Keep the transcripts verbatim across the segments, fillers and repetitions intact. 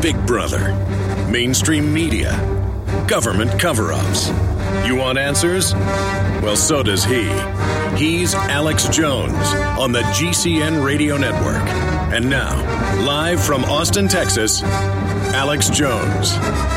Big Brother, mainstream media, government cover-ups. You want answers? Well, so does he. He's Alex Jones on the G C N Radio Network. And now, live from Austin, Texas, Alex Jones.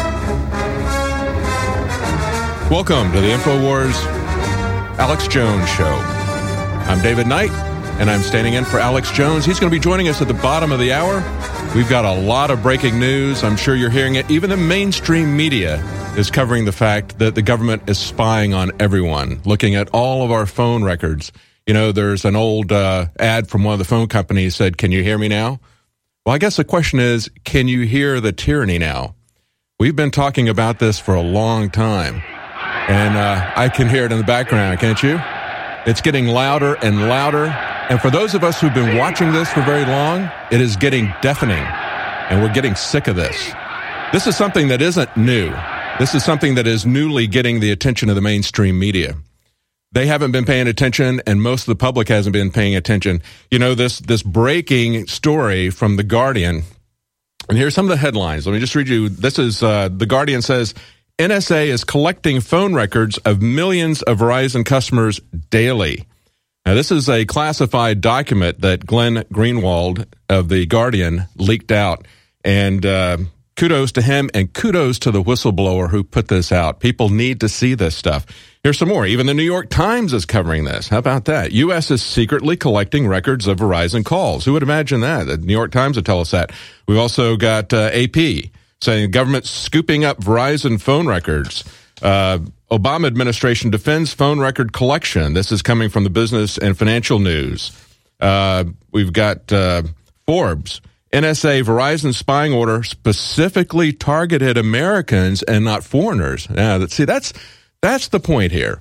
Welcome to the InfoWars Alex Jones Show. I'm David Knight, and I'm standing in for Alex Jones. He's going to be joining us at the bottom of the hour. We've got a lot of breaking news. I'm sure you're hearing it. Even the mainstream media is covering the fact that the government is spying on everyone, looking at all of our phone records. You know, there's an old uh, ad from one of the phone companies said, "Can you hear me now?" Well, I guess the question is, can you hear the tyranny now? We've been talking about this for a long time, and uh, I can hear it in the background, can't you? It's getting louder and louder, and for those of us who've been watching this for very long, it is getting deafening, and we're getting sick of this. This is something that isn't new. This is something that is newly getting the attention of the mainstream media. They haven't been paying attention, and most of the public hasn't been paying attention. You know, this this breaking story from The Guardian, and here's some of the headlines. Let me just read you. This is, uh, The Guardian says, N S A is collecting phone records of millions of Verizon customers daily. Now, this is a classified document that Glenn Greenwald of The Guardian leaked out, and uh, kudos to him and kudos to the whistleblower who put this out. People need to see this stuff. Here's some more. Even the New York Times is covering this. How about that? U S is secretly collecting records of Verizon calls. Who would imagine that? The New York Times would tell us that. We've also got uh, A P saying the government's scooping up Verizon phone records. Uh, Obama administration defends phone record collection. This is coming from the Business and Financial News. Uh, we've got uh, Forbes. N S A Verizon spying order specifically targeted Americans and not foreigners. Now, see, that's that's the point here.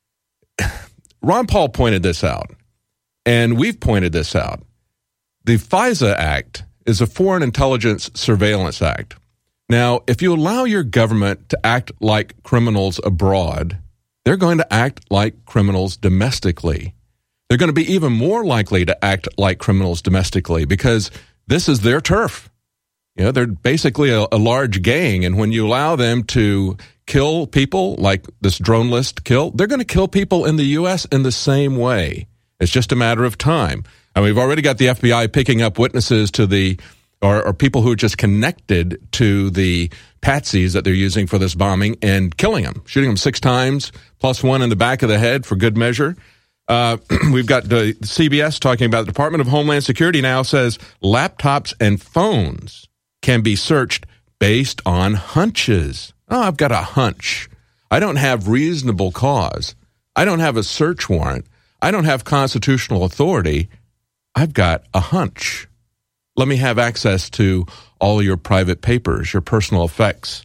Ron Paul pointed this out, and we've pointed this out. The FISA Act is a Foreign Intelligence Surveillance Act. Now, if you allow your government to act like criminals abroad, they're going to act like criminals domestically. They're going to be even more likely to act like criminals domestically because this is their turf. You know, they're basically a, a large gang, and when you allow them to kill people like this drone list kill, they're going to kill people in the U S in the same way. It's just a matter of time. And we've already got the F B I picking up witnesses to the Or, or people who are just connected to the patsies that they're using for this bombing and killing them, shooting them six times, plus one in the back of the head for good measure. Uh, we've got the C B S talking about the Department of Homeland Security now says laptops and phones can be searched based on hunches. Oh, I've got a hunch. I don't have reasonable cause. I don't have a search warrant. I don't have constitutional authority. I've got a hunch. Let me have access to all your private papers, your personal effects.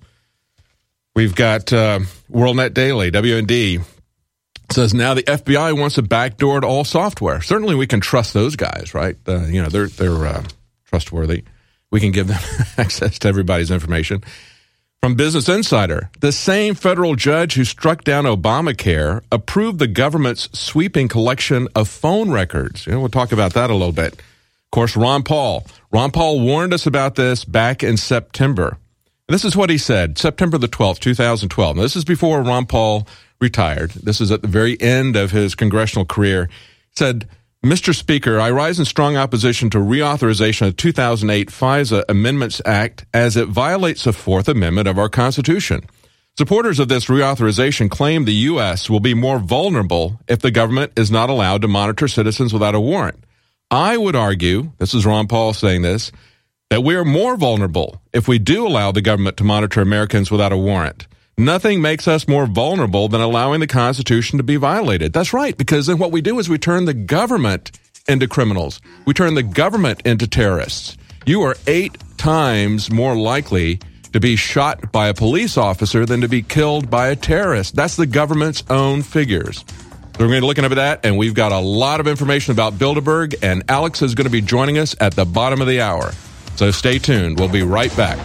We've got uh, WorldNet Daily, W N D, says now the F B I wants to backdoor to all software. Certainly we can trust those guys, right? Uh, you know, they're they're uh, trustworthy. We can give them access to everybody's information. From Business Insider, the same federal judge who struck down Obamacare approved the government's sweeping collection of phone records. You know, we'll talk about that a little bit. Of course, Ron Paul. Ron Paul warned us about this back in September. This is what he said, September the twelfth, twenty twelve. Now, this is before Ron Paul retired. This is at the very end of his congressional career. He said, Mister Speaker, I rise in strong opposition to reauthorization of two thousand eight FISA Amendments Act as it violates the Fourth Amendment of our Constitution. Supporters of this reauthorization claim the U S will be more vulnerable if the government is not allowed to monitor citizens without a warrant. I would argue, this is Ron Paul saying this, that we are more vulnerable if we do allow the government to monitor Americans without a warrant. Nothing makes us more vulnerable than allowing the Constitution to be violated. That's right, because then what we do is we turn the government into criminals. We turn the government into terrorists. You are eight times more likely to be shot by a police officer than to be killed by a terrorist. That's the government's own figures. So we're going to be looking at that, and we've got a lot of information about Bilderberg, and Alex is going to be joining us at the bottom of the hour. So stay tuned. We'll be right back.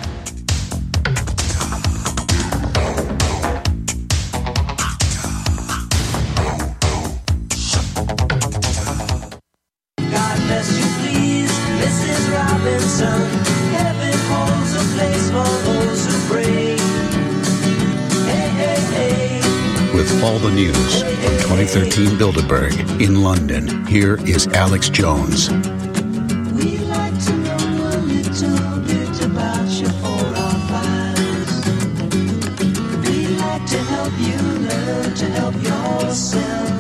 God bless you, please, Missus Robinson. Heaven holds a place for those who pray. Hey, hey, hey. With all the news from twenty thirteen Bilderberg in London, here is Alex Jones. We'd like to know a little bit about you for our files. We'd like to help you learn to help yourself.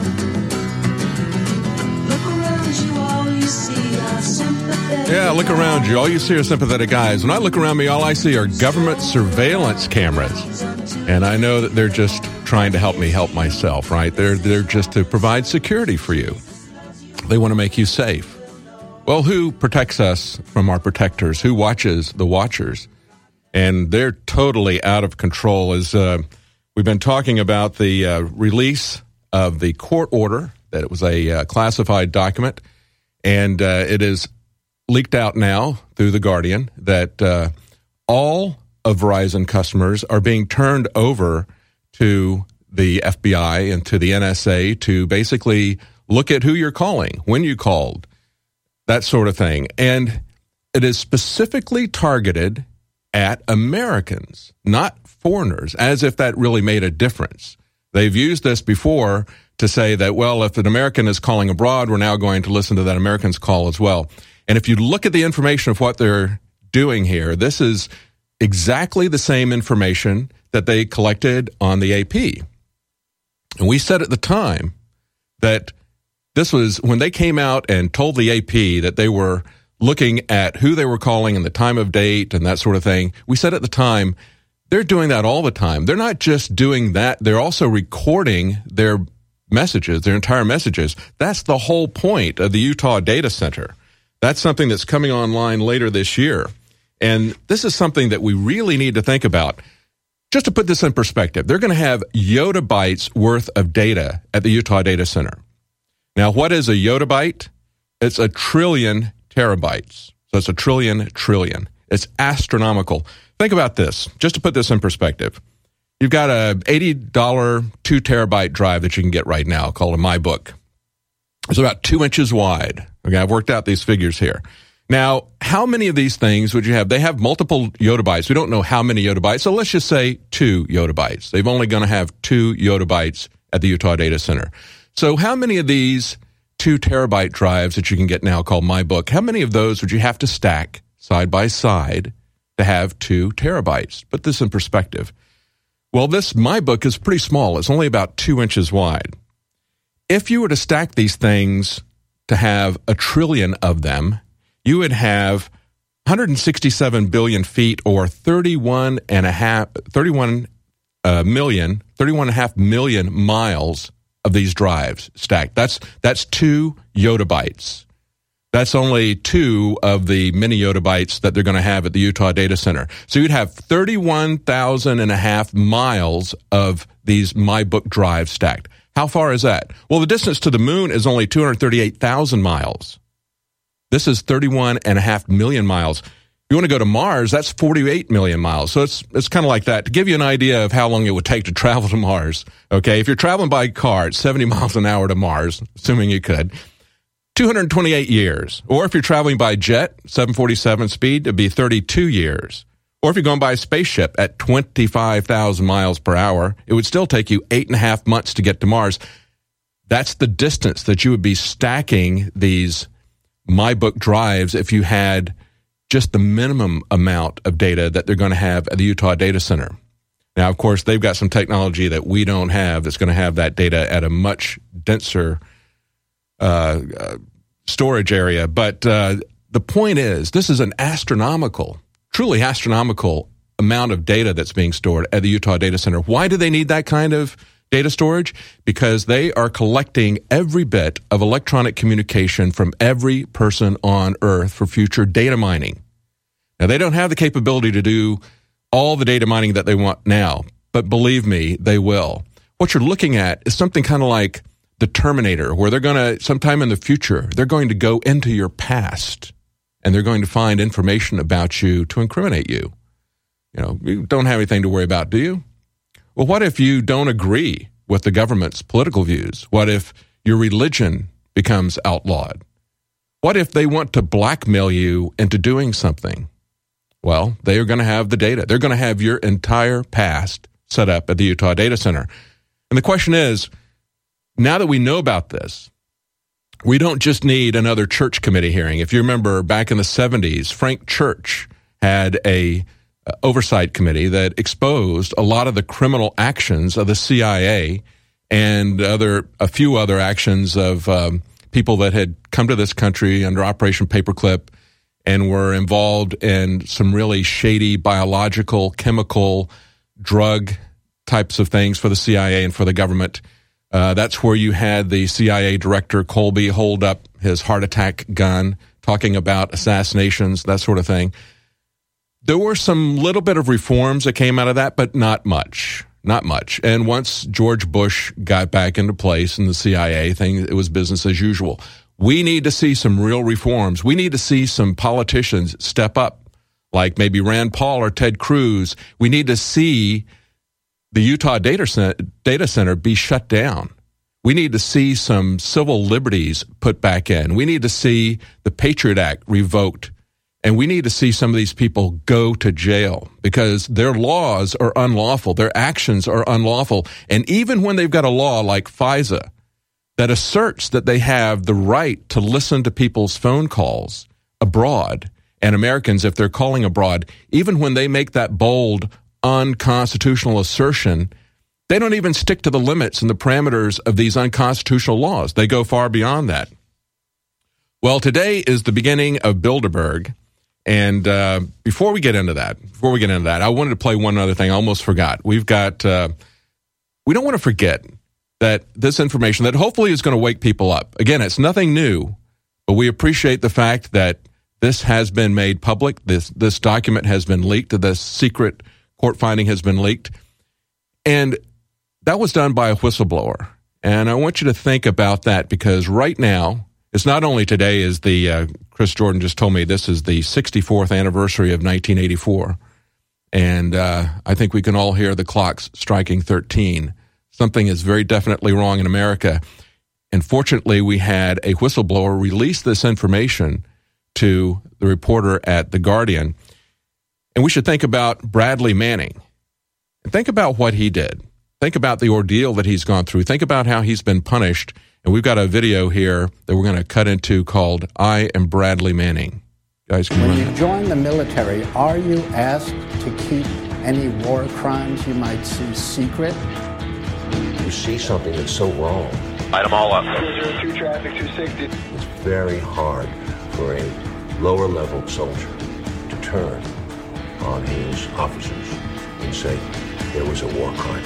Look around you, all you see are sympathetic. Yeah, look around you. All you see are sympathetic eyes. When I look around me, all I see are government surveillance cameras. And I know that they're just trying to help me help myself, right? They're, they're just to provide security for you. They want to make you safe. Well, who protects us from our protectors? Who watches the watchers? And they're totally out of control. As uh, we've been talking about the uh, release of the court order, that it was a uh, classified document, and uh, it is leaked out now through The Guardian that uh, all of Verizon customers are being turned over to the F B I and to the N S A to basically look at who you're calling, when you called, that sort of thing. And it is specifically targeted at Americans, not foreigners, as if that really made a difference. They've used this before to say that, well, if an American is calling abroad, we're now going to listen to that American's call as well. And if you look at the information of what they're doing here, this is exactly the same information that they collected on the A P. And we said at the time that this was when they came out and told the A P that they were looking at who they were calling and the time of date and that sort of thing. We said at the time, they're doing that all the time. They're not just doing that. They're also recording their messages, their entire messages. That's the whole point of the Utah Data Center. That's something that's coming online later this year. And this is something that we really need to think about. Just to put this in perspective, they're going to have yottabytes worth of data at the Utah Data Center. Now, what is a yottabyte? It's a trillion terabytes. So it's a trillion trillion. It's astronomical. Think about this, just to put this in perspective. You've got a eighty dollars two terabyte drive that you can get right now called a MyBook. It's about two inches wide. Okay, I've worked out these figures here. Now, how many of these things would you have? They have multiple yottabytes. We don't know how many yottabytes, so let's just say two yottabytes. They've only going to have two yottabytes at the Utah Data Center. So how many of these two terabyte drives that you can get now called MyBook, how many of those would you have to stack side by side to have two terabytes? Put this in perspective. Well, this MyBook is pretty small. It's only about two inches wide. If you were to stack these things to have a trillion of them, you would have one hundred sixty-seven billion feet, or thirty-one and a half, thirty-one uh, million, thirty-one and a half million miles of these drives stacked. That's that's two yottabytes. That's only two of the many yottabytes that they're going to have at the Utah Data Center. So you'd have thirty-one thousand and a half miles of these MyBook drives stacked. How far is that? Well, the distance to the moon is only two hundred thirty-eight thousand miles. This is thirty-one and a half million miles. If you want to go to Mars, that's forty-eight million miles. So it's it's kind of like that. To give you an idea of how long it would take to travel to Mars, okay, if you're traveling by car at seventy miles an hour to Mars, assuming you could, two hundred twenty-eight years. Or if you're traveling by jet, seven forty-seven speed, it'd be thirty-two years. Or if you're going by a spaceship at twenty-five thousand miles per hour, it would still take you eight and a half months to get to Mars. That's the distance that you would be stacking these MyBook drives if you had just the minimum amount of data that they're going to have at the Utah Data Center. Now, of course, they've got some technology that we don't have that's going to have that data at a much denser uh, uh, storage area. But uh, the point is, this is an astronomical, truly astronomical amount of data that's being stored at the Utah Data Center. Why do they need that kind of data storage? Because they are collecting every bit of electronic communication from every person on Earth for future data mining. Now, they don't have the capability to do all the data mining that they want now, but believe me, they will. What you're looking at is something kind of like the Terminator, where they're going to, sometime in the future, they're going to go into your past and they're going to find information about you to incriminate you. You know, you don't have anything to worry about, do you? Well, what if you don't agree with the government's political views? What if your religion becomes outlawed? What if they want to blackmail you into doing something? Well, they are going to have the data. They're going to have your entire past set up at the Utah Data Center. And the question is, now that we know about this, we don't just need another church committee hearing. If you remember back in the seventies, Frank Church had a uh, oversight committee that exposed a lot of the criminal actions of the C I A and other a few other actions of um, people that had come to this country under Operation Paperclip and were involved in some really shady biological, chemical, drug types of things for the C I A and for the government. Uh, that's where you had the C I A director, Colby, hold up his heart attack gun, talking about assassinations, that sort of thing. There were some little bit of reforms that came out of that, but not much, not much. And once George Bush got back into place in the C I A thing, it was business as usual. We need to see some real reforms. We need to see some politicians step up, like maybe Rand Paul or Ted Cruz. We need to see the Utah Data Center, Data Center be shut down. We need to see some civil liberties put back in. We need to see the Patriot Act revoked. And we need to see some of these people go to jail because their laws are unlawful. Their actions are unlawful. And even when they've got a law like FISA that asserts that they have the right to listen to people's phone calls abroad, and Americans, if they're calling abroad, even when they make that bold unconstitutional assertion, they don't even stick to the limits and the parameters of these unconstitutional laws. They go far beyond that. Well, today is the beginning of Bilderberg, and uh, before we get into that, before we get into that, I wanted to play one other thing. I almost forgot. We've got, uh, we don't want to forget that this information that hopefully is going to wake people up. Again, it's nothing new, but we appreciate the fact that this has been made public. This this document has been leaked. This secret court finding has been leaked. And that was done by a whistleblower. And I want you to think about that because right now, it's not only today is the, uh, Chris Jordan just told me this is the sixty-fourth anniversary of nineteen eighty-four. And uh, I think we can all hear the clocks striking thirteen. Something is very definitely wrong in America. And fortunately, we had a whistleblower release this information to the reporter at The Guardian. And we should think about Bradley Manning. And think about what he did. Think about the ordeal that he's gone through. Think about how he's been punished. And we've got a video here that we're going to cut into called I Am Bradley Manning. Guys, can when run you that? join the military, are you asked to keep any war crimes you might see secret? You see something that's so wrong. Light them all up. zero two traffic two sixty. It's very hard for a lower level soldier to turn on his officers and say there was a war crime.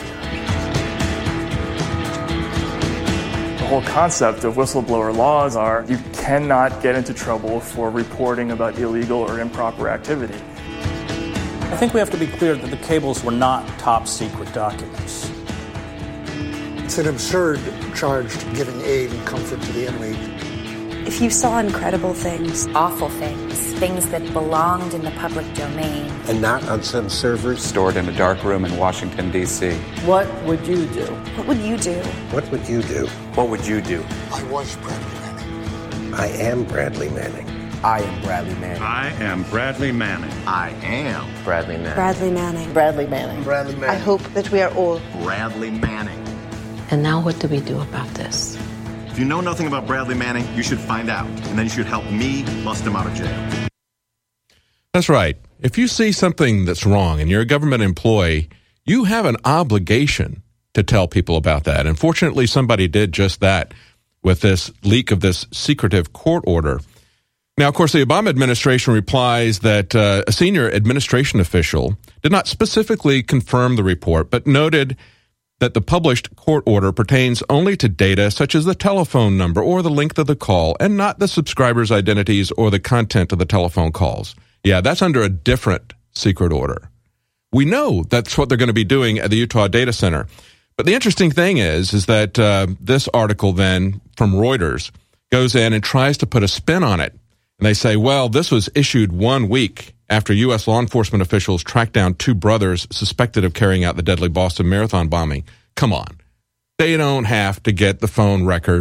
The whole concept of whistleblower laws are you cannot get into trouble for reporting about illegal or improper activity. I think we have to be clear that the cables were not top secret documents. It's an absurd charge to giving aid and comfort to the enemy. If you saw incredible things, awful things, things that belonged in the public domain, and not on some servers stored in a dark room in Washington, D C What would you do? What would you do? What would you do? What would you do? I was Bradley Manning. I am Bradley Manning. I am Bradley Manning. I am Bradley Manning. I am Bradley Manning. Bradley Manning. Bradley Manning. Bradley Manning. I hope that we are all Bradley Manning. And now what do we do about this? If you know nothing about Bradley Manning, you should find out. And then you should help me bust him out of jail. That's right. If you see something that's wrong and you're a government employee, you have an obligation to tell people about that. And fortunately, somebody did just that with this leak of this secretive court order. Now, of course, the Obama administration replies that uh, a senior administration official did not specifically confirm the report, but noted that the published court order pertains only to data such as the telephone number or the length of the call and not the subscribers' identities or the content of the telephone calls. Yeah, that's under a different secret order. We know that's what they're going to be doing at the Utah Data Center. But the interesting thing is, is that uh, this article then from Reuters goes in and tries to put a spin on it. And they say, well, this was issued one week after U S law enforcement officials tracked down two brothers suspected of carrying out the deadly Boston Marathon bombing. Come on. They don't have to get the phone records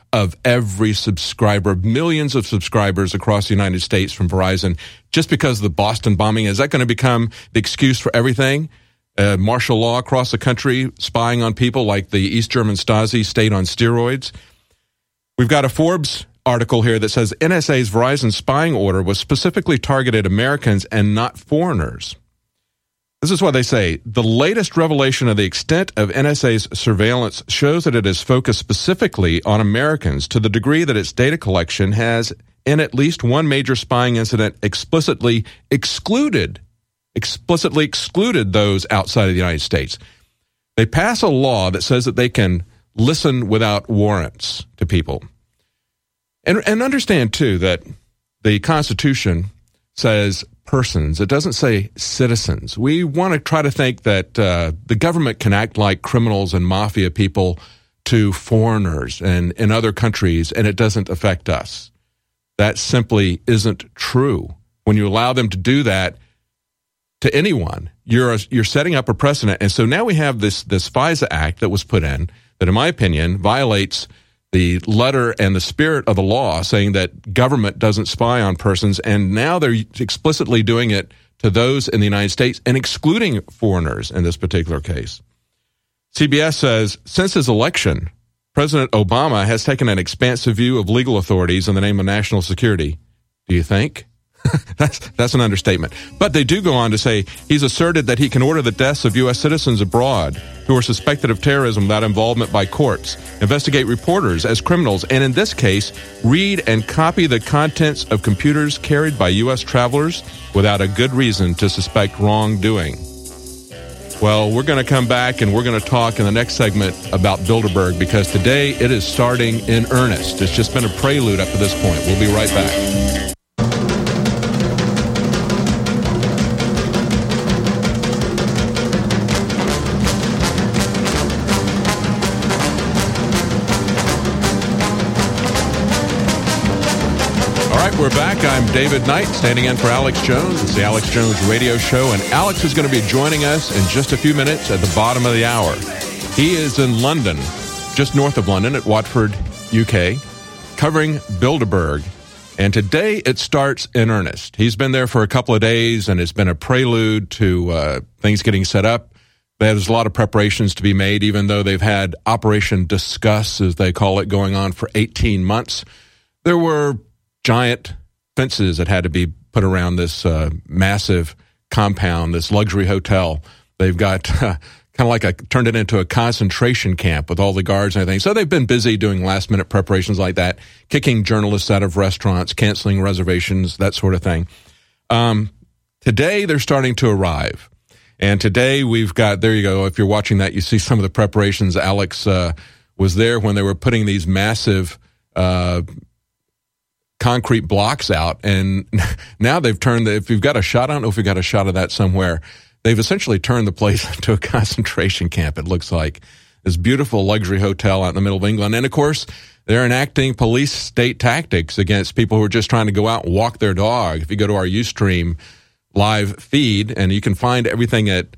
of every subscriber, millions of subscribers across the United States from Verizon, just because of the Boston bombing. Is that going to become the excuse for everything? Uh, martial law across the country, spying on people like the East German Stasi state on steroids. We've got a Forbes article here that says N S A's Verizon spying order was specifically targeted Americans and not foreigners. This is what they say. The latest revelation of the extent of N S A's surveillance shows that it is focused specifically on Americans to the degree that its data collection has, in at least one major spying incident, explicitly excluded, explicitly excluded those outside of the United States. They pass a law that says that they can listen without warrants to people. And, and understand, too, that the Constitution says persons. It doesn't say citizens. We want to try to think that uh, the government can act like criminals and mafia people to foreigners and in other countries, and it doesn't affect us. That simply isn't true. When you allow them to do that to anyone, you're a, you're setting up a precedent. And so now we have this this FISA Act that was put in that, in my opinion, violates the letter and the spirit of the law, saying that government doesn't spy on persons, and now they're explicitly doing it to those in the United States and excluding foreigners in this particular case. C B S says, since his election, President Obama has taken an expansive view of legal authorities in the name of national security. Do you think? that's that's an understatement. But they do go on to say he's asserted that he can order the deaths of U S citizens abroad who are suspected of terrorism without involvement by courts, investigate reporters as criminals, and in this case, read and copy the contents of computers carried by U S travelers without a good reason to suspect wrongdoing. Well, we're going to come back and we're going to talk in the next segment about Bilderberg, because today it is starting in earnest. It's just been a prelude up to this point. We'll be right back. We're back. I'm David Knight, standing in for Alex Jones. It's the Alex Jones Radio Show, and Alex is going to be joining us in just a few minutes at the bottom of the hour. He is in London, just north of London at Watford, U K, covering Bilderberg. And today it starts in earnest. He's been there for a couple of days, and it's been a prelude to uh, things getting set up. There's a lot of preparations to be made, even though they've had Operation Discuss, as they call it, going on for eighteen months. There were giant fences that had to be put around this uh, massive compound, this luxury hotel. They've got uh, kind of like a, turned it into a concentration camp with all the guards and everything. So they've been busy doing last minute preparations like that, kicking journalists out of restaurants, canceling reservations, that sort of thing. Um, today they're starting to arrive. And today we've got, there you go, if you're watching that, you see some of the preparations. Alex uh, was there when they were putting these massive uh concrete blocks out, and now they've turned the, if you've got a shot, I don't know if you've got a shot of that somewhere, they've essentially turned the place into a concentration camp, it looks like. This beautiful luxury hotel out in the middle of England, and of course, they're enacting police state tactics against people who are just trying to go out and walk their dog. If you go to our Ustream live feed, and you can find everything at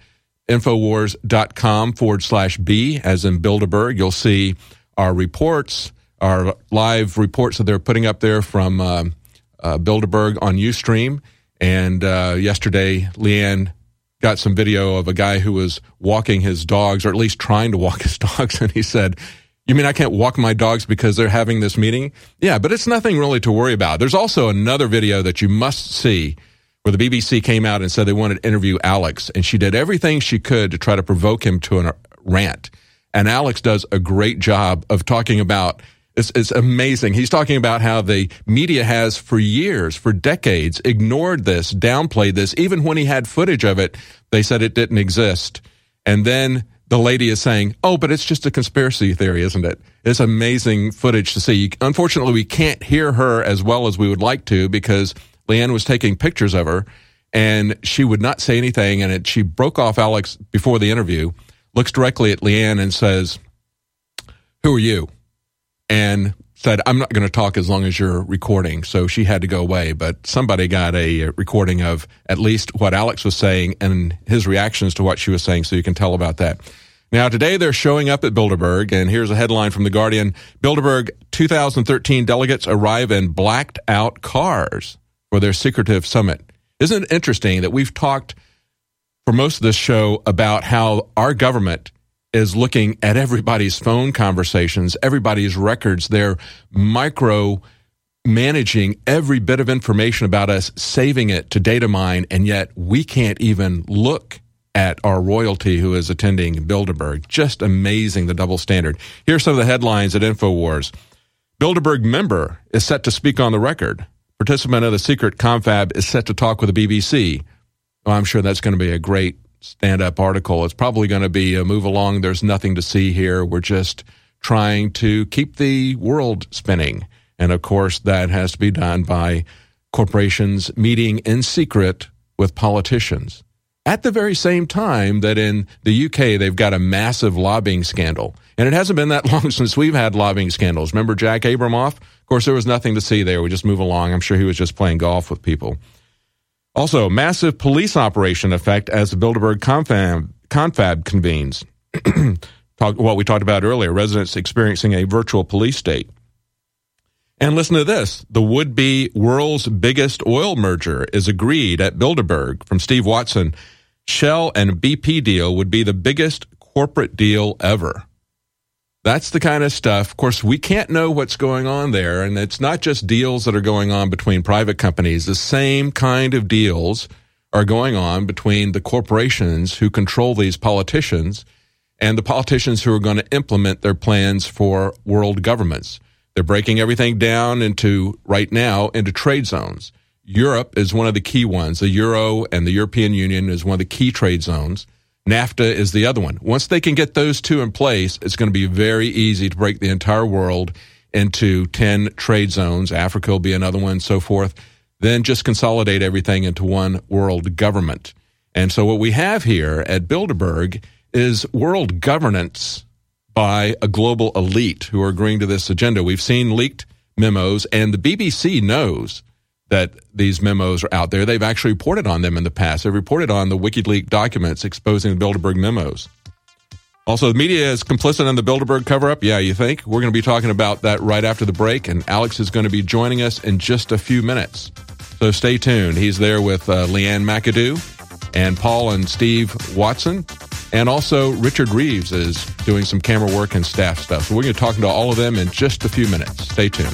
Infowars.com forward slash B, as in Bilderberg, you'll see our reports, our live reports that they're putting up there from uh, uh, Bilderberg on Ustream. And uh, yesterday, Leanne got some video of a guy who was walking his dogs, or at least trying to walk his dogs, and he said, you mean I can't walk my dogs because they're having this meeting? Yeah, but it's nothing really to worry about. There's also another video that you must see where the B B C came out and said they wanted to interview Alex, and she did everything she could to try to provoke him to a rant. And Alex does a great job of talking about It's, it's amazing. He's talking about how the media has for years, for decades, ignored this, downplayed this. Even when he had footage of it, they said it didn't exist. And then the lady is saying, oh, but it's just a conspiracy theory, isn't it? It's amazing footage to see. Unfortunately, we can't hear her as well as we would like to, because Leanne was taking pictures of her, and she would not say anything. And it, she broke off Alex before the interview, looks directly at Leanne and says, who are you? And said, I'm not going to talk as long as you're recording. So she had to go away. But somebody got a recording of at least what Alex was saying and his reactions to what she was saying, so you can tell about that. Now, today they're showing up at Bilderberg, and here's a headline from The Guardian. Bilderberg two thousand thirteen delegates arrive in blacked-out cars for their secretive summit. Isn't it interesting that we've talked for most of this show about how our government is looking at everybody's phone conversations, everybody's records, they're micro-managing every bit of information about us, saving it to data mine, and yet we can't even look at our royalty who is attending Bilderberg. Just amazing, the double standard. Here's some of the headlines at InfoWars. Bilderberg member is set to speak on the record. Participant of the secret confab is set to talk with the B B C. Well, I'm sure that's going to be a great stand-up article. It's probably going to be a move along. There's nothing to see here. We're just trying to keep the world spinning. And, of course, that has to be done by corporations meeting in secret with politicians. At the very same time that in the U K, they've got a massive lobbying scandal. And it hasn't been that long since we've had lobbying scandals. Remember Jack Abramoff? Of course, there was nothing to see there. We just move along. I'm sure he was just playing golf with people. Also, massive police operation effect as the Bilderberg confab, confab convenes. Talk, what we talked about earlier, residents experiencing a virtual police state. And listen to this. The would-be world's biggest oil merger is agreed at Bilderberg. From Steve Watson, Shell and B P deal would be the biggest corporate deal ever. That's the kind of stuff. Of course, we can't know what's going on there, and it's not just deals that are going on between private companies. The same kind of deals are going on between the corporations who control these politicians and the politicians who are going to implement their plans for world governments. They're breaking everything down into, right now, into trade zones. Europe is one of the key ones. The Euro and the European Union is one of the key trade zones. NAFTA is the other one. Once they can get those two in place, it's going to be very easy to break the entire world into ten trade zones. Africa will be another one, so forth. Then just consolidate everything into one world government. And so what we have here at Bilderberg is world governance by a global elite who are agreeing to this agenda. We've seen leaked memos, and the B B C knows that these memos are out there. They've actually reported on them in the past. They've reported on the WikiLeaks documents exposing the Bilderberg memos. Also, the media is complicit in the Bilderberg cover-up. Yeah, you think? We're going to be talking about that right after the break, and Alex is going to be joining us in just a few minutes. So stay tuned. He's there with uh, Leanne McAdoo and Paul and Steve Watson. And also, Richard Reeves is doing some camera work and staff stuff. So we're going to be talking to all of them in just a few minutes. Stay tuned.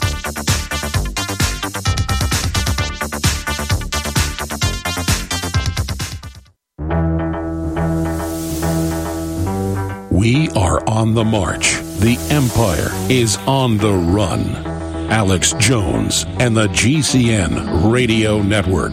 We are on the march. The empire is on the run. Alex Jones and the G C N Radio Network.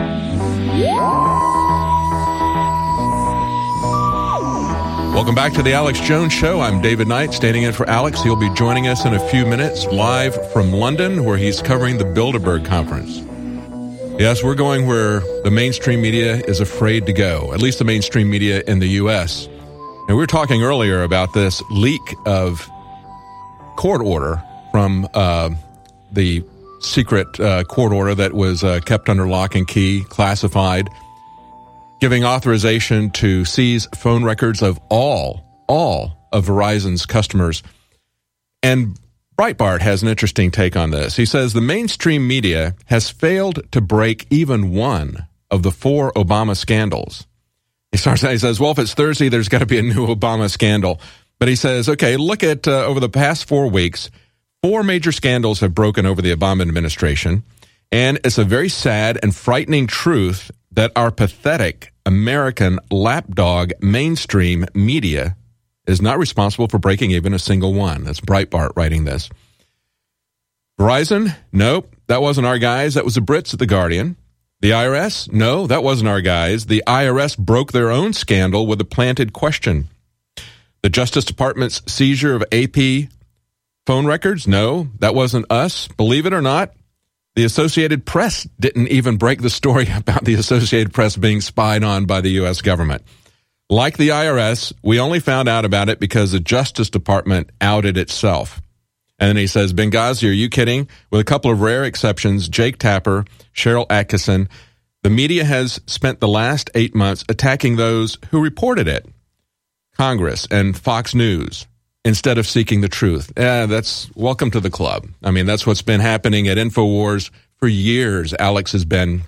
Welcome back to the Alex Jones Show. I'm David Knight, standing in for Alex. He'll be joining us in a few minutes, live from London, where he's covering the Bilderberg Conference. Yes, we're going where the mainstream media is afraid to go, at least the mainstream media in the U S And we were talking earlier about this leak of court order from uh, the secret uh, court order that was uh, kept under lock and key, classified, giving authorization to seize phone records of all, all of Verizon's customers. And Breitbart has an interesting take on this. He says the mainstream media has failed to break even one of the four Obama scandals. He starts. He says, well, if it's Thursday, there's got to be a new Obama scandal. But he says, okay, look at uh, over the past four weeks, four major scandals have broken over the Obama administration. And it's a very sad and frightening truth that our pathetic American lapdog mainstream media is not responsible for breaking even a single one. That's Breitbart writing this. Verizon? Nope, that wasn't our guys. That was the Brits at The Guardian. The I R S? No, that wasn't our guys. The I R S broke their own scandal with a planted question. The Justice Department's seizure of A P phone records? No, that wasn't us. Believe it or not, the Associated Press didn't even break the story about the Associated Press being spied on by the U S government. Like the I R S, we only found out about it because the Justice Department outed itself. And then he says, Benghazi, are you kidding? With a couple of rare exceptions, Jake Tapper, Cheryl Atkinson, the media has spent the last eight months attacking those who reported it. Congress and Fox News instead of seeking the truth. Eh, that's welcome to the club. I mean, that's what's been happening at InfoWars for years. Alex has been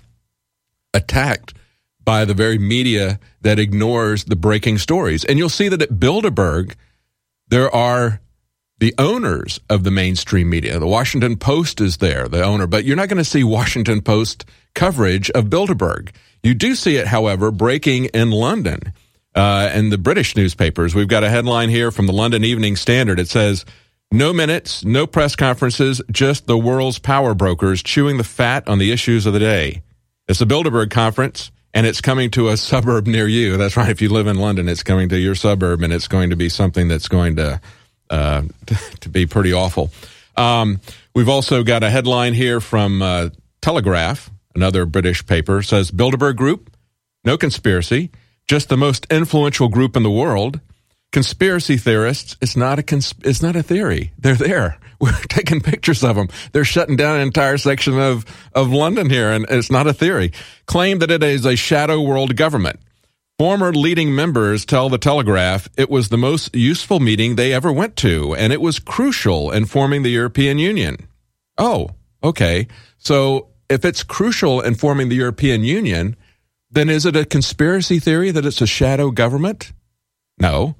attacked by the very media that ignores the breaking stories. And you'll see that at Bilderberg, there are the owners of the mainstream media. The Washington Post is there, the owner, but you're not going to see Washington Post coverage of Bilderberg. You do see it, however, breaking in London uh, and the British newspapers. We've got a headline here from the London Evening Standard. It says, no minutes, no press conferences, just the world's power brokers chewing the fat on the issues of the day. It's the Bilderberg conference, and it's coming to a suburb near you. That's right. If you live in London, it's coming to your suburb, and it's going to be something that's going to uh, to be pretty awful. Um, we've also got a headline here from uh, Telegraph, another British paper, says Bilderberg Group, no conspiracy, just the most influential group in the world. Conspiracy theorists, it's not a cons- it's not a theory. They're there. We're taking pictures of them. They're shutting down an entire section of, of London here, and it's not a theory. Claim that it is a shadow world government. Former leading members tell the Telegraph it was the most useful meeting they ever went to, and it was crucial in forming the European Union. Oh, okay. So if it's crucial in forming the European Union, then is it a conspiracy theory that it's a shadow government? No.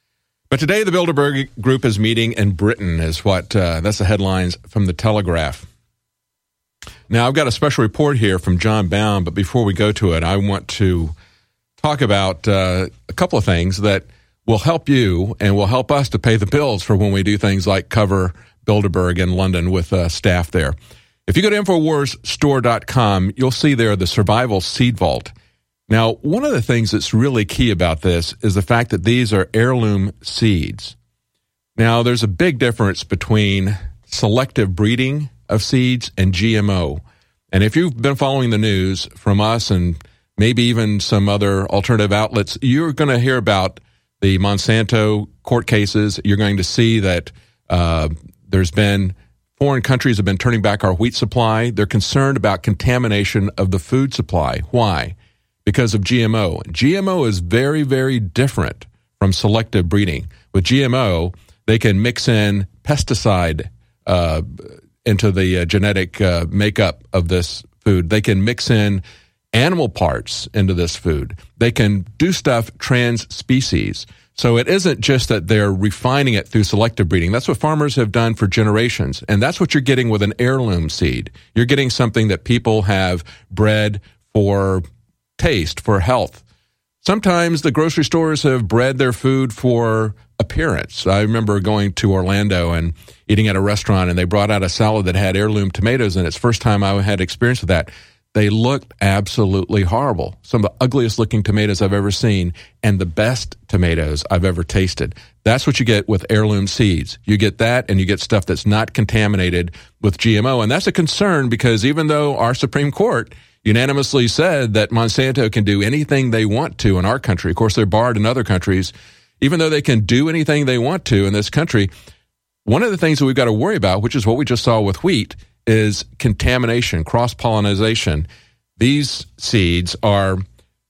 But today, the Bilderberg Group is meeting in Britain, is what, uh, that's the headlines from the Telegraph. Now, I've got a special report here from John Bound, but before we go to it, I want to talk about uh, a couple of things that will help you and will help us to pay the bills for when we do things like cover Bilderberg in London with uh, staff there. If you go to Infowars Store dot com, you'll see there the Survival Seed Vault. Now, one of the things that's really key about this is the fact that these are heirloom seeds. Now, there's a big difference between selective breeding of seeds and G M O. And if you've been following the news from us and maybe even some other alternative outlets, you're going to hear about the Monsanto court cases. You're going to see that uh, there's been foreign countries have been turning back our wheat supply. They're concerned about contamination of the food supply. Why? Because of G M O. G M O is very, very different from selective breeding. With G M O, they can mix in pesticide uh, into the uh, genetic uh, makeup of this food. They can mix in animal parts into this food. They can do stuff trans-species. So it isn't just that they're refining it through selective breeding. That's what farmers have done for generations. And that's what you're getting with an heirloom seed. You're getting something that people have bred for taste, for health. Sometimes the grocery stores have bred their food for appearance. I remember going to Orlando and eating at a restaurant, and they brought out a salad that had heirloom tomatoes in it. It's the first time I had experience with that. They looked absolutely horrible. Some of the ugliest looking tomatoes I've ever seen, and the best tomatoes I've ever tasted. That's what you get with heirloom seeds. You get that, and you get stuff that's not contaminated with G M O. And that's a concern because even though our Supreme Court unanimously said that Monsanto can do anything they want to in our country. Of course, they're barred in other countries. Even though they can do anything they want to in this country, one of the things that we've got to worry about, which is what we just saw with wheat, is contamination, cross-pollination. These seeds are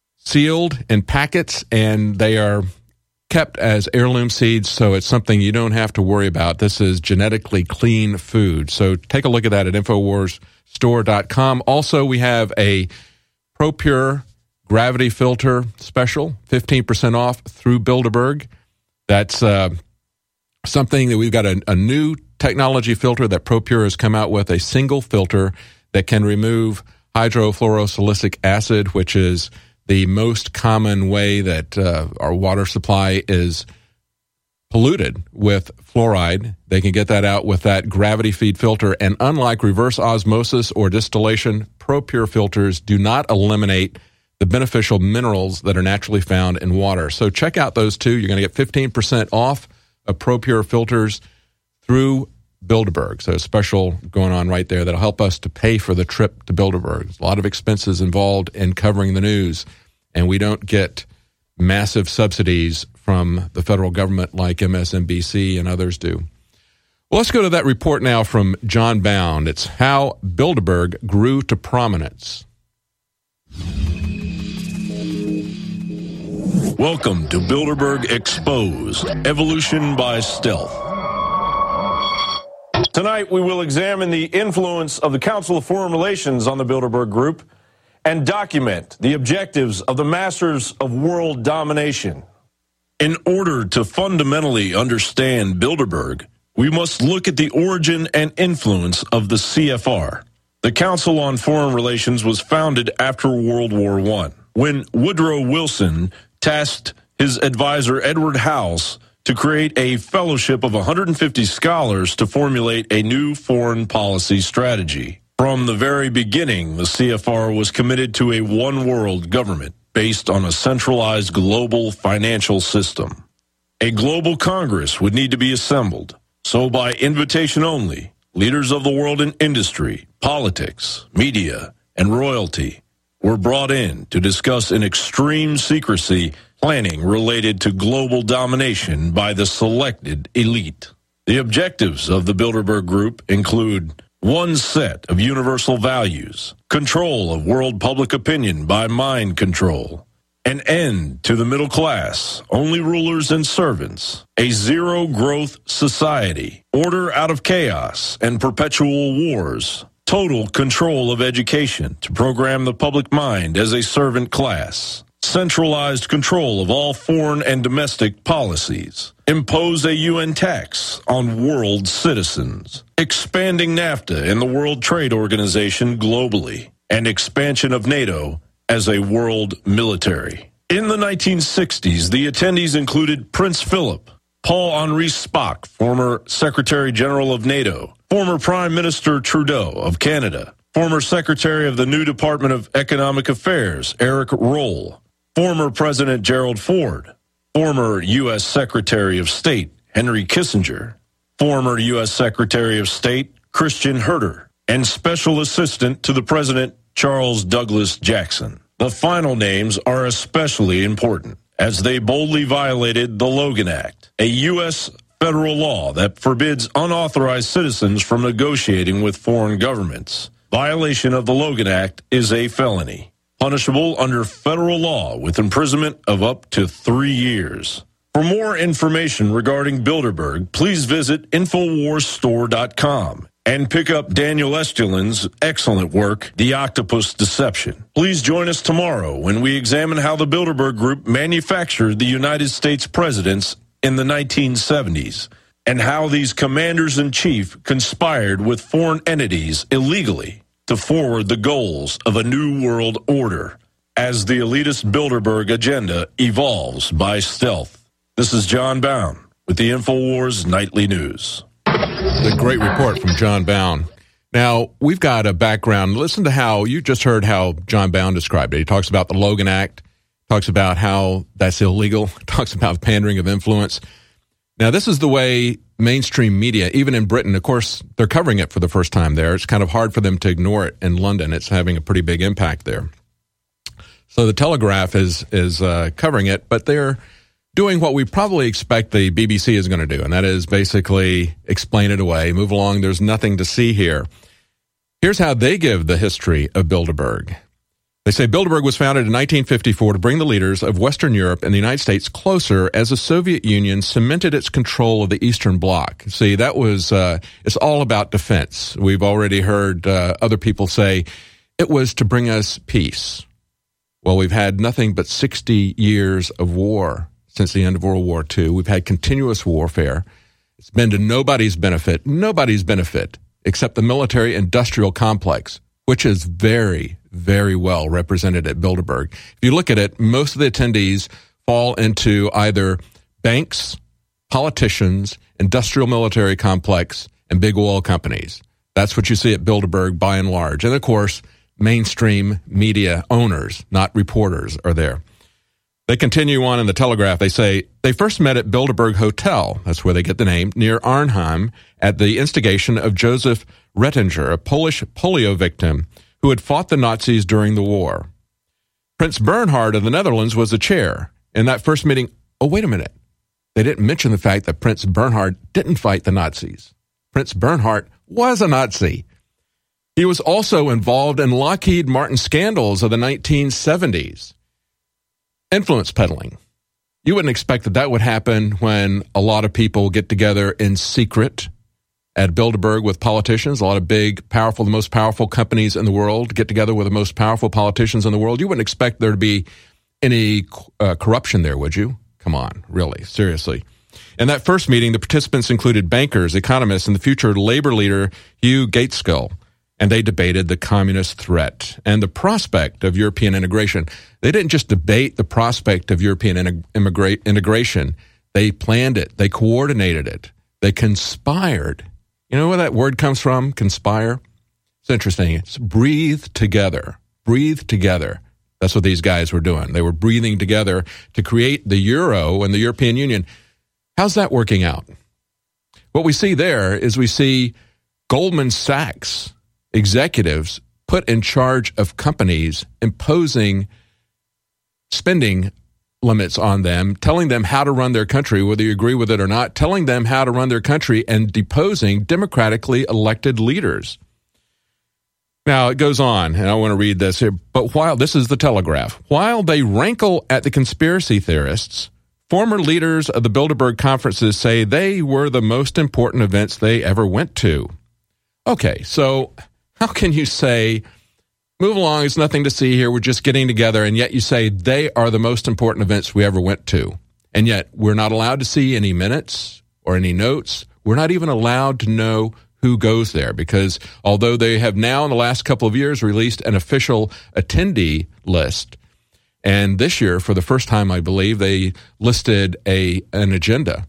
sealed in packets, and they are kept as heirloom seeds, so it's something you don't have to worry about. This is genetically clean food. So take a look at that at Infowars Store dot com. Also, we have a ProPure gravity filter special, fifteen percent off through Bilderberg. That's uh, something that we've got a, a new technology filter that ProPure has come out with, a single filter that can remove hydrofluorosilicic acid, which is the most common way that uh, our water supply is polluted with fluoride. They can get that out with that gravity feed filter. And unlike reverse osmosis or distillation, ProPure filters do not eliminate the beneficial minerals that are naturally found in water. So check out those two. You're going to get fifteen percent off of ProPure filters through Bilderberg. So a special going on right there that'll help us to pay for the trip to Bilderberg. There's a lot of expenses involved in covering the news, and we don't get massive subsidies from the federal government like M S N B C and others do. Well, let's go to that report now from John Bound. It's how Bilderberg grew to prominence. Welcome to Bilderberg Exposed, Evolution by Stealth. Tonight, we will examine the influence of the Council of Foreign Relations on the Bilderberg Group and document the objectives of the masters of world domination. In order to fundamentally understand Bilderberg, we must look at the origin and influence of the C F R. The Council on Foreign Relations was founded after World War One, when Woodrow Wilson tasked his advisor Edward House to create a fellowship of one hundred fifty scholars to formulate a new foreign policy strategy. From the very beginning, the C F R was committed to a one-world government based on a centralized global financial system. A global Congress would need to be assembled, so by invitation only, leaders of the world in industry, politics, media, and royalty were brought in to discuss in extreme secrecy planning related to global domination by the selected elite. The objectives of the Bilderberg Group include one set of universal values, control of world public opinion by mind control, an end to the middle class, only rulers and servants, a zero-growth society, order out of chaos and perpetual wars, total control of education to program the public mind as a servant class, centralized control of all foreign and domestic policies, impose a U N tax on world citizens, expanding NAFTA and the World Trade Organization globally, and expansion of NATO as a world military. In the nineteen sixties, the attendees included Prince Philip, Paul-Henri Spaak, former Secretary General of NATO, former Prime Minister Trudeau of Canada, former Secretary of the new Department of Economic Affairs, Eric Roll, former President Gerald Ford, former U S Secretary of State Henry Kissinger, former U S Secretary of State Christian Herter, and Special Assistant to the President Charles Douglas Jackson. The final names are especially important, as they boldly violated the Logan Act, a U S federal law that forbids unauthorized citizens from negotiating with foreign governments. Violation of the Logan Act is a felony, punishable under federal law with imprisonment of up to three years. For more information regarding Bilderberg, please visit Infowars Store dot com and pick up Daniel Estulin's excellent work, The Octopus Deception. Please join us tomorrow when we examine how the Bilderberg Group manufactured the United States presidents in the nineteen seventies and how these commanders-in-chief conspired with foreign entities illegally to forward the goals of a new world order as the elitist Bilderberg agenda evolves by stealth. This is John Bound with the InfoWars Nightly News. A great report from John Bound. Now, we've got a background. Listen to how you just heard how John Bound described it. He talks about the Logan Act, talks about how that's illegal, talks about pandering of influence. Now, this is the way mainstream media, even in Britain, of course, they're covering it for the first time there. It's kind of hard for them to ignore it in London. It's having a pretty big impact there. So the Telegraph is is uh, covering it, but they're doing what we probably expect the B B C is going to do, and that is basically explain it away, move along, there's nothing to see here. Here's how they give the history of Bilderberg. They say Bilderberg was founded in nineteen fifty-four to bring the leaders of Western Europe and the United States closer as the Soviet Union cemented its control of the Eastern Bloc. See, that was, uh, it's all about defense. We've already heard uh, other people say it was to bring us peace. Well, we've had nothing but sixty years of war since the end of World War Two. We've had continuous warfare. It's been to nobody's benefit, nobody's benefit, except the military-industrial complex, which is very, very well represented at Bilderberg. If you look at it, most of the attendees fall into either banks, politicians, industrial military complex, and big oil companies. That's what you see at Bilderberg by and large. And, of course, mainstream media owners, not reporters, are there. They continue on in the Telegraph. They say they first met at Bilderberg Hotel, that's where they get the name, near Arnhem, at the instigation of Joseph Rettinger, a Polish polio victim who had fought the Nazis during the war. Prince Bernhard of the Netherlands was the chair. In that first meeting, oh, wait a minute. They didn't mention the fact that Prince Bernhard didn't fight the Nazis. Prince Bernhard was a Nazi. He was also involved in Lockheed Martin scandals of the nineteen seventies. Influence peddling. You wouldn't expect that that would happen when a lot of people get together in secret at Bilderberg with politicians. A lot of big, powerful, the most powerful companies in the world get together with the most powerful politicians in the world. You wouldn't expect there to be any uh, corruption there, would you? Come on, really, seriously. In that first meeting, the participants included bankers, economists, and the future labor leader Hugh Gaitskell, and they debated the communist threat and the prospect of European integration. They didn't just debate the prospect of European integ- integration. They planned it. They coordinated it. They conspired. You know where that word comes from, conspire? It's interesting. It's breathe together. Breathe together. That's what these guys were doing. They were breathing together to create the euro and the European Union. How's that working out? What we see there is we see Goldman Sachs executives put in charge of companies, imposing spending limits on them, telling them how to run their country, whether you agree with it or not, telling them how to run their country and deposing democratically elected leaders. Now, it goes on, and I want to read this here, but while, this is the Telegraph, while they rankle at the conspiracy theorists, former leaders of the Bilderberg conferences say they were the most important events they ever went to. Okay, so how can you say, move along, there's nothing to see here, we're just getting together, and yet you say they are the most important events we ever went to, and yet we're not allowed to see any minutes or any notes. We're not even allowed to know who goes there, because although they have now in the last couple of years released an official attendee list, and this year, for the first time, I believe, they listed a an agenda.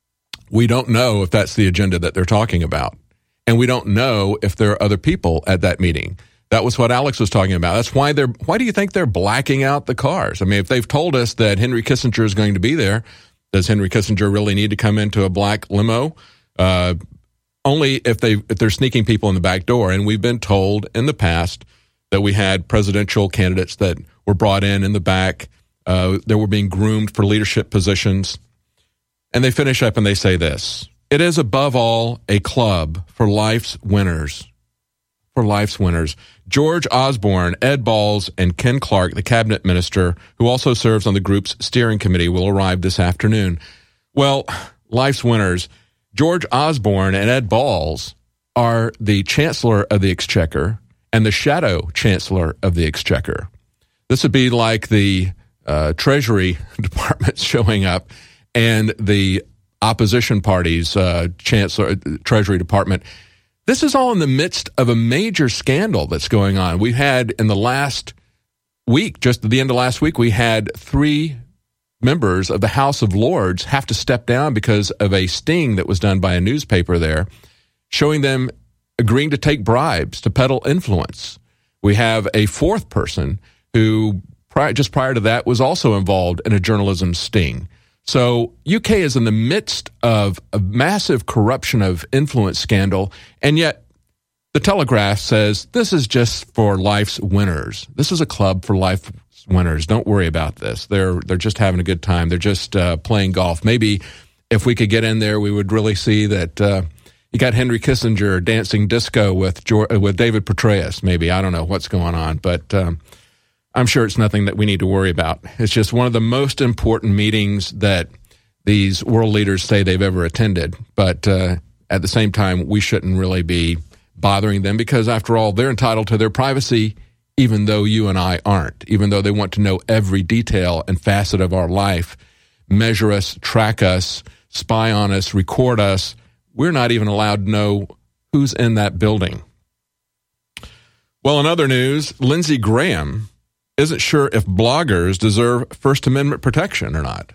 We don't know if that's the agenda that they're talking about, and we don't know if there are other people at that meeting. That was what Alex was talking about. That's why they're, why do you think they're blacking out the cars? I mean, if they've told us that Henry Kissinger is going to be there, does Henry Kissinger really need to come into a black limo? Uh, only if they, if they're sneaking people in the back door. And we've been told in the past that we had presidential candidates that were brought in in the back. Uh, they were being groomed for leadership positions. And they finish up and they say this: it is above all a club for life's winners. For life's winners. George Osborne, Ed Balls, and Ken Clark, the cabinet minister, who also serves on the group's steering committee, will arrive this afternoon. Well, life's winners. George Osborne and Ed Balls are the chancellor of the exchequer and the shadow chancellor of the exchequer. This would be like the uh, Treasury Department showing up and the opposition party's uh, chancellor, Treasury Department. This is all in the midst of a major scandal that's going on. We had in the last week, just at the end of last week, we had three members of the House of Lords have to step down because of a sting that was done by a newspaper there, showing them agreeing to take bribes to peddle influence. We have a fourth person who, prior, just prior to that, was also involved in a journalism sting. So U K is in the midst of a massive corruption of influence scandal, and yet the Telegraph says this is just for life's winners. This is a club for life's winners. Don't worry about this. They're they're just having a good time. They're just uh, playing golf. Maybe if we could get in there, we would really see that uh, you got Henry Kissinger dancing disco with George, with David Petraeus. Maybe, I don't know what's going on, but um, I'm sure it's nothing that we need to worry about. It's just one of the most important meetings that these world leaders say they've ever attended. But uh, at the same time, we shouldn't really be bothering them because, after all, they're entitled to their privacy, even though you and I aren't, even though they want to know every detail and facet of our life, measure us, track us, spy on us, record us. We're not even allowed to know who's in that building. Well, in other news, Lindsey Graham isn't sure if bloggers deserve First Amendment protection or not.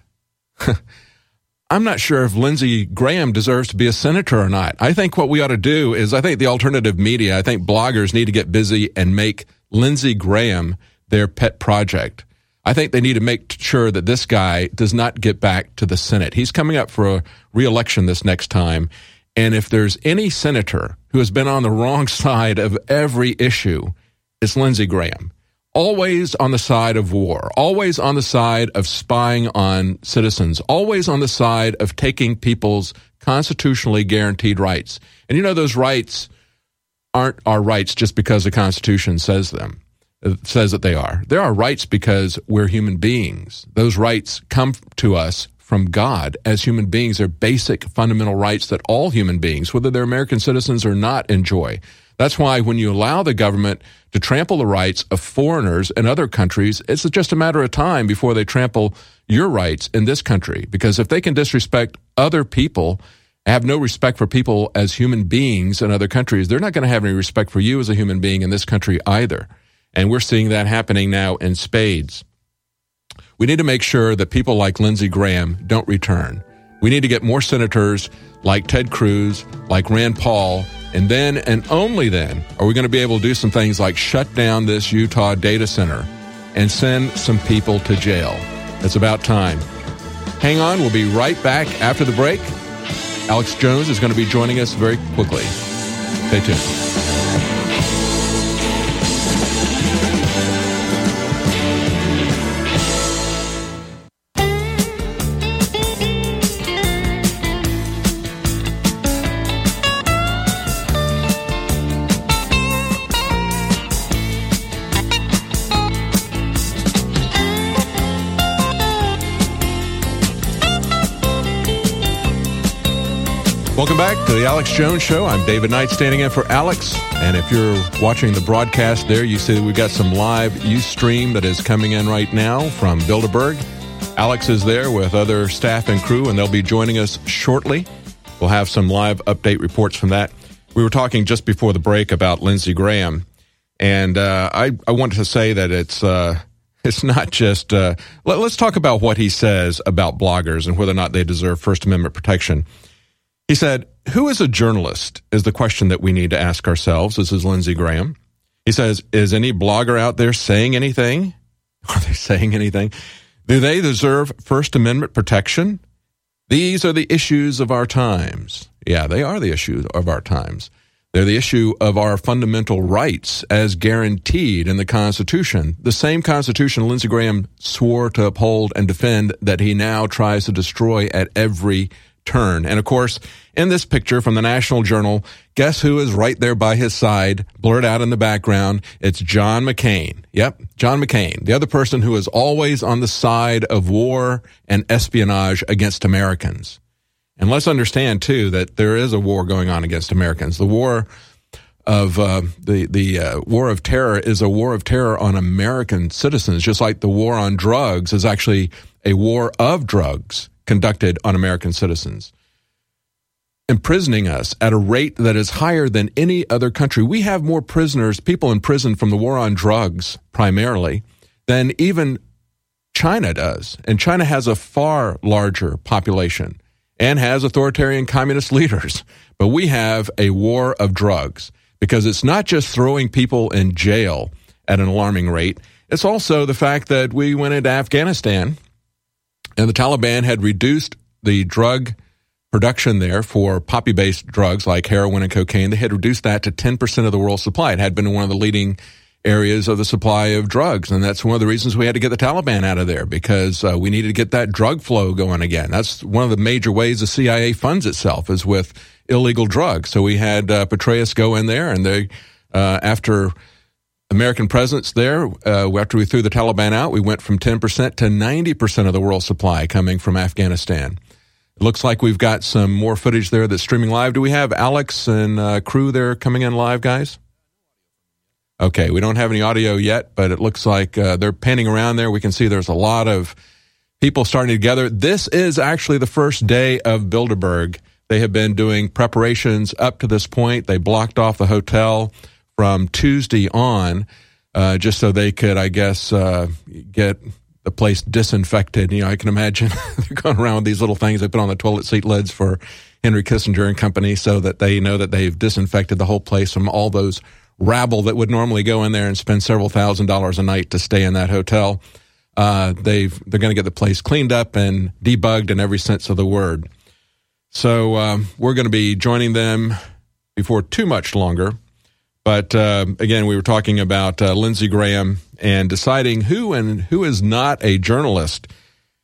I'm not sure if Lindsey Graham deserves to be a senator or not. I think what we ought to do is, I think the alternative media, I think bloggers need to get busy and make Lindsey Graham their pet project. I think they need to make sure that this guy does not get back to the Senate. He's coming up for a re-election this next time. And if there's any senator who has been on the wrong side of every issue, it's Lindsey Graham. Always on the side of war, always on the side of spying on citizens, always on the side of taking people's constitutionally guaranteed rights. And you know, those rights aren't our rights just because the Constitution says them. It says that they are. There are rights because we're human beings. Those rights come to us from God as human beings. They're basic fundamental rights that all human beings, whether they're American citizens or not, enjoy. That's why when you allow the government to trample the rights of foreigners in other countries, it's just a matter of time before they trample your rights in this country. Because if they can disrespect other people, have no respect for people as human beings in other countries, they're not going to have any respect for you as a human being in this country either. And we're seeing that happening now in spades. We need to make sure that people like Lindsey Graham don't return. We need to get more senators like Ted Cruz, like Rand Paul, and then and only then are we going to be able to do some things like shut down this Utah data center and send some people to jail. It's about time. Hang on, we'll be right back after the break. Alex Jones is going to be joining us very quickly. Stay tuned. Welcome back to the Alex Jones Show. I'm David Knight standing in for Alex. And if you're watching the broadcast there, you see that we've got some live Ustream that is coming in right now from Bilderberg. Alex is there with other staff and crew, and they'll be joining us shortly. We'll have some live update reports from that. We were talking just before the break about Lindsey Graham, and uh, I, I wanted to say that it's uh, it's not just... Uh, let, let's talk about what he says about bloggers and whether or not they deserve First Amendment protection. He said, who is a journalist is the question that we need to ask ourselves. This is Lindsey Graham. He says, is any blogger out there saying anything? Are they saying anything? Do they deserve First Amendment protection? These are the issues of our times. Yeah, they are the issues of our times. They're the issue of our fundamental rights as guaranteed in the Constitution. The same Constitution Lindsey Graham swore to uphold and defend that he now tries to destroy at every turn. And of course, in this picture from the National Journal, guess who is right there by his side, blurred out in the background? It's John McCain. Yep, John McCain, the other person who is always on the side of war and espionage against Americans. And let's understand, too, that there is a war going on against Americans. The war of uh, the the uh, war of terror is a war of terror on American citizens, just like the war on drugs is actually a war of drugs conducted on American citizens, imprisoning us at a rate that is higher than any other country. We have more prisoners, people in prison from the war on drugs primarily, than even China does. And China has a far larger population and has authoritarian communist leaders. But we have a war of drugs because it's not just throwing people in jail at an alarming rate. It's also the fact that we went into Afghanistan and the Taliban had reduced the drug production there for poppy-based drugs like heroin and cocaine. They had reduced that to ten percent of the world's supply. It had been one of the leading areas of the supply of drugs, and that's one of the reasons we had to get the Taliban out of there, because uh, we needed to get that drug flow going again. That's one of the major ways the C I A funds itself, is with illegal drugs. So we had uh, Petraeus go in there, and they, uh, after American presence there, uh, after we threw the Taliban out, we went from ten percent to ninety percent of the world's supply coming from Afghanistan. It looks like we've got some more footage there that's streaming live. Do we have Alex and uh, crew there coming in live, guys? Okay, we don't have any audio yet, but it looks like uh, they're panning around there. We can see there's a lot of people starting together. This is actually the first day of Bilderberg. They have been doing preparations up to this point. They blocked off the hotel from Tuesday on, uh, just so they could, I guess, uh, get the place disinfected. You know, I can imagine they're going around with these little things they put on the toilet seat lids for Henry Kissinger and company, so that they know that they've disinfected the whole place from all those rabble that would normally go in there and spend several thousand dollars a night to stay in that hotel. Uh, they've, they're going to get the place cleaned up and debugged in every sense of the word. So um, we're going to be joining them before too much longer. But uh, again, we were talking about uh, Lindsey Graham and deciding who and who is not a journalist.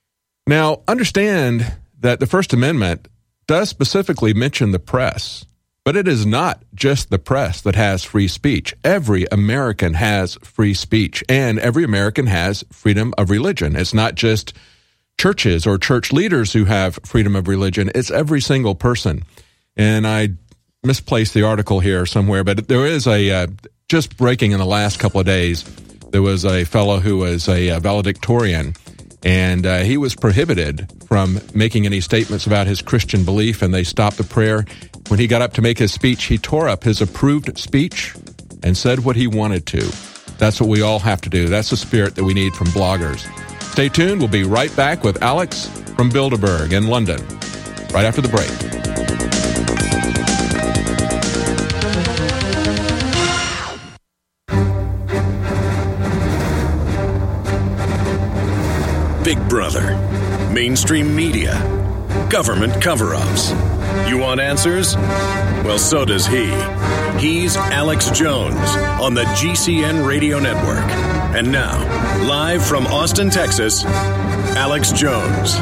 Now, understand that the First Amendment does specifically mention the press. But it is not just the press that has free speech. Every American has free speech, and every American has freedom of religion. It's not just churches or church leaders who have freedom of religion. It's every single person. And I misplaced the article here somewhere, but there is a, uh, just breaking in the last couple of days, there was a fellow who was a, a valedictorian, and uh, he was prohibited from making any statements about his Christian belief, and they stopped the prayer. When he got up to make his speech, he tore up his approved speech and said what he wanted to. That's what we all have to do. That's the spirit that we need from bloggers. Stay tuned. We'll be right back with Alex from Bilderberg in London right after the break. Big Brother, mainstream media, government cover-ups. You want answers? Well, so does he. He's Alex Jones on the G C N Radio Network. And now, live from Austin, Texas, Alex Jones.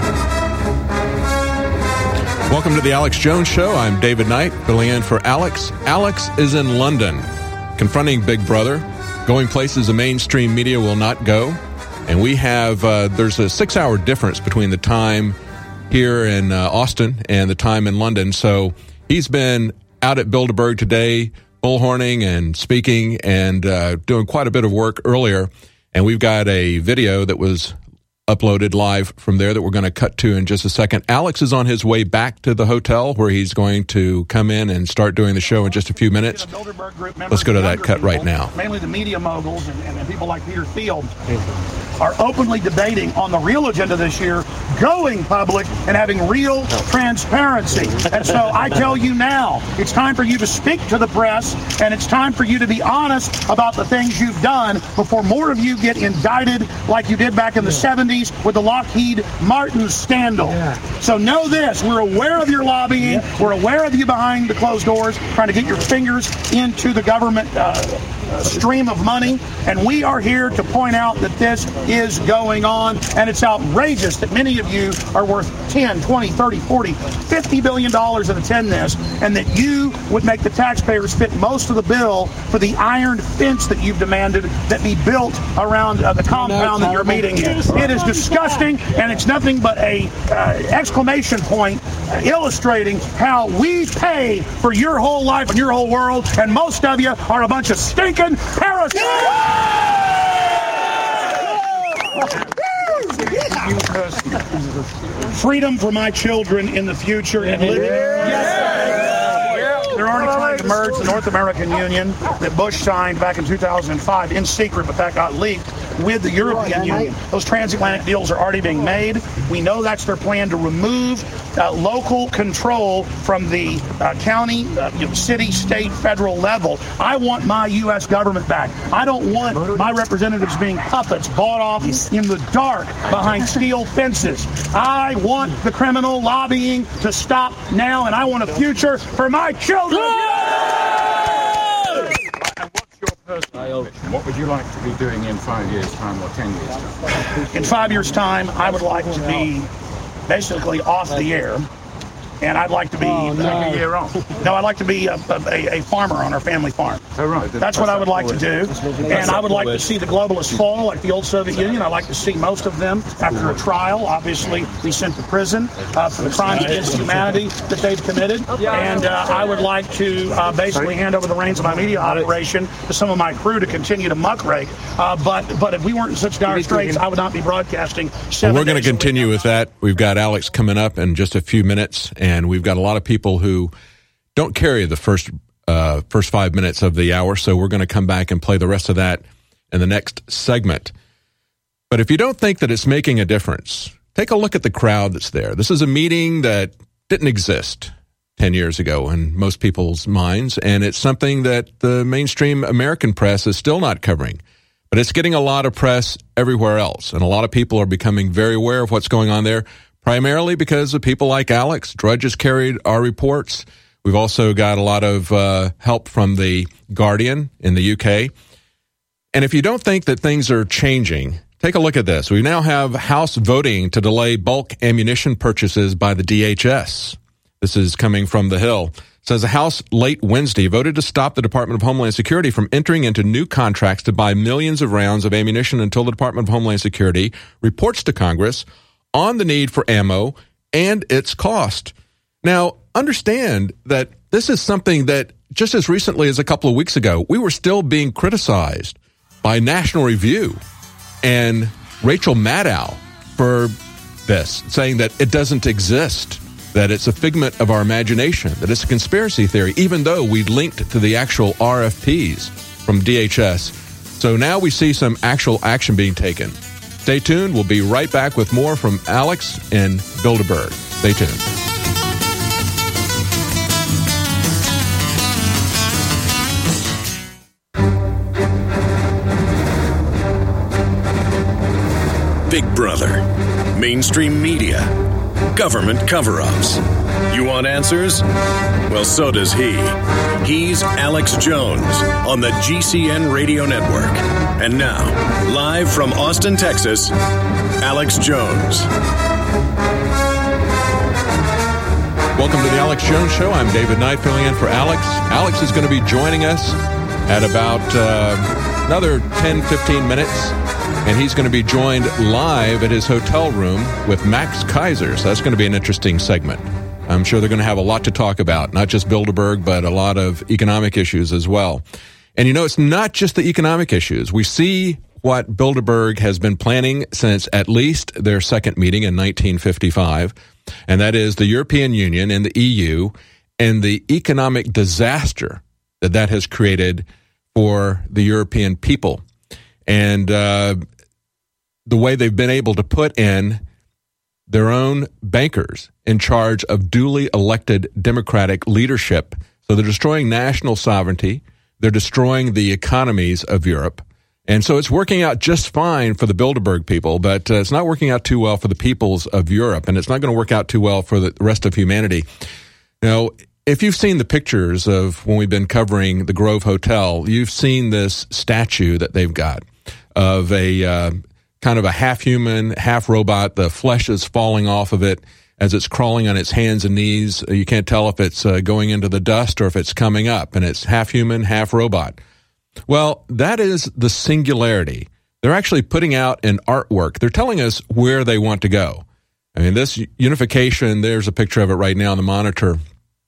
Welcome to the Alex Jones Show. I'm David Knight, filling in for Alex. Alex is in London, confronting Big Brother, going places the mainstream media will not go. And we have, uh, there's a six-hour difference between the time here in uh, Austin and the time in London. So he's been out at Bilderberg today, bullhorning and speaking and uh, doing quite a bit of work earlier. And we've got a video that was uploaded live from there that we're going to cut to in just a second. Alex is on his way back to the hotel where he's going to come in and start doing the show in just a few minutes. Let's go to that cut right now. Mainly the media moguls and, and people like Peter Thiel are openly debating on the real agenda this year, going public and having real transparency. And so I tell you now, it's time for you to speak to the press, and it's time for you to be honest about the things you've done before more of you get indicted like you did back in the seventies with the Lockheed Martin scandal. Yeah. So know this, we're aware of your lobbying, yeah. We're aware of you behind the closed doors, trying to get your fingers into the government uh, stream of money, and we are here to point out that this is going on, and it's outrageous that many of you are worth ten, twenty, thirty, forty, fifty billion dollars that attend this, and that you would make the taxpayers fit most of the bill for the iron fence that you've demanded that be built around uh, the compound that you're meeting in. It is disgusting, and it's nothing but a uh, exclamation point uh, illustrating how we pay for your whole life and your whole world, and most of you are a bunch of stinking parasites. Freedom for my children in the future and living. Yes. They're already trying to merge the North American Union that Bush signed back in two thousand five in secret, but that got leaked, with the European Union. Those transatlantic deals are already being made. We know that's their plan to remove uh, local control from the uh, county, uh, you know, city, state, federal level. I want my U S government back. I don't want my representatives being puppets bought off in the dark behind steel fences. I want the criminal lobbying to stop now, and I want a future for my children. What would you like to be doing in five years' time or ten years' time? In five years' time, I would like to be basically off the air, and I'd like to be oh, no. uh, a year off. No, I'd like to be a, a, a farmer on our family farm. Oh, right. That's what I would like to do, and I would like to see the globalists fall like the old Soviet Union. I'd like to see most of them, after a trial, obviously be sent to prison uh, for the crimes against humanity that they've committed, and uh, I would like to uh, basically hand over the reins of my media operation to some of my crew to continue to muckrake. Uh, but but if we weren't in such dire straits, I would not be broadcasting seven well, we're going to continue with that. We've got Alex coming up in just a few minutes, and we've got a lot of people who don't carry the first uh, first five minutes of the hour, so we're going to come back and play the rest of that in the next segment. But if you don't think that it's making a difference, take a look at the crowd that's there. This is a meeting that didn't exist ten years ago in most people's minds, and it's something that the mainstream American press is still not covering. But it's getting a lot of press everywhere else, and a lot of people are becoming very aware of what's going on there, primarily because of people like Alex. Drudge has carried our reports. We've also got a lot of uh, help from The Guardian in the U K. And if you don't think that things are changing, take a look at this. We now have House voting to delay bulk ammunition purchases by the D H S. This is coming from The Hill. says the House late Wednesday voted to stop the Department of Homeland Security from entering into new contracts to buy millions of rounds of ammunition until the Department of Homeland Security reports to Congress on the need for ammo and its cost. Now, understand that this is something that just as recently as a couple of weeks ago, we were still being criticized by National Review and Rachel Maddow for this, saying that it doesn't exist, that it's a figment of our imagination, that it's a conspiracy theory, even though we linked to the actual R F Ps from D H S. So now we see some actual action being taken. Stay tuned. We'll be right back with more from Alex in Bilderberg. Stay tuned. Big Brother, mainstream media, government cover-ups. You want answers? Well, so does he. He's Alex Jones on the G C N Radio Network. And now, live from Austin, Texas, Alex Jones. Welcome to the Alex Jones Show. I'm David Knight filling in for Alex. Alex is going to be joining us at about uh, another ten, fifteen minutes. And he's going to be joined live at his hotel room with Max Keiser. So that's going to be an interesting segment. I'm sure they're going to have a lot to talk about, not just Bilderberg, but a lot of economic issues as well. And you know, it's not just the economic issues. We see what Bilderberg has been planning since at least their second meeting in nineteen fifty-five, and that is the European Union and the E U and the economic disaster that that has created for the European people. And uh, the way they've been able to put in their own bankers in charge of duly elected democratic leadership. So they're destroying national sovereignty. They're destroying the economies of Europe. And so it's working out just fine for the Bilderberg people, but uh, it's not working out too well for the peoples of Europe, and it's not going to work out too well for the rest of humanity. Now, if you've seen the pictures of when we've been covering the Grove Hotel, you've seen this statue that they've got of a uh, kind of a half-human, half-robot. The flesh is falling off of it as it's crawling on its hands and knees. You can't tell if it's uh, going into the dust or if it's coming up, and it's half-human, half-robot. Well, that is the singularity. They're actually putting out an artwork. They're telling us where they want to go. I mean, this unification, there's a picture of it right now on the monitor.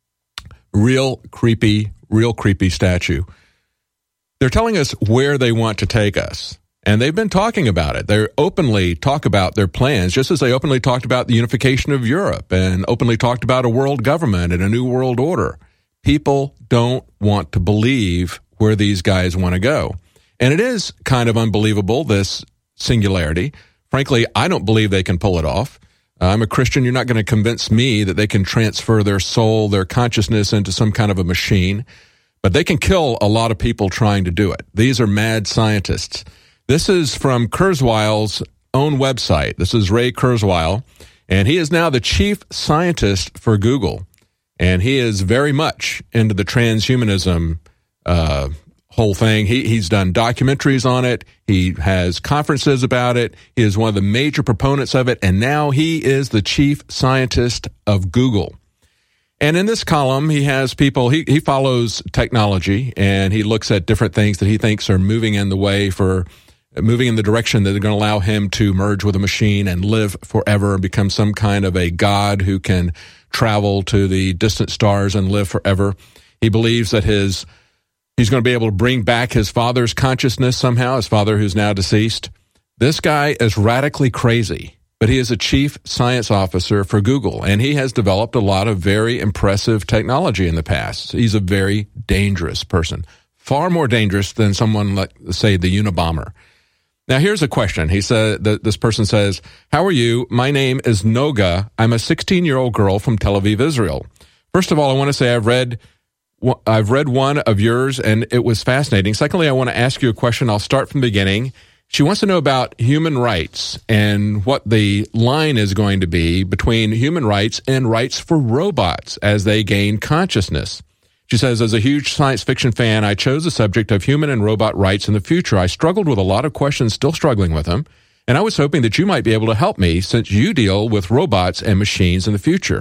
Real creepy, real creepy statue. They're telling us where they want to take us. And they've been talking about it. They openly talk about their plans, just as they openly talked about the unification of Europe and openly talked about a world government and a new world order. People don't want to believe where these guys want to go. And it is kind of unbelievable, this singularity. Frankly, I don't believe they can pull it off. Uh, I'm a Christian. You're not going to convince me that they can transfer their soul, their consciousness into some kind of a machine. But they can kill a lot of people trying to do it. These are mad scientists. This is from Kurzweil's own website. This is Ray Kurzweil, and he is now the chief scientist for Google. And he is very much into the transhumanism uh, whole thing. He, he's done documentaries on it. He has conferences about it. He is one of the major proponents of it. And now he is the chief scientist of Google. And in this column, he has people, he, he follows technology, and he looks at different things that he thinks are moving in the way for, moving in the direction that are going to allow him to merge with a machine and live forever and become some kind of a god who can travel to the distant stars and live forever. He believes that his he's going to be able to bring back his father's consciousness somehow, his father who's now deceased. This guy is radically crazy, but he is a chief science officer for Google, and he has developed a lot of very impressive technology in the past. He's a very dangerous person, far more dangerous than someone like, say, the Unabomber. Now, here's a question. He said that this person says, "How are you? My name is Noga. I'm a sixteen-year-old girl from Tel Aviv, Israel. First of all, I want to say I've read I've read one of yours, and it was fascinating. Secondly, I want to ask you a question. I'll start from the beginning. She wants to know about human rights and what the line is going to be between human rights and rights for robots as they gain consciousness. She says, as a huge science fiction fan, I chose the subject of human and robot rights in the future. I struggled with a lot of questions, still struggling with them, and I was hoping that you might be able to help me since you deal with robots and machines in the future.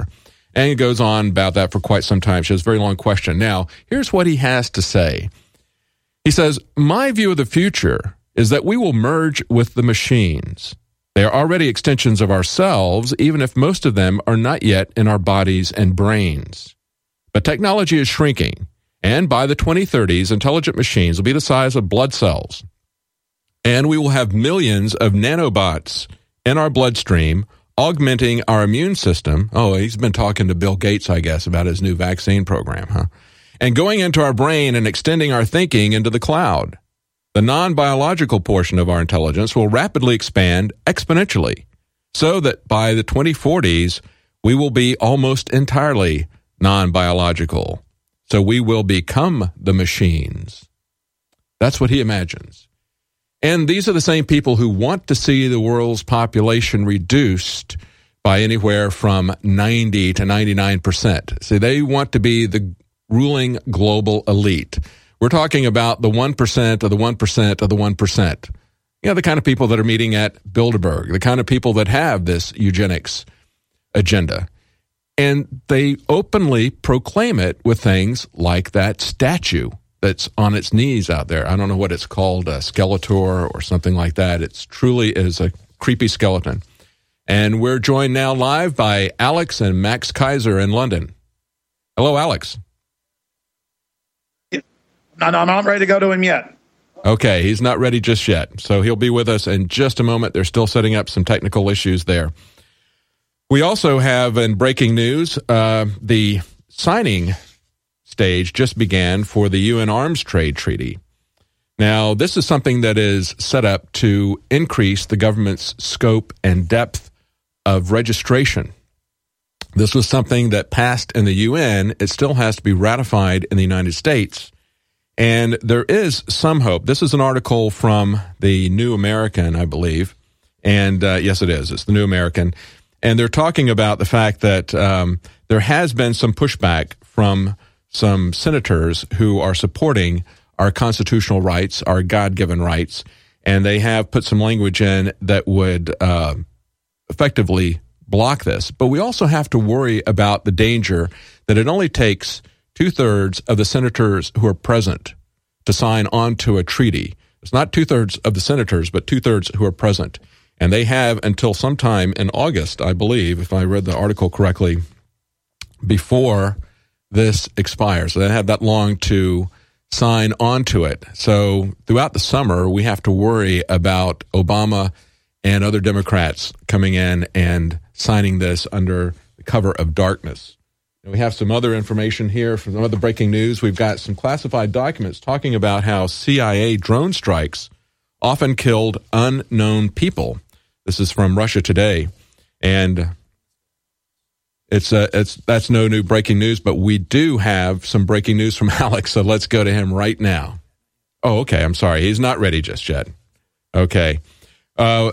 And he goes on about that for quite some time. She has a very long question. Now, here's what he has to say. He says, my view of the future is that we will merge with the machines. They are already extensions of ourselves, even if most of them are not yet in our bodies and brains. But technology is shrinking, and by the twenty thirties, intelligent machines will be the size of blood cells. And we will have millions of nanobots in our bloodstream, augmenting our immune system. Oh, he's been talking to Bill Gates, I guess, about his new vaccine program, huh? And going into our brain and extending our thinking into the cloud. The non-biological portion of our intelligence will rapidly expand exponentially, so that by the twenty forties, we will be almost entirely non-biological. So we will become the machines. That's what he imagines. And these are the same people who want to see the world's population reduced by anywhere from ninety to ninety-nine percent. See, they want to be the ruling global elite. We're talking about the one percent of the one percent of the one percent. You know, the kind of people that are meeting at Bilderberg, the kind of people that have this eugenics agenda. And they openly proclaim it with things like that statue that's on its knees out there. I don't know what it's called, a Skeletor or something like that. It's truly is a creepy skeleton. And we're joined now live by Alex and Max Kaiser in London. Hello, Alex. No, no, I'm not ready to go to him yet. Okay, he's not ready just yet. So he'll be with us in just a moment. They're still setting up some technical issues there. We also have, in breaking news, uh, the signing stage just began for the U N Arms Trade Treaty. Now, this is something that is set up to increase the government's scope and depth of registration. This was something that passed in the U N. It still has to be ratified in the United States. And there is some hope. This is an article from the New American, I believe. And uh, yes, it is. It's the New American. And they're talking about the fact that um, there has been some pushback from some senators who are supporting our constitutional rights, our God-given rights, and they have put some language in that would uh, effectively block this. But we also have to worry about the danger that it only takes two-thirds of the senators who are present to sign on to a treaty. It's not two-thirds of the senators, but two-thirds who are present. And they have until sometime in August, I believe, if I read the article correctly, before this expires. So they have that long to sign on to it. So throughout the summer, we have to worry about Obama and other Democrats coming in and signing this under the cover of darkness. And we have some other information here from some other breaking news. We've got some classified documents talking about how C I A drone strikes often killed unknown people. This is from Russia Today, and it's uh, it's that's no new breaking news, but we do have some breaking news from Alex, so let's go to him right now. Oh, okay, I'm sorry. He's not ready just yet. Okay. Uh,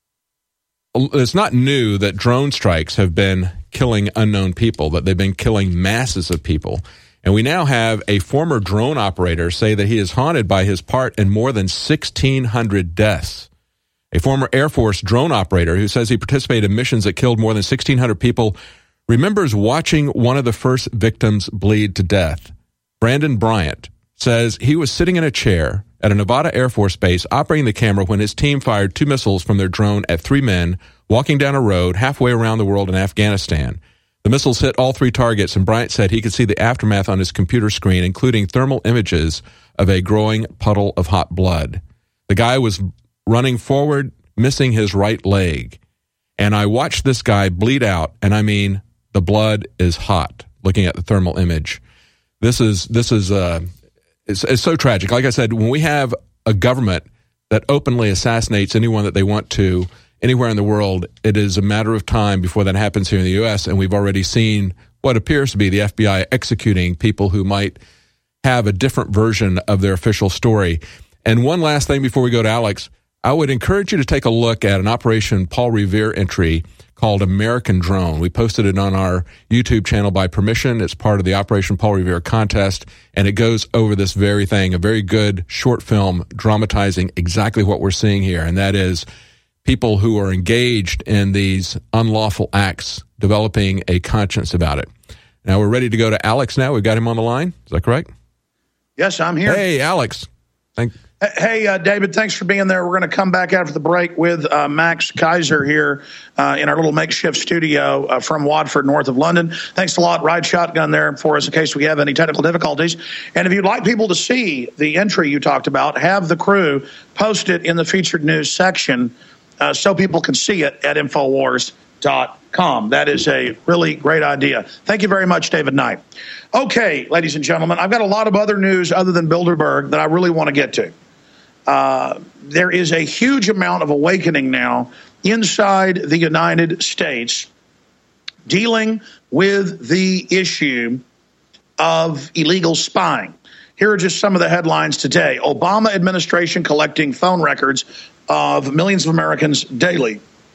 it's not new that drone strikes have been killing unknown people, that they've been killing masses of people. And we now have a former drone operator say that he is haunted by his part in more than sixteen hundred deaths. A former Air Force drone operator who says he participated in missions that killed more than sixteen hundred people remembers watching one of the first victims bleed to death. Brandon Bryant says he was sitting in a chair at a Nevada Air Force base operating the camera when his team fired two missiles from their drone at three men walking down a road halfway around the world in Afghanistan. The missiles hit all three targets, and Bryant said he could see the aftermath on his computer screen, including thermal images of a growing puddle of hot blood. The guy was running forward, missing his right leg. And I watched this guy bleed out, and I mean, the blood is hot, looking at the thermal image. This is, this is, uh, it's, it's so tragic. Like I said, when we have a government that openly assassinates anyone that they want to, anywhere in the world, it is a matter of time before that happens here in the U S, and we've already seen what appears to be the F B I executing people who might have a different version of their official story. And one last thing before we go to Alex, I would encourage you to take a look at an Operation Paul Revere entry called American Drone. We posted it on our YouTube channel by permission. It's part of the Operation Paul Revere contest, and it goes over this very thing, a very good short film dramatizing exactly what we're seeing here, and that is people who are engaged in these unlawful acts developing a conscience about it. Now we're ready to go to Alex now. We've got him on the line. Is that correct? Yes, I'm here. Hey, Alex. Thank Hey, uh, David, thanks for being there. We're going to come back after the break with uh, Max Keiser here uh, in our little makeshift studio uh, from Watford, north of London. Thanks a lot. Ride shotgun there for us in case we have any technical difficulties. And if you'd like people to see the entry you talked about, have the crew post it in the featured news section uh, so people can see it at Infowars dot com. That is a really great idea. Thank you very much, David Knight. Okay, ladies and gentlemen, I've got a lot of other news other than Bilderberg that I really want to get to. Uh, there is a huge amount of awakening now inside the United States dealing with the issue of illegal spying. Here are just some of the headlines today. Obama administration collecting phone records of millions of Americans daily.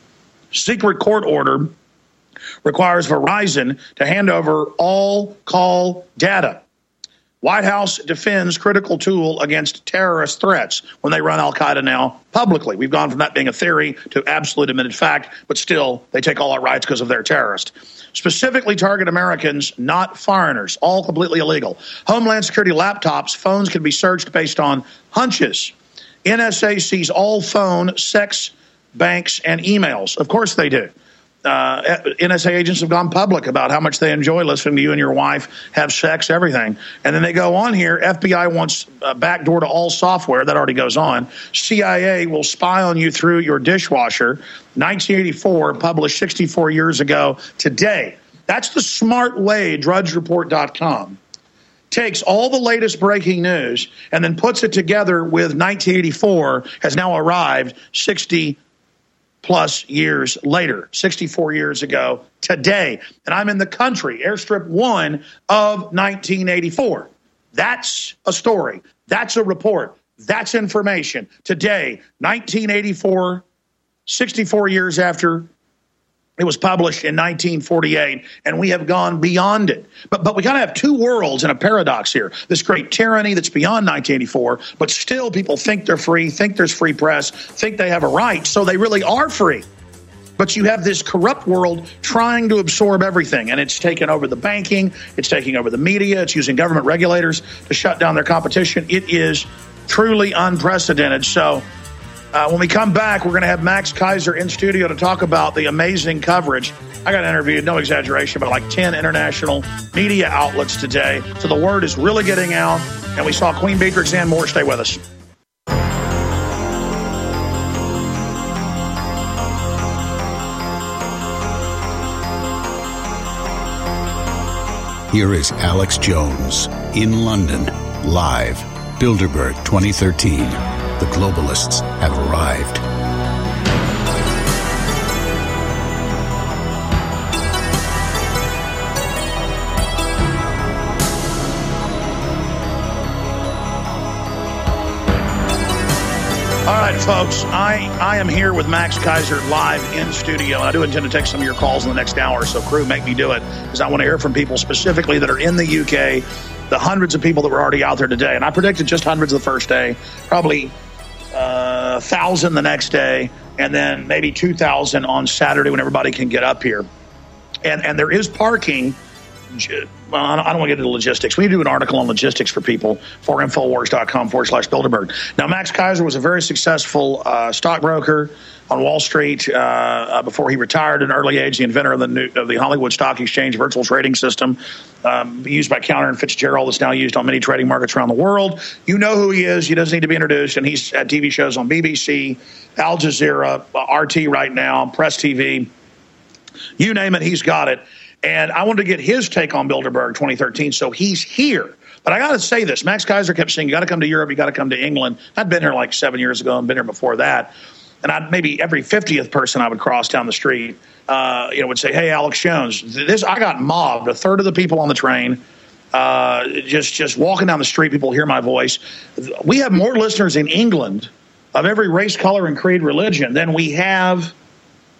Secret court order requires Verizon to hand over all call data. White House defends critical tool against terrorist threats when they run al-Qaeda now publicly. We've gone from that being a theory to absolute admitted fact, but still they take all our rights because of their terrorist. Specifically target Americans, not foreigners, all completely illegal. Homeland Security laptops, phones can be searched based on hunches. N S A sees all phone, sex, banks, and emails. Of course they do. Uh, N S A agents have gone public about how much they enjoy listening to you and your wife have sex, everything. And then they go on here. F B I wants a backdoor to all software. That already goes on. C I A will spy on you through your dishwasher. nineteen eighty-four, published sixty-four years ago today. That's the smart way drudge report dot com takes all the latest breaking news and then puts it together with nineteen eighty-four has now arrived sixty plus years later, sixty-four years ago today. And I'm in the country, airstrip one of nineteen eighty-four. That's a story. That's a report. That's information. Today, nineteen eighty-four, sixty-four years after it was published in nineteen forty-eight, and we have gone beyond it. But but we kind of have two worlds and a paradox here. This great tyranny that's beyond nineteen eighty-four, but still people think they're free, think there's free press, think they have a right, so they really are free. But you have this corrupt world trying to absorb everything, and it's taken over the banking, it's taking over the media, it's using government regulators to shut down their competition. It is truly unprecedented. So Uh, when we come back, we're going to have Max Keiser in studio to talk about the amazing coverage. I got interviewed, no exaggeration, by like ten international media outlets today. So the word is really getting out, and we saw Queen Beatrix and more. Stay with us. Here is Alex Jones in London, live, Bilderberg twenty thirteen. The globalists have arrived. All right, folks, I, I am here with Max Keiser live in studio, and I do intend to take some of your calls in the next hour, so crew, make me do it, because I want to hear from people specifically that are in the U K, the hundreds of people that were already out there today. And I predicted just hundreds the first day, probably uh, one thousand the next day, and then maybe two thousand on Saturday when everybody can get up here. And and there is parking. Well, I don't want to get into logistics. We need to do an article on logistics for people for Infowars.com forward slash Bilderberg. Now, Max Keiser was a very successful uh, stockbroker on Wall Street uh, uh, before he retired at an early age, the inventor of the, new, of the Hollywood Stock Exchange virtual trading system um, used by Counter and Fitzgerald. That's now used on many trading markets around the world. You know who he is. He doesn't need to be introduced. And he's at T V shows on B B C, Al Jazeera, R T right now, Press T V. You name it, he's got it. And I wanted to get his take on Bilderberg twenty thirteen, so he's here. But I got to say this. Max Keiser kept saying, you got to come to Europe, you got to come to England. I'd been here like seven years ago and been here before that. And I'd maybe every fiftieth person I would cross down the street, uh, you know, would say, hey, Alex Jones, this, I got mobbed. A third of the people on the train, uh, just, just walking down the street, people hear my voice. We have more listeners in England of every race, color, and creed religion than we have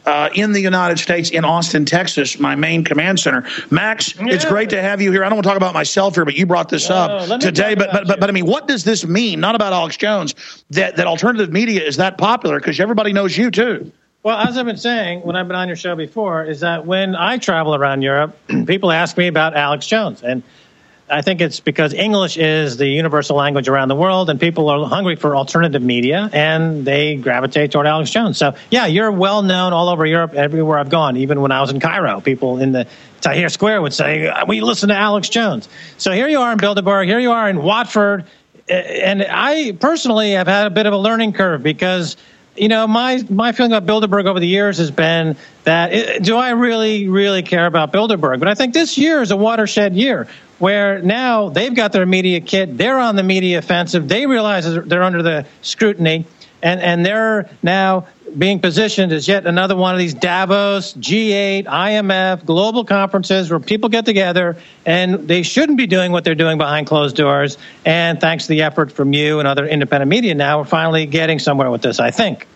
uh, in the United States, in Austin, Texas, my main command center. Max, yeah. It's great to have you here. I don't want to talk about myself here, but you brought this oh, up today. But but, but but I mean, what does this mean? Not about Alex Jones. That that alternative media is that popular because everybody knows you too. Well, as I've been saying when I've been on your show before, is that when I travel around Europe, people ask me about Alex Jones. And I think it's because English is the universal language around the world, and people are hungry for alternative media, and they gravitate toward Alex Jones. So, yeah, you're well known all over Europe, everywhere I've gone. Even when I was in Cairo, people in the Tahrir Square would say, we listen to Alex Jones. So here you are in Bilderberg, here you are in Watford. And I personally have had a bit of a learning curve because – you know, my, my feeling about Bilderberg over the years has been that, it, do I really, really care about Bilderberg? But I think this year is a watershed year where now they've got their media kit. They're on the media offensive. They realize they're under the scrutiny, and, and they're now being positioned as yet another one of these Davos, G eight, I M F, global conferences where people get together, and they shouldn't be doing what they're doing behind closed doors. And thanks to the effort from you and other independent media now, we're finally getting somewhere with this, I think.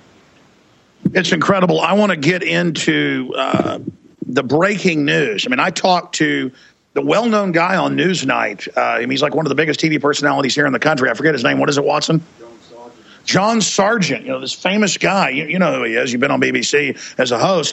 It's incredible. I want to get into uh, the breaking news. I mean, I talked to the well-known guy on Newsnight. Uh, I mean, he's like one of the biggest T V personalities here in the country. I forget his name. What is it, Watson? John Sargent, you know, this famous guy. You, you know who he is. You've been on B B C as a host.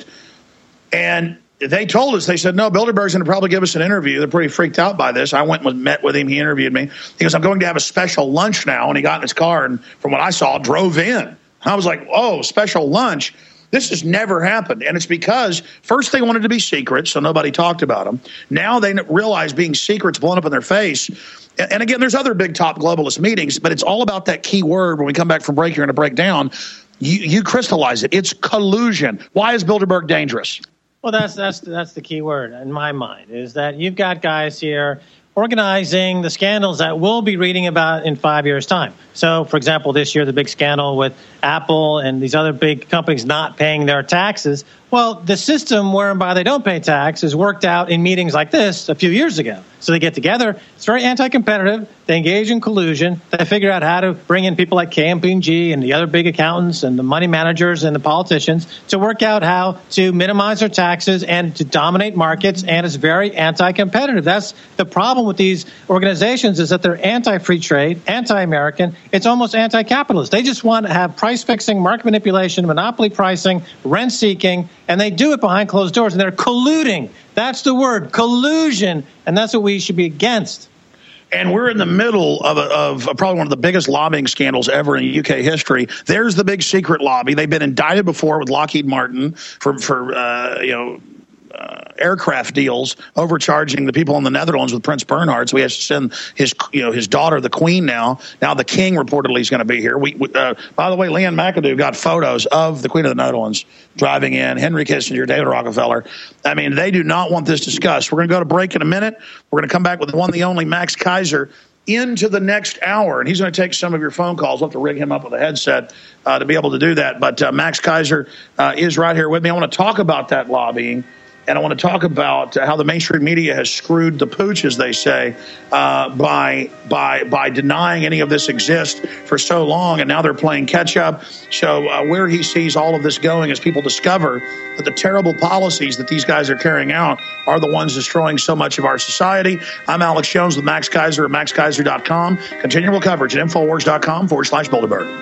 And they told us, they said, no, Bilderberg's going to probably give us an interview. They're pretty freaked out by this. I went and met with him. He interviewed me. He goes, I'm going to have a special lunch now. And he got in his car and, from what I saw, drove in. And I was like, oh, special lunch. This has never happened. And it's because first they wanted to be secret, so nobody talked about them. Now they realize being secret's blown up in their face. And again, there's other big top globalist meetings, but it's all about that key word. When we come back from break, you're going to break down. You, you crystallize it. It's collusion. Why is Bilderberg dangerous? Well, that's that's that's the key word in my mind, is that you've got guys here organizing the scandals that we'll be reading about in five years' time. So, for example, this year, the big scandal with Apple and these other big companies not paying their taxes. Well, the system whereby they don't pay tax is worked out in meetings like this a few years ago. So they get together. It's very anti-competitive. They engage in collusion. They figure out how to bring in people like K P M G and the other big accountants and the money managers and the politicians to work out how to minimize their taxes and to dominate markets. And it's very anti-competitive. That's the problem with these organizations, is that they're anti-free trade, anti-American. It's almost anti-capitalist. They just want to have price fixing, market manipulation, monopoly pricing, rent seeking, and they do it behind closed doors, and they're colluding. That's the word, collusion, and that's what we should be against. And we're in the middle of, a, of a, probably one of the biggest lobbying scandals ever in U K history. There's the big secret lobby. They've been indicted before with Lockheed Martin for, for uh, you know, Uh, aircraft deals, overcharging the people in the Netherlands with Prince Bernhard. So he has to send his, you know, his daughter, the Queen. Now, now the King reportedly is going to be here. We, we uh, by the way, Leanne McAdoo got photos of the Queen of the Netherlands driving in. Henry Kissinger, David Rockefeller. I mean, they do not want this discussed. We're going to go to break in a minute. We're going to come back with the one, the only Max Keiser into the next hour, and he's going to take some of your phone calls. We'll have to rig him up with a headset uh, to be able to do that. But uh, Max Keiser uh, is right here with me. I want to talk about that lobbying. And I want to talk about how the mainstream media has screwed the pooch, as they say, uh, by by by denying any of this exists for so long, and now they're playing catch up. So uh, where he sees all of this going as people discover that the terrible policies that these guys are carrying out are the ones destroying so much of our society. I'm Alex Jones with Max Keiser at max keiser dot com. Continual coverage at infowars dot com forward slash Bilderberg.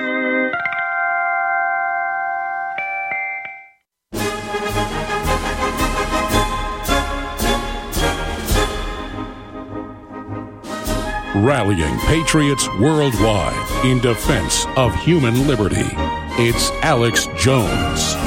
Rallying patriots worldwide in defense of human liberty. It's Alex Jones.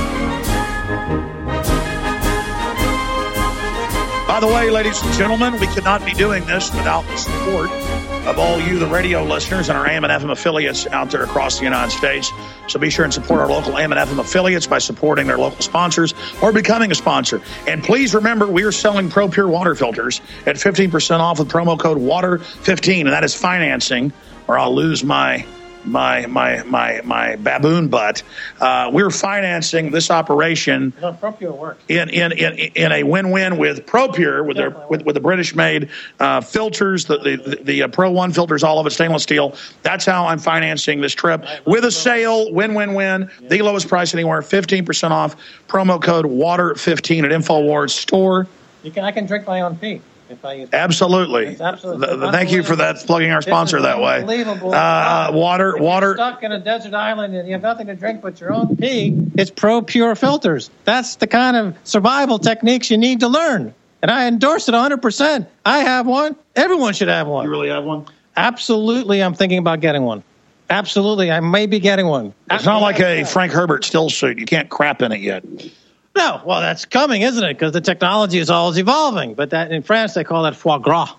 By the way, ladies and gentlemen, we could not be doing this without the support of all you, the radio listeners, and our A M and F M affiliates out there across the United States. So be sure and support our local A M and F M affiliates by supporting their local sponsors or becoming a sponsor. And please remember, we are selling Pro Pure water filters at fifteen percent off with promo code water fifteen, and that is financing, or I'll lose my my my my my baboon butt. Uh, we're financing this operation No, ProPure works. in in in in a win-win with ProPure, with their with, with the British-made uh, filters, the the, the, the uh, Pro One filters, all of it stainless steel. That's how I'm financing this trip with a sale, win-win-win, yeah. The lowest price anywhere, fifteen percent off. Promo code water fifteen at InfoWars store. You can I can drink my own pee. If I use absolutely. It's absolutely. The, the, thank you for that, plugging our sponsor that way. Unbelievable. Uh, water, if water. You're stuck in a desert island and you have nothing to drink but your own pee. It's ProPure filters. That's the kind of survival techniques you need to learn. And I endorse it one hundred percent. I have one. Everyone should have one. You really have one? Absolutely. I'm thinking about getting one. Absolutely. I may be getting one. It's not like a Frank Herbert still suit. You can't crap in it yet. No, well, that's coming, isn't it? Because the technology is always evolving. But that in France, they call that foie gras.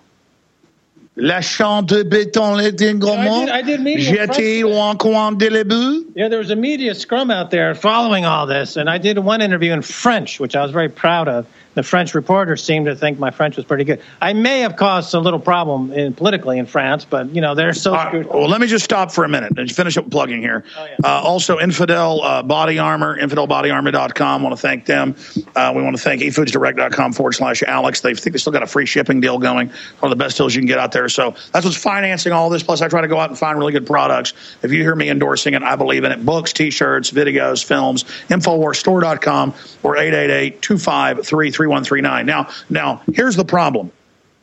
La chambre de béton les dégromants. I did media. J'étais au coin de l'ébu. Yeah, there was a media scrum out there following all this, and I did one interview in French, which I was very proud of. The French reporters seemed to think my French was pretty good. I may have caused a little problem in, politically in France, but, you know, they're so uh, screwed. Well, let me just stop for a minute and finish up plugging here. Oh, yeah. uh, also, Infidel uh, Body Armor, infidel body armor dot com. I want to thank them. Uh, we want to thank efoodsdirect.com forward slash Alex. They think they still got a free shipping deal going. One of the best deals you can get out there. So that's what's financing all this. Plus, I try to go out and find really good products. If you hear me endorsing it, I believe in it. Books, T-shirts, videos, films, infowars store dot com or eight eight eight, two five three, three one three nine. Now, now, here's the problem.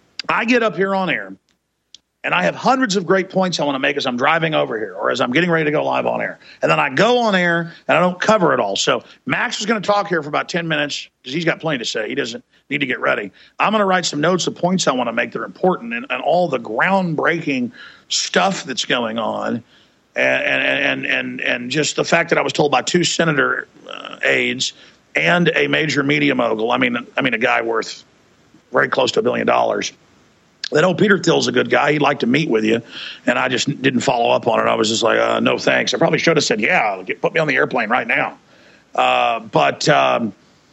I get up here on air, and I have hundreds of great points I want to make as I'm driving over here or as I'm getting ready to go live on air. And then I go on air, and I don't cover it all. So Max is going to talk here for about ten minutes because he's got plenty to say. He doesn't need to get ready. I'm going to write some notes of points I want to make that are important and, and all the groundbreaking stuff that's going on. And, and, and, and just the fact that I was told by two senator uh, aides and a major media mogul, I mean, I mean, a guy worth very close to a billion dollars, that, oh, Peter Thiel's a good guy. He'd like to meet with you. And I just didn't follow up on it. I was just like, uh, no, thanks. I probably should have said, yeah, get, put me on the airplane right now. Uh, but, um,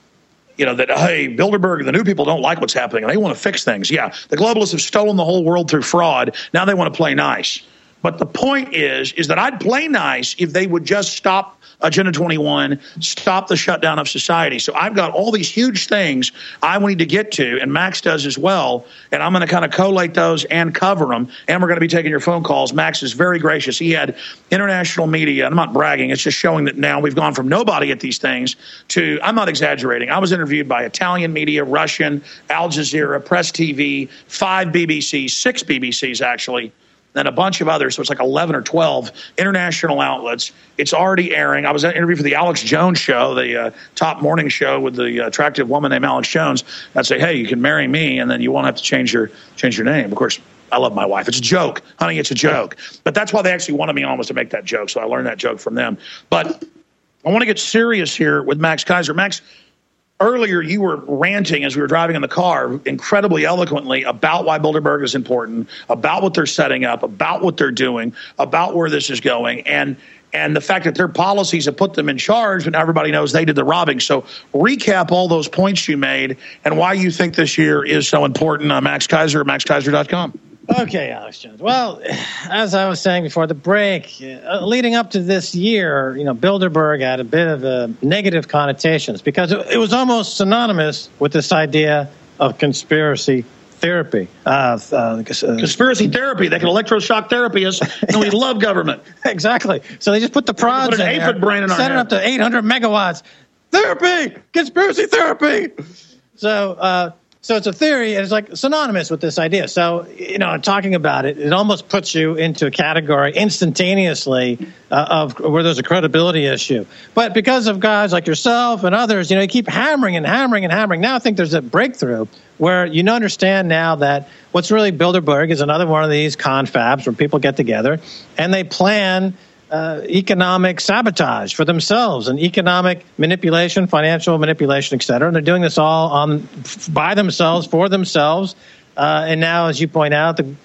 you know, that, hey, Bilderberg, the new people don't like what's happening. They want to fix things. Yeah, the globalists have stolen the whole world through fraud. Now they want to play nice. But the point is, is that I'd play nice if they would just stop Agenda twenty-one, stop the shutdown of society. So I've got all these huge things I need to get to, and Max does as well, and I'm going to kind of collate those and cover them, and we're going to be taking your phone calls. Max is very gracious. He had international media. I'm not bragging. It's just showing that now we've gone from nobody at these things to, I'm not exaggerating, I was interviewed by Italian media, Russian, Al Jazeera, Press T V, five B B Cs, six B B Cs actually, and a bunch of others. So it's like eleven or twelve international outlets. It's already airing. I was interviewed for the Alex Jones show, the uh, top morning show with the uh, attractive woman named Alex Jones. I'd say, hey, you can marry me, and then you won't have to change your change your name. Of course, I love my wife. It's a joke. Honey, it's a joke. But that's why they actually wanted me on, was to make that joke. So I learned that joke from them. But I want to get serious here with Max Keiser. Max, earlier, you were ranting as we were driving in the car incredibly eloquently about why Bilderberg is important, about what they're setting up, about what they're doing, about where this is going, and and the fact that their policies have put them in charge, and everybody knows they did the robbing. So recap all those points you made and why you think this year is so important. Uh, Max Keiser at max keiser dot com. Okay, Alex Jones. Well, as I was saying before the break, uh, leading up to this year, you know, Bilderberg had a bit of uh, negative connotations because it, it was almost synonymous with this idea of conspiracy therapy. Uh, uh, conspiracy therapy. They can electroshock therapy us, and we love government. Exactly. So they just put the prods put an in there, brain in our set it up to eight hundred megawatts. Therapy! Conspiracy therapy! So, uh, So it's a theory, and it's like synonymous with this idea. So, you know, talking about it, it almost puts you into a category instantaneously uh, of where there's a credibility issue. But because of guys like yourself and others, you know, you keep hammering and hammering and hammering. Now I think there's a breakthrough where you understand now that what's really Bilderberg is another one of these confabs where people get together and they plan Uh, economic sabotage for themselves and economic manipulation, financial manipulation, et cetera. And they're doing this all on by themselves, for themselves. Uh, and now, as you point out, the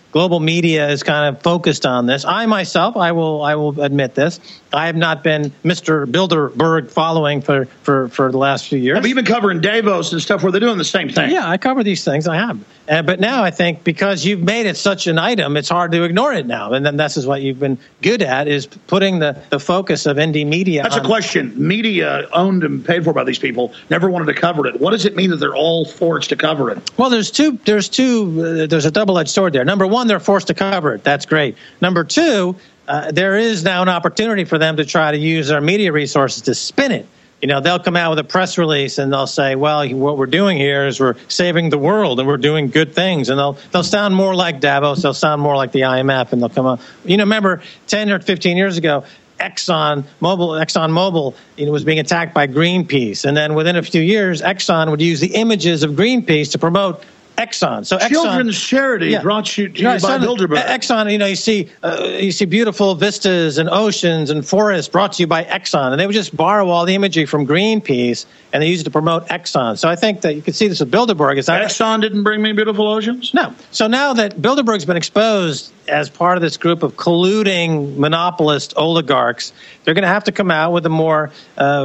global media is kind of focused on this. I myself, I will I will admit this, I have not been Mister Bilderberg following for, for, for the last few years. I've even covering Davos and stuff where they're doing the same thing. Yeah, I cover these things. I have. Uh, but now I think because you've made it such an item, it's hard to ignore it now. And then this is what you've been good at, is putting the, the focus of indie media. That's on, a question. Media owned and paid for by these people never wanted to cover it. What does it mean that they're all forced to cover it? Well, there's two. There's two. Uh, there's a double-edged sword there. Number one, they're forced to cover it. That's great. Number two, uh, there is now an opportunity for them to try to use their media resources to spin it. You know, they'll come out with a press release and they'll say, well, what we're doing here is we're saving the world and we're doing good things. And they'll they'll sound more like Davos. They'll sound more like the I M F. And they'll come out. You know, remember ten or fifteen years ago, Exxon Mobil, Exxon Mobil, you know, was being attacked by Greenpeace. And then within a few years, Exxon would use the images of Greenpeace to promote Exxon. So Exxon, Children's Charity yeah. brought you to right, by so Bilderberg. Exxon, you know, you see, uh, you see beautiful vistas and oceans and forests brought to you by Exxon, and they would just borrow all the imagery from Greenpeace and they use it to promote Exxon. So I think that you can see this with Bilderberg. Is that Exxon didn't bring me beautiful oceans? No. So now that Bilderberg's been exposed as part of this group of colluding monopolist oligarchs, they're going to have to come out with a more uh,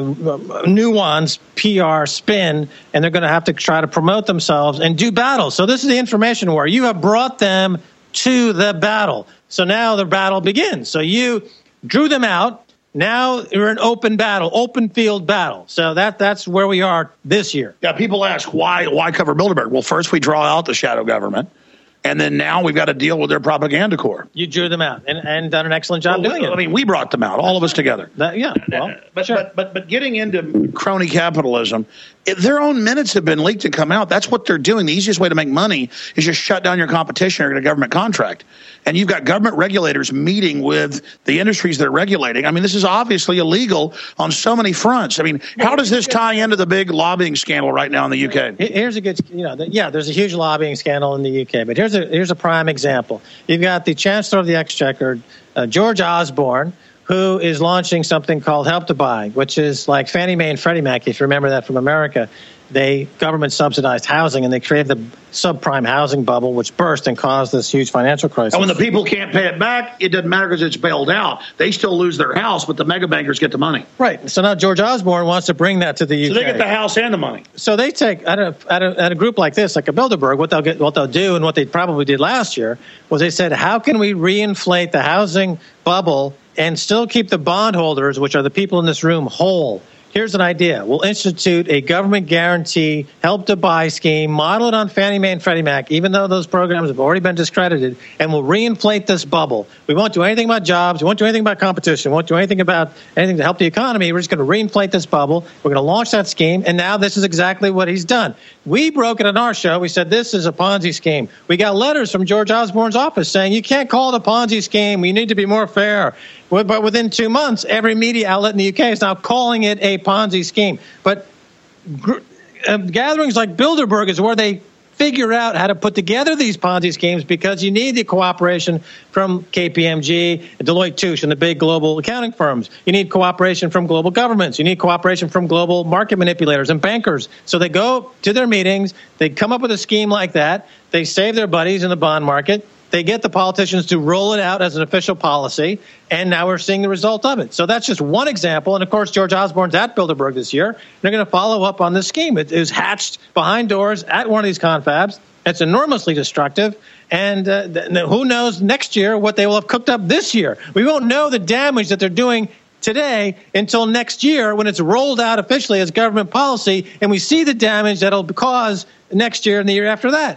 nuanced P R spin, and they're going to have to try to promote themselves and do battle. So this is the information war. You have brought them to the battle. So now the battle begins. So you drew them out. Now you're in open battle, open field battle. So that that's where we are this year. Yeah, people ask, why why cover Bilderberg? Well, first we draw out the shadow government, and then now we've got to deal with their propaganda corps. You drew them out and, and done an excellent job well, doing it. I mean, we brought them out, all of us together. That, yeah, well, but, sure. but, but, but getting into crony capitalism, it, their own minutes have been leaked and come out. That's what they're doing. The easiest way to make money is just shut down your competition or get a government contract. And you've got government regulators meeting with the industries they're regulating. I mean, this is obviously illegal on so many fronts. I mean, how does this tie into the big lobbying scandal right now in the U K? Here's a good, you know, yeah, there's a huge lobbying scandal in the U K, but here's a here's a prime example. You've got the Chancellor of the Exchequer, uh, George Osborne, who is launching something called Help to Buy, which is like Fannie Mae and Freddie Mac, if you remember that from America. They government subsidized housing, and they created the subprime housing bubble, which burst and caused this huge financial crisis. And when the people can't pay it back, it doesn't matter because it's bailed out. They still lose their house, but the mega bankers get the money. Right. So now George Osborne wants to bring that to the U K. So they get the house and the money. So they take at a, at a, at a group like this, like a Bilderberg, what they'll get, what they'll do, and what they probably did last year was they said, how can we reinflate the housing bubble and still keep the bondholders, which are the people in this room, whole? Here's an idea. We'll institute a government guarantee help to buy scheme, model it on Fannie Mae and Freddie Mac, even though those programs have already been discredited, and we'll reinflate this bubble. We won't do anything about jobs. We won't do anything about competition. We won't do anything about anything to help the economy. We're just going to reinflate this bubble. We're going to launch that scheme, and now this is exactly what he's done. We broke it on our show. We said this is a Ponzi scheme. We got letters from George Osborne's office saying you can't call it a Ponzi scheme. You need to be more fair. But within two months, every media outlet in the U K is now calling it a Ponzi scheme. But gr- uh, gatherings like Bilderberg is where they figure out how to put together these Ponzi schemes, because you need the cooperation from K P M G, Deloitte Touche, and the big global accounting firms. You need cooperation from global governments. You need cooperation from global market manipulators and bankers. So they go to their meetings. They come up with a scheme like that. They save their buddies in the bond market. They get the politicians to roll it out as an official policy, and now we're seeing the result of it. So that's just one example. And, of course, George Osborne's at Bilderberg this year. They're going to follow up on this scheme. It is hatched behind doors at one of these confabs. It's enormously destructive. And uh, th- who knows next year what they will have cooked up this year. We won't know the damage that they're doing today until next year when it's rolled out officially as government policy, and we see the damage that it'll cause next year and the year after that.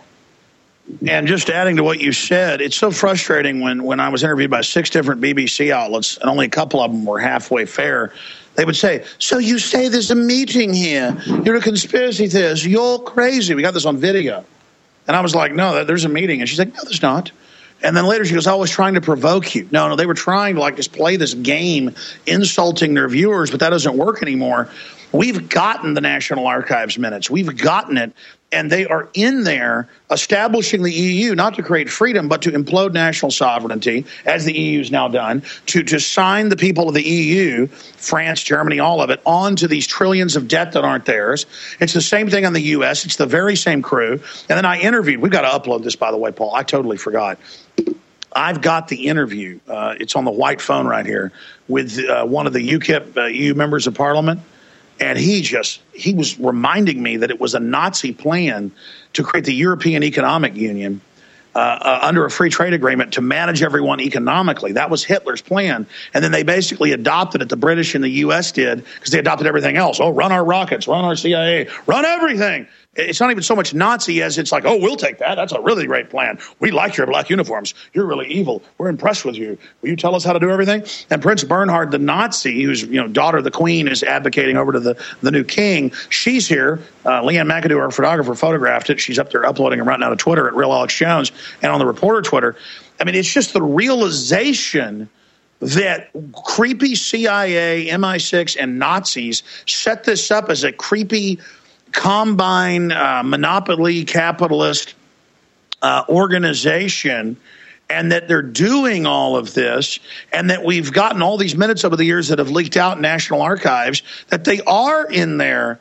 And just adding to what you said, it's so frustrating when, when I was interviewed by six different B B C outlets, and only a couple of them were halfway fair. They would say, so you say there's a meeting here. You're a conspiracy theorist. You're crazy. We got this on video. And I was like, no, there's a meeting. And she's like, no, there's not. And then later she goes, I was trying to provoke you. No, no, they were trying to like just play this game, insulting their viewers, but that doesn't work anymore. We've gotten the National Archives minutes. We've gotten it. And they are in there establishing the E U, not to create freedom, but to implode national sovereignty, as the E U has now done, to, to sign the people of the E U, France, Germany, all of it, onto these trillions of debt that aren't theirs. It's the same thing on the U S. It's the very same crew. And then I interviewed, we've got to upload this, by the way, Paul. I totally forgot. I've got the interview. Uh, it's on the white phone right here with uh, one of the U KIP uh, E U members of parliament. And he just, he was reminding me that it was a Nazi plan to create the European Economic Union uh, uh, under a free trade agreement to manage everyone economically. That was Hitler's plan. And then they basically adopted it, the British and the U S did, because they adopted everything else. Oh, run our rockets, run our C I A, run everything. It's not even so much Nazi as it's like, oh, we'll take that. That's a really great plan. We like your black uniforms. You're really evil. We're impressed with you. Will you tell us how to do everything? And Prince Bernhard, the Nazi, who's, you know, daughter of the Queen, is advocating over to the, the new king. She's here. Uh, Leanne McAdoo, our photographer, photographed it. She's up there uploading it right now to Twitter at Real Alex Jones and on the Reporter Twitter. I mean, it's just the realization that creepy C I A, M I six, and Nazis set this up as a creepy combine uh, monopoly capitalist uh, organization, and that they're doing all of this, and that we've gotten all these minutes over the years that have leaked out in National Archives, that they are in there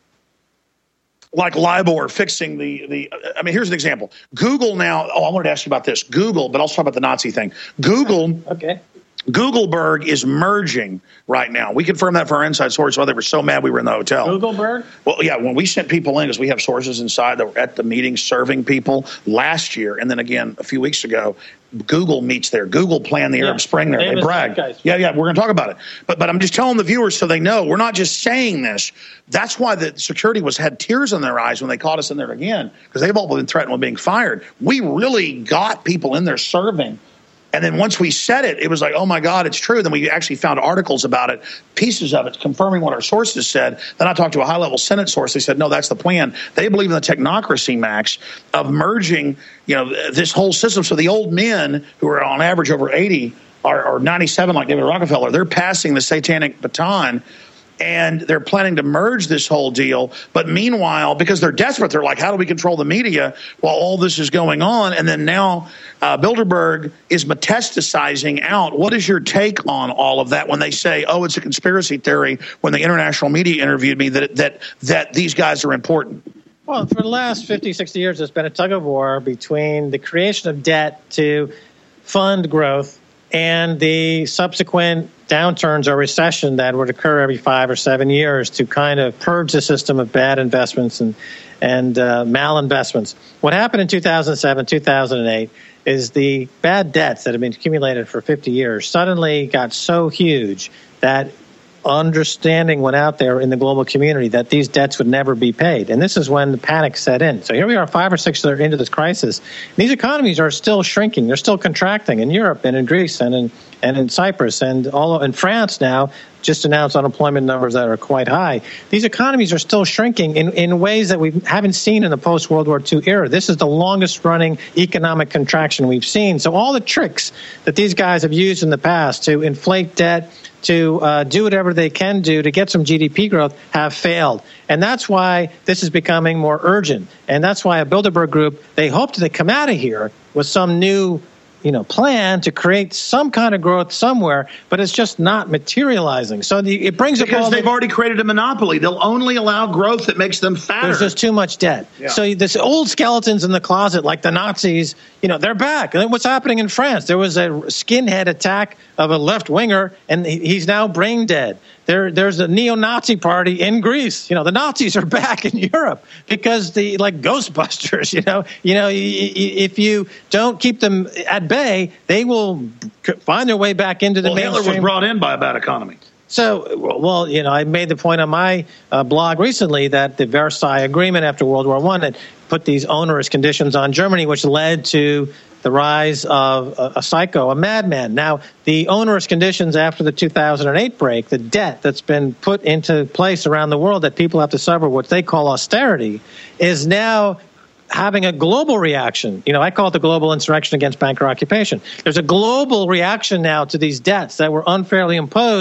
like LIBOR fixing the, the I mean, here's an example. Google now, oh, I wanted to ask you about this. Google, but I'll talk about the Nazi thing. Google. Okay. Googleberg is merging right now. We confirmed that for our inside source. Why they were so mad we were in the hotel. Googleberg? Well, yeah, when we sent people in, because we have sources inside that were at the meeting serving people last year, and then again a few weeks ago, Google meets there. Google planned the yeah. Arab Spring there. They, they bragged. Yeah, yeah, we're going to talk about it. But but I'm just telling the viewers so they know we're not just saying this. That's why the security was had tears in their eyes when they caught us in there again, because they've all been threatened with being fired. We really got people in there serving. And then once we said it, it was like, oh, my God, it's true. Then we actually found articles about it, pieces of it, confirming what our sources said. Then I talked to a high-level Senate source. They said, no, that's the plan. They believe in the technocracy, Max, of merging, you know, this whole system. So the old men who are on average over eighty or, or ninety-seven like David Rockefeller, they're passing the satanic baton. And they're planning to merge this whole deal. But meanwhile, because they're desperate, they're like, how do we control the media while all this is going on? And then now uh, Bilderberg is metastasizing out. What is your take on all of that when they say, oh, it's a conspiracy theory, when the international media interviewed me that that that these guys are important? Well, for the last fifty, sixty years, there's been a tug of war between the creation of debt to fund growth and the subsequent downturns or recession that would occur every five or seven years to kind of purge the system of bad investments and and uh, malinvestments. What happened in two thousand seven, two thousand eight is the bad debts that have been accumulated for fifty years suddenly got so huge that understanding went out there in the global community that these debts would never be paid. And this is when the panic set in. So here we are five or six years into this crisis. These economies are still shrinking. They're still contracting in Europe and in Greece and in and in Cyprus and all in France now just announced unemployment numbers that are quite high. These economies are still shrinking in, in ways that we haven't seen in the post-World War Two era. This is the longest running economic contraction we've seen. So all the tricks that these guys have used in the past to inflate debt, to uh, do whatever they can do to get some G D P growth have failed. And that's why this is becoming more urgent. And that's why a Bilderberg group, they hope to come out of here with some new you know, plan to create some kind of growth somewhere, but it's just not materializing. So the, it brings because up all they've the, already created a monopoly. They'll only allow growth that makes them fatter. There's just too much debt. Yeah. So this old skeletons in the closet, like the Nazis, you know, they're back. And what's happening in France? There was a skinhead attack of a left winger, and he's now brain dead. There, there's a neo-Nazi party in Greece. You know, the Nazis are back in Europe because the like Ghostbusters. You know, you know, if you don't keep them at bay, they will find their way back into the well, mainstream. Hitler was brought in by a bad economy. So, well, you know, I made the point on my uh, blog recently that the Versailles Agreement after World War One had put these onerous conditions on Germany, which led to the rise of a, a psycho, a madman. Now, the onerous conditions after the two thousand eight break, the debt that's been put into place around the world that people have to suffer, what they call austerity, is now having a global reaction. You know, I call it the global insurrection against banker occupation. There's a global reaction now to these debts that were unfairly imposed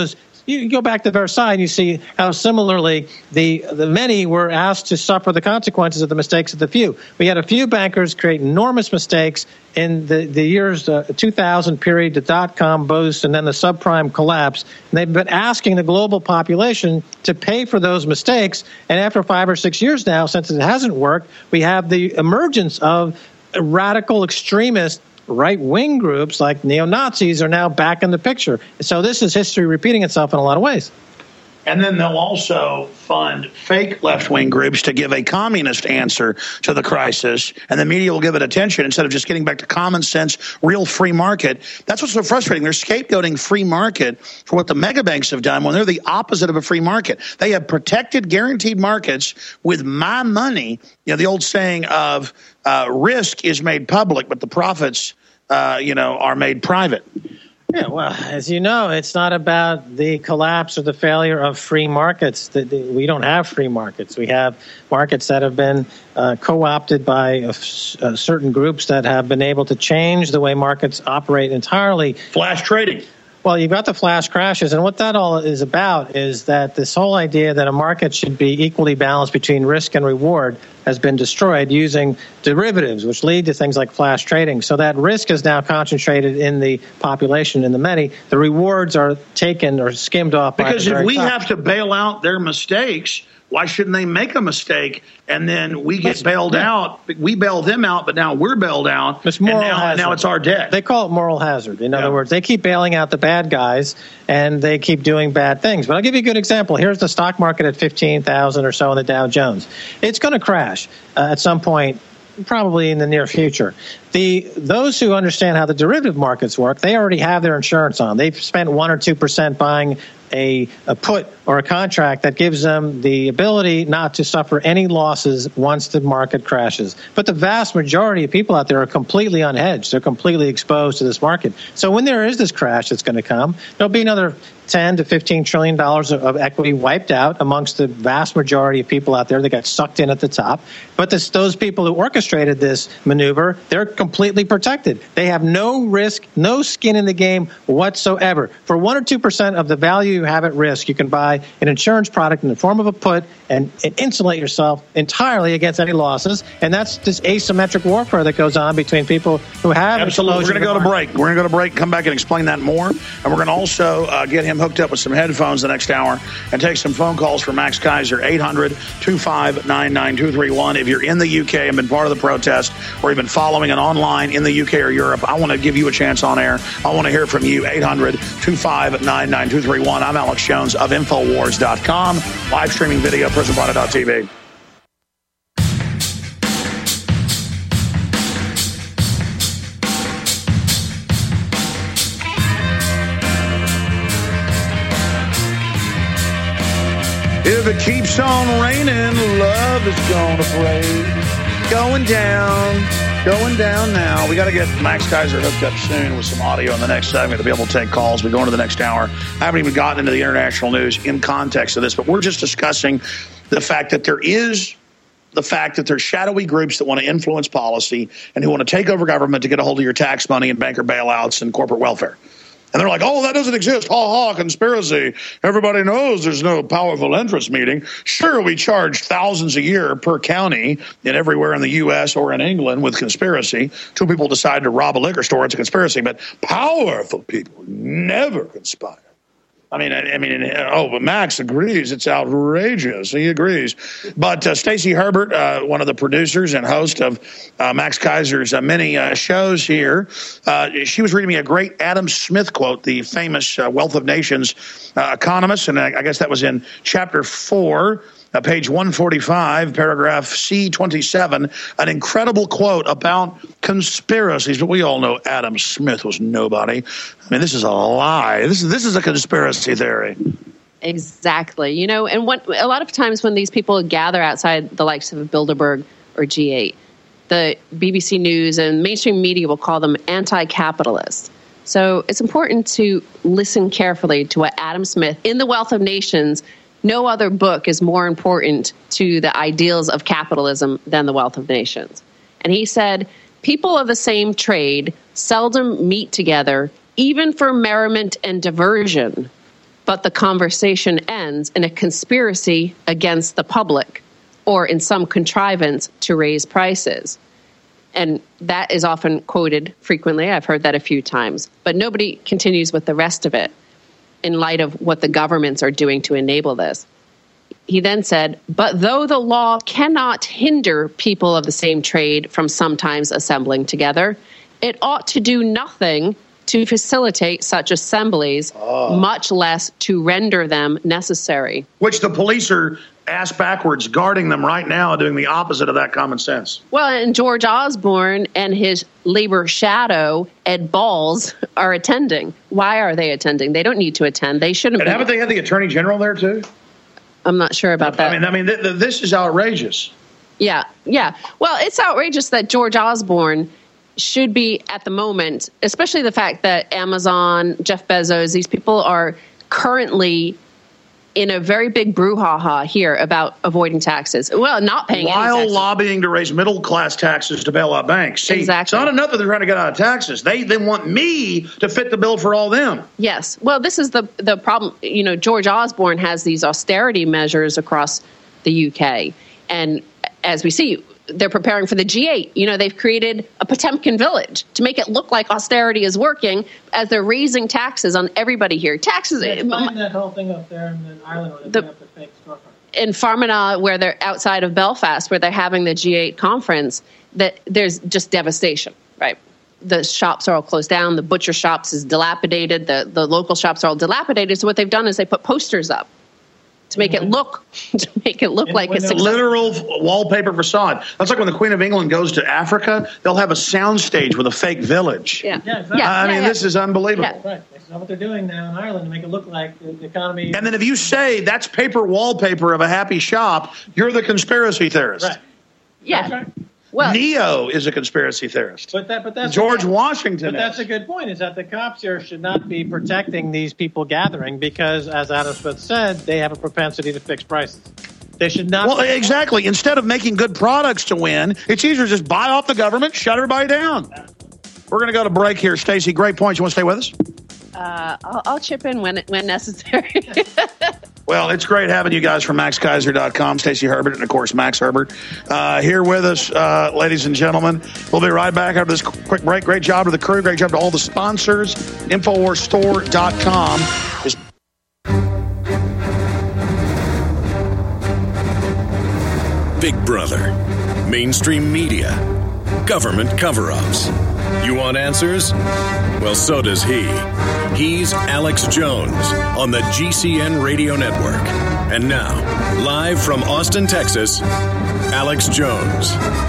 You go back to Versailles and you see how similarly the the many were asked to suffer the consequences of the mistakes of the few. We had a few bankers create enormous mistakes in the, the years uh, two thousand period, the dot-com boost, and then the subprime collapse. And they've been asking the global population to pay for those mistakes. And after five or six years now, since it hasn't worked, we have the emergence of radical extremist right-wing groups like neo-Nazis are now back in the picture. So this is history repeating itself in a lot of ways. And then they'll also fund fake left-wing groups to give a communist answer to the crisis, and the media will give it attention instead of just getting back to common sense, real free market. That's what's so frustrating. They're scapegoating free market for what the mega banks have done when they're the opposite of a free market. They have protected, guaranteed markets with my money. You know, the old saying of uh, risk is made public, but the profits, uh, you know, are made private. Yeah, well, as you know, it's not about the collapse or the failure of free markets. We don't have free markets. We have markets that have been uh, co-opted by uh, certain groups that have been able to change the way markets operate entirely. Flash trading. Well, you've got the flash crashes, and what that all is about is that this whole idea that a market should be equally balanced between risk and reward has been destroyed using derivatives, which lead to things like flash trading. So that risk is now concentrated in the population, in the many. The rewards are taken or skimmed off. Because by the if we top. have to bail out their mistakes, why shouldn't they make a mistake and then we get bailed yeah. out? We bail them out, but now we're bailed out. It's moral and now, hazard. now it's our debt. They call it moral hazard. In yeah. other words, they keep bailing out the bad guys and they keep doing bad things. But I'll give you a good example. Here's the stock market at fifteen thousand or so in the Dow Jones. It's going to crash uh, at some point, probably in the near future. The those who understand how the derivative markets work, they already have their insurance on. They've spent one or two percent buying a, a put or a contract that gives them the ability not to suffer any losses once the market crashes. But the vast majority of people out there are completely unhedged. They're completely exposed to this market. So when there is this crash that's going to come, there'll be another ten to fifteen trillion dollars of, of equity wiped out amongst the vast majority of people out there that got sucked in at the top. But this, those people who orchestrated this maneuver, they're completely protected. They have no risk, no skin in the game whatsoever. For one or two percent of the value you have at risk, you can buy an insurance product in the form of a put and, and insulate yourself entirely against any losses. And that's this asymmetric warfare that goes on between people who have Absolutely. We're going to go to break. We're going to go to break, come back and explain that more. And we're going to also uh, get him hooked up with some headphones the next hour and take some phone calls from Max Keiser, eight hundred, two five nine, nine two three one. If you're in the U K and been part of the protest or you've been following it online in the U K or Europe, I want to give you a chance on air. I want to hear from you, eight hundred, two five nine, nine two three one. I'm Alex Jones of Infowars dot com, live streaming video, prison planet dot t v. If it keeps on raining, love is gonna break. Going down, going down now. We got to get Max Keiser hooked up soon with some audio in the next segment to be able to take calls. We go into the next hour. I haven't even gotten into the international news in context of this, but we're just discussing the fact that there is the fact that there's shadowy groups that want to influence policy and who want to take over government to get a hold of your tax money and banker bailouts and corporate welfare. And they're like, oh, that doesn't exist. Ha ha, conspiracy. Everybody knows there's no powerful interest meeting. Sure, we charge thousands a year per county in everywhere in the U S or in England with conspiracy. Two people decide to rob a liquor store. It's a conspiracy. But powerful people never conspire. I mean, I, I mean, oh, but Max agrees. It's outrageous. He agrees. But uh, Stacey Herbert, uh, one of the producers and host of uh, Max Keiser's uh, many uh, shows here, uh, she was reading me a great Adam Smith quote, the famous uh, Wealth of Nations uh, economist, and I, I guess that was in chapter four. Uh, page one forty-five, paragraph C twenty-seven, an incredible quote about conspiracies. But we all know Adam Smith was nobody. I mean, this is a lie. This is this is a conspiracy theory. Exactly. You know, and what a lot of times when these people gather outside the likes of Bilderberg or G eight, the B B C News and mainstream media will call them anti-capitalist. So it's important to listen carefully to what Adam Smith in The Wealth of Nations. No other book is more important to the ideals of capitalism than The Wealth of Nations. And he said, people of the same trade seldom meet together, even for merriment and diversion. but the conversation ends in a conspiracy against the public or in some contrivance to raise prices. And that is often quoted frequently. I've heard that a few times. But nobody continues with the rest of it in light of what the governments are doing to enable this. He then said, but though the law cannot hinder people of the same trade from sometimes assembling together, it ought to do nothing to facilitate such assemblies, oh. much less to render them necessary. Which the police are ass backwards guarding them right now, doing the opposite of that common sense. Well, and George Osborne and his labor shadow, Ed Balls, are attending. Why are they attending? They don't need to attend. They shouldn't and be. Haven't they had the attorney general there, too? I'm not sure about that. I mean, I mean, th- th- this is outrageous. Yeah, yeah. Well, it's outrageous that George Osborne should be, at the moment, especially the fact that Amazon, Jeff Bezos, these people are currently in a very big brouhaha here about avoiding taxes. Well, not paying While any taxes. lobbying to raise middle-class taxes to bail out banks. See, exactly. It's not enough that they're trying to get out of taxes. They they want me to fit the bill for all them. Yes. Well, this is the the problem. You know, George Osborne has these austerity measures across the U K. And as we see, they're preparing for the G eight. You know, they've created a Potemkin village to make it look like austerity is working as they're raising taxes on everybody here. Taxes. Yeah, explain that whole thing up there in Ireland where they the, put up the fake storefront. In Fermanagh, where they're outside of Belfast, where they're having the G eight conference, that there's just devastation, right? The shops are all closed down. The butcher shops is dilapidated. The, the local shops are all dilapidated. So what they've done is they put posters up to make it look to make it look like it's a literal wallpaper facade. That's like when the Queen of England goes to Africa, they'll have a soundstage with a fake village. Yeah, yeah, exactly. yeah I mean, yeah, this is unbelievable. Yeah. Right. This is what they're doing now in Ireland to make it look like the, the economy. And then if you say that's paper wallpaper of a happy shop, you're the conspiracy theorist. Right. Yeah. That's right. Well, Neo is a conspiracy theorist. But that, but that's George Washington. But that's is. a good point. Is that the cops here should not be protecting these people gathering because, as Adam Smith said, they have a propensity to fix prices. They should not. Well, exactly. Instead of making good products to win, it's easier to just buy off the government, shut everybody down. We're going to go to break here, Stacey. Great point. You want to stay with us? Uh, I'll, I'll chip in when when necessary. Well, it's great having you guys from Max Keiser dot com, Stacey Herbert, and, of course, Max Herbert uh, here with us, uh, ladies and gentlemen. We'll be right back after this quick break. Great job to the crew. Great job to all the sponsors. Infowars Store dot com is Big Brother, mainstream media, government cover-ups. You want answers? Well, so does he. He's Alex Jones on the G C N Radio Network. And now, live from Austin, Texas, Alex Jones.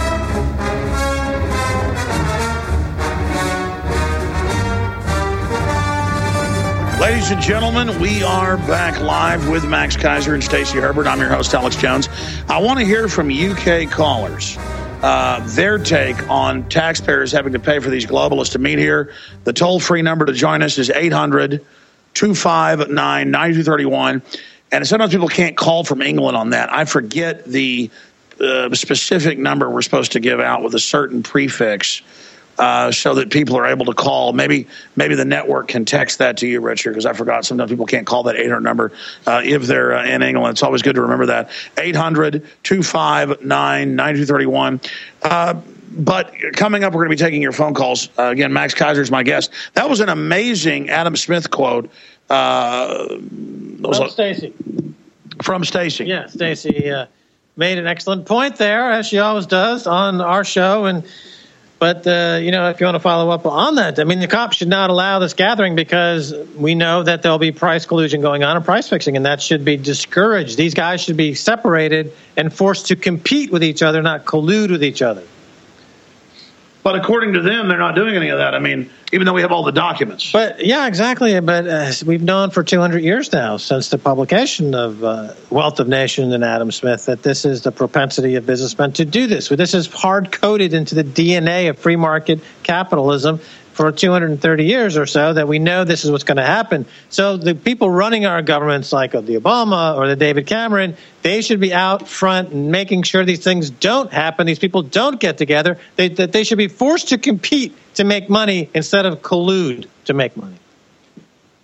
Ladies and gentlemen, we are back live with Max Keiser and Stacey Herbert. I'm your host, Alex Jones. I want to hear from U K callers. Uh, their take on taxpayers having to pay for these globalists to meet here. The toll-free number to join us is eight hundred, two five nine, nine two three one. And sometimes people can't call from England on that. I forget the uh, specific number we're supposed to give out with a certain prefix uh, so that people are able to call. Maybe maybe the network can text that to you, Richard, because I forgot sometimes people can't call that eight hundred number uh, if they're uh, in England. It's always good to remember that. eight hundred, two five nine, nine two three one. Uh, but coming up, we're going to be taking your phone calls. Uh, again, Max Keiser is my guest. That was an amazing Adam Smith quote. Uh, from Stacey. From Stacey. Yeah, Stacey uh, made an excellent point there, as she always does on our show. And But, uh, you know, if you want to follow up on that, I mean, the cops should not allow this gathering because we know that there'll be price collusion going on and price fixing, and that should be discouraged. These guys should be separated and forced to compete with each other, not collude with each other. But according to them, they're not doing any of that. I mean, even though we have all the documents. But, yeah, exactly. But uh, we've known for two hundred years now, since the publication of uh, Wealth of Nations and Adam Smith, that this is the propensity of businessmen to do this. This is hard-coded into the D N A of free market capitalism for two hundred thirty years or so, that we know this is what's going to happen. So the people running our governments, like the Obama or the David Cameron, they should be out front and making sure these things don't happen. These people don't get together. They, that they should be forced to compete to make money instead of collude to make money.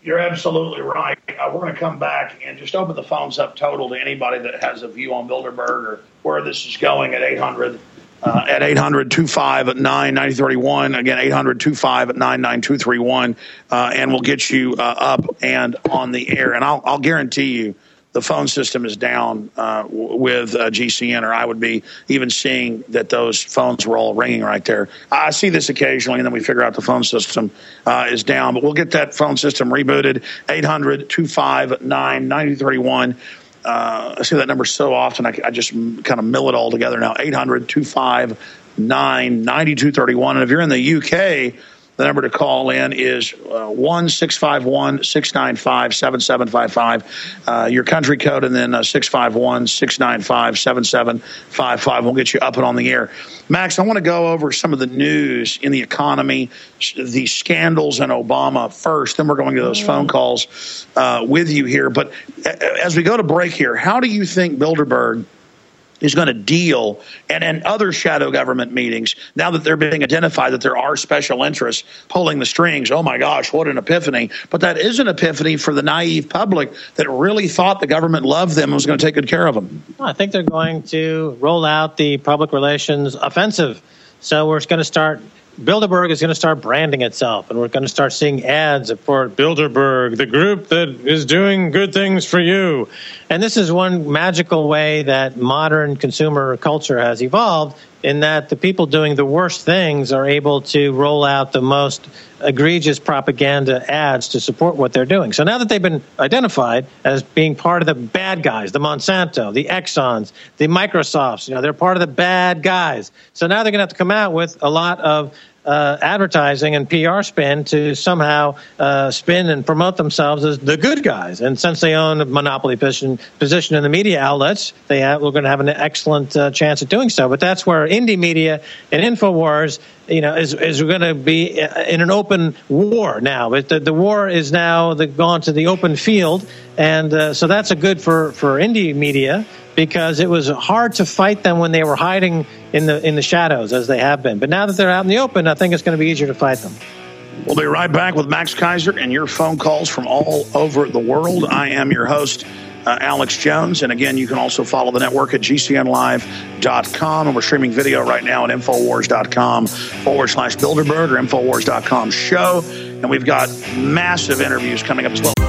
You're absolutely right. Uh, we're going to come back and just open the phones up total to anybody that has a view on Bilderberg or where this is going at eight hundred. Uh, at eight hundred, two five nine, nine zero three one. Again, eight hundred, two five nine, nine two three one. Uh, and we'll get you uh, up and on the air. And I'll, I'll guarantee you the phone system is down uh, with uh, G C N, or I would be even seeing that those phones were all ringing right there. I see this occasionally, and then we figure out the phone system uh, is down. But we'll get that phone system rebooted. eight hundred, two five nine, nine three one. Uh, I see that number so often, I, I just kind of mill it all together now. eight hundred, two five nine, nine two three one. And if you're in the U K, the number to call in is uh, one six five one, six nine five, seven seven five five. Uh, your country code, and then uh, six five one, six nine five, seven seven five five. We'll get you up and on the air. Max, I want to go over some of the news in the economy, the scandals in Obama first. Then we're going to those phone calls uh, with you here. But as we go to break here, how do you think Bilderberg is going to deal, and, and other shadow government meetings, now that they're being identified that there are special interests pulling the strings? Oh, my gosh, what an epiphany. But that is an epiphany for the naive public that really thought the government loved them and was going to take good care of them. I think they're going to roll out the public relations offensive. So we're going to start Bilderberg is going to start branding itself, and we're going to start seeing ads for Bilderberg, the group that is doing good things for you. And this is one magical way that modern consumer culture has evolved, in that the people doing the worst things are able to roll out the most egregious propaganda ads to support what they're doing. So now that they've been identified as being part of the bad guys, the Monsanto, the Exxons, the Microsofts, you know, they're part of the bad guys. So now they're going to have to come out with a lot of uh, advertising and P R spin to somehow uh, spin and promote themselves as the good guys. And since they own a monopoly position, position in the media outlets, they have, we're going to have an excellent uh, chance at doing so. But that's where indie media and InfoWars, you know, is is going to be in an open war now. The, the war is now the, gone to the open field, and uh, so that's a good for, for indie media, because it was hard to fight them when they were hiding in the in the shadows, as they have been. But now that they're out in the open, I think it's going to be easier to fight them. We'll be right back with Max Keiser and your phone calls from all over the world. I am your host, uh, Alex Jones. And again, you can also follow the network at G C N live dot com. And we're streaming video right now at Infowars.com forward slash Bilderberg or Infowars dot com show. And we've got massive interviews coming up as well.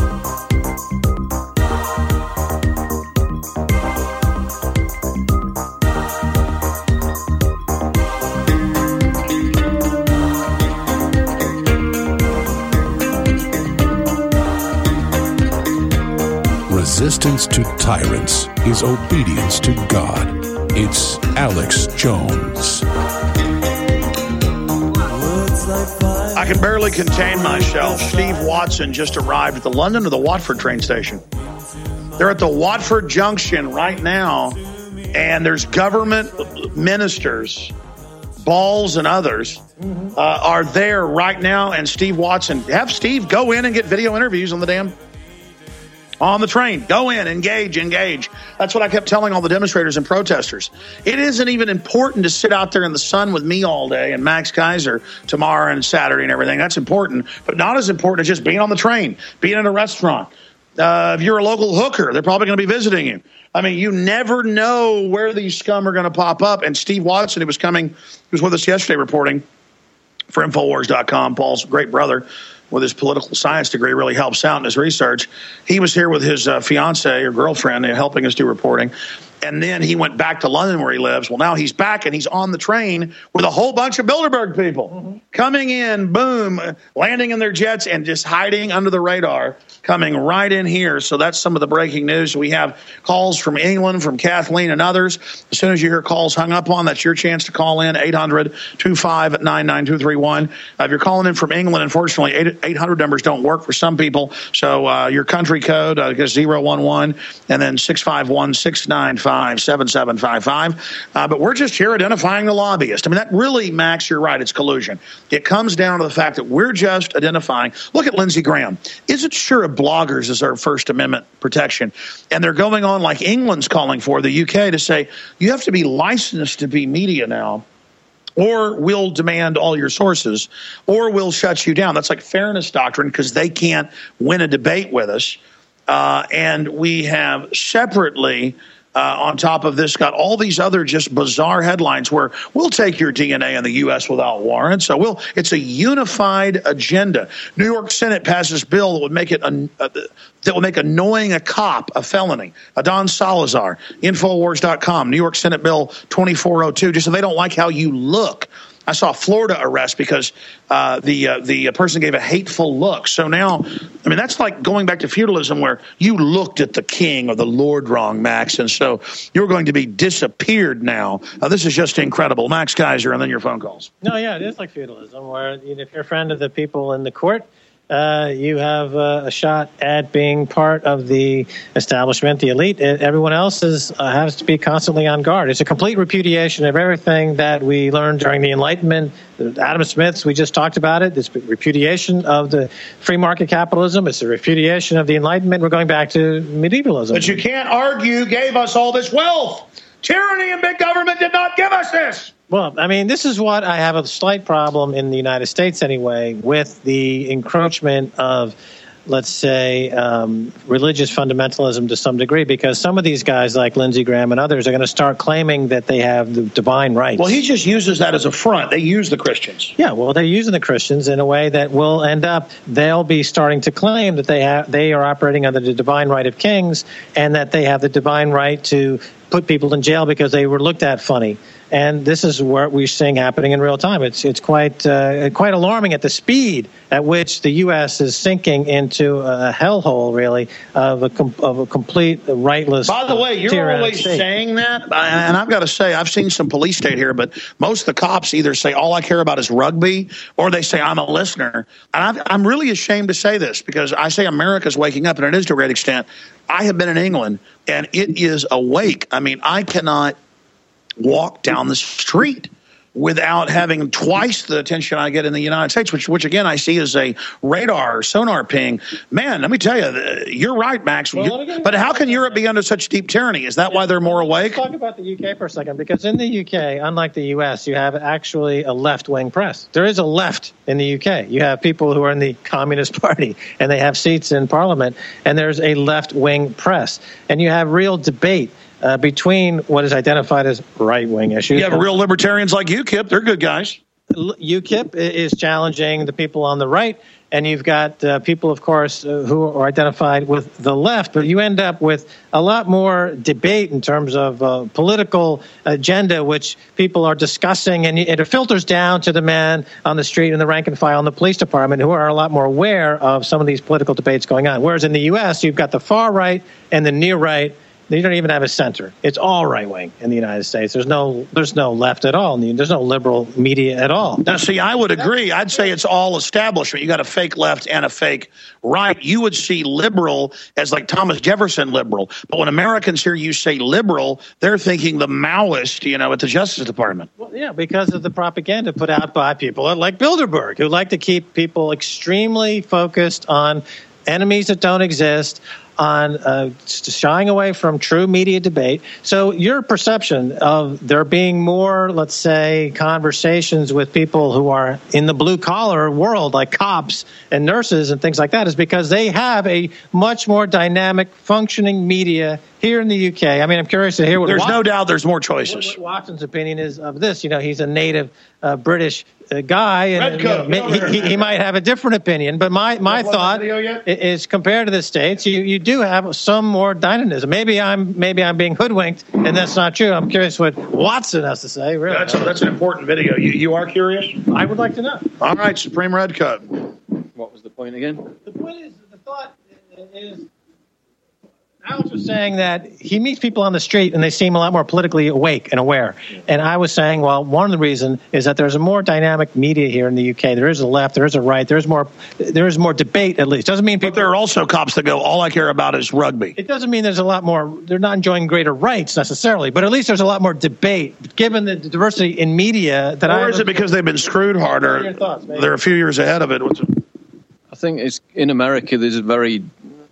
Resistance to tyrants is obedience to God. It's Alex Jones. I can barely contain myself. Steve Watson just arrived at the London or the Watford train station. They're at the Watford Junction right now, and there's government ministers, Balls and others, uh, are there right now. And Steve Watson, have Steve go in and get video interviews on the damn on the train. Go in, engage, engage. That's what I kept telling all the demonstrators and protesters. It isn't even important to sit out there in the sun with me all day and Max Keiser tomorrow and Saturday and everything. That's important, but not as important as just being on the train, being in a restaurant. Uh, if you're a local hooker, they're probably going to be visiting you. I mean, you never know where these scum are going to pop up. And Steve Watson, who was coming, he was with us yesterday reporting for Infowars dot com, Paul's great brother, with his political science degree, really helps out in his research. He was here with his uh, fiance or girlfriend helping us do reporting. And then he went back to London where he lives. Well, now he's back and he's on the train with a whole bunch of Bilderberg people mm-hmm. coming in, boom, landing in their jets and just hiding under the radar, coming right in here. So that's some of the breaking news. We have calls from England, from Kathleen and others. As soon as you hear calls hung up on, that's your chance to call in, eight hundred, two five nine, nine two three one. Uh, if you're calling in from England, unfortunately, eight hundred numbers don't work for some people. So uh, your country code uh, is zero one one and then six five one, six nine five, seven seven five five. Uh, but we're just here identifying the lobbyist. I mean, that really, Max, you're right, it's collusion. It comes down to the fact that we're just identifying. Look at Lindsey Graham. Isn't sure if bloggers deserve First Amendment protection? And they're going on like England's calling for, the U K, to say you have to be licensed to be media now. or we'll demand all your sources, or we'll shut you down. That's like fairness doctrine because they can't win a debate with us. Uh, and we have separately, uh, on top of this, got all these other just bizarre headlines where we'll take your D N A in the U S without warrant. So we'll, it's a unified agenda. New York Senate passes bill that would make it a, uh, that will make annoying a cop a felony. Adon Salazar, Infowars dot com, New York Senate Bill twenty-four oh two, just so they don't like how you look. I saw a Florida arrest because uh, the uh, the person gave a hateful look. So now, I mean, that's like going back to feudalism where you looked at the king or the lord wrong, Max, and so you're going to be disappeared now. Uh, this is just incredible. Max Keiser, and then your phone calls. No, yeah, it is like feudalism where you know, if you're a friend of the people in the court, Uh, you have uh, a shot at being part of the establishment, the elite. Everyone else is, uh, has to be constantly on guard. It's a complete repudiation of everything that we learned during the Enlightenment. Adam Smith's, we just talked about it. It's repudiation of the free market capitalism. It's a repudiation of the Enlightenment. We're going back to medievalism. But you can't argue gave us all this wealth. Tyranny and big government did not give us this. Well, I mean, this is what I have a slight problem in the United States anyway with the encroachment of, let's say, um, religious fundamentalism to some degree, because some of these guys like Lindsey Graham and others are going to start claiming that they have the divine rights. Well, he just uses that as a front. They use the Christians. Yeah, well, they're using the Christians in a way that will end up, they'll be starting to claim that they have, they are operating under the divine right of kings and that they have the divine right to put people in jail because they were looked at funny. And this is what we're seeing happening in real time. It's it's quite uh, quite alarming at the speed at which the U S is sinking into a hellhole, really, of a com- of a complete rightless. By the way, you're always state. saying that, and I've got to say, I've seen some police state here, but most of the cops either say all I care about is rugby, or they say I'm a listener. And I've, I'm really ashamed to say this because I say America's waking up, and it is to a great extent. I have been in England, and it is awake. I mean, I cannot walk down the street without having twice the attention I get in the United States, which, which again, I see as a radar or sonar ping. Man, let me tell you, you're right, Max. Well, you, but how can Europe be under such deep tyranny? Is that why they're more awake? Let's talk about the U K for a second, because in the U K, unlike the U S, you have actually a left-wing press. There is a left in the U K. You have people who are in the Communist Party, and they have seats in Parliament, and there's a left-wing press. And you have real debate Uh, between what is identified as right-wing issues. You have real libertarians like UKIP. They're good guys. UKIP is challenging the people on the right, and you've got uh, people, of course, uh, who are identified with the left. But you end up with a lot more debate in terms of uh, political agenda, which people are discussing, and it filters down to the man on the street and the rank and file in the police department, who are a lot more aware of some of these political debates going on. Whereas in the U S, you've got the far right and the near right. They don't even have a center. It's all right wing in the United States. There's no, there's no left at all. There's no liberal media at all. Now, see, I would agree. I'd say it's all establishment. You got a fake left and a fake right. You would see liberal as like Thomas Jefferson liberal, but when Americans hear you say liberal, they're thinking the Maoist, you know, at the Justice Department. Well, yeah, because of the propaganda put out by people like Bilderberg, who like to keep people extremely focused on enemies that don't exist, on uh, shying away from true media debate. So your perception of there being more, let's say, conversations with people who are in the blue-collar world, like cops and nurses and things like that, is because they have a much more dynamic, functioning media here in the U K. I mean, I'm curious to hear what There's Watson, no doubt there's more choices. What, what Watson's opinion is of this. You know, he's a native uh, British uh, guy, and you know, he, he, he might have a different opinion. But my, my thought is, compared to the States, you, you do have some more dynamism. Maybe I'm maybe I'm being hoodwinked, and that's not true. I'm curious what Watson has to say. Really, that's, a, that's an important video. You you are curious? I would like to know. All right, Supreme Red Coat. What was the point again? The point is, the thought is, Alex was saying that he meets people on the street and they seem a lot more politically awake and aware. And I was saying, well, one of the reasons is that there's a more dynamic media here in the U K. There is a left, there is a right, there's more, there is more debate at least. Doesn't mean people. But there are also cops that go, all I care about is rugby. It doesn't mean there's a lot more. They're not enjoying greater rights necessarily, but at least there's a lot more debate given the diversity in media that I. Or is it because they've been screwed harder? Thoughts, they're a few years ahead of it. What's it? I think it's in America. There's a very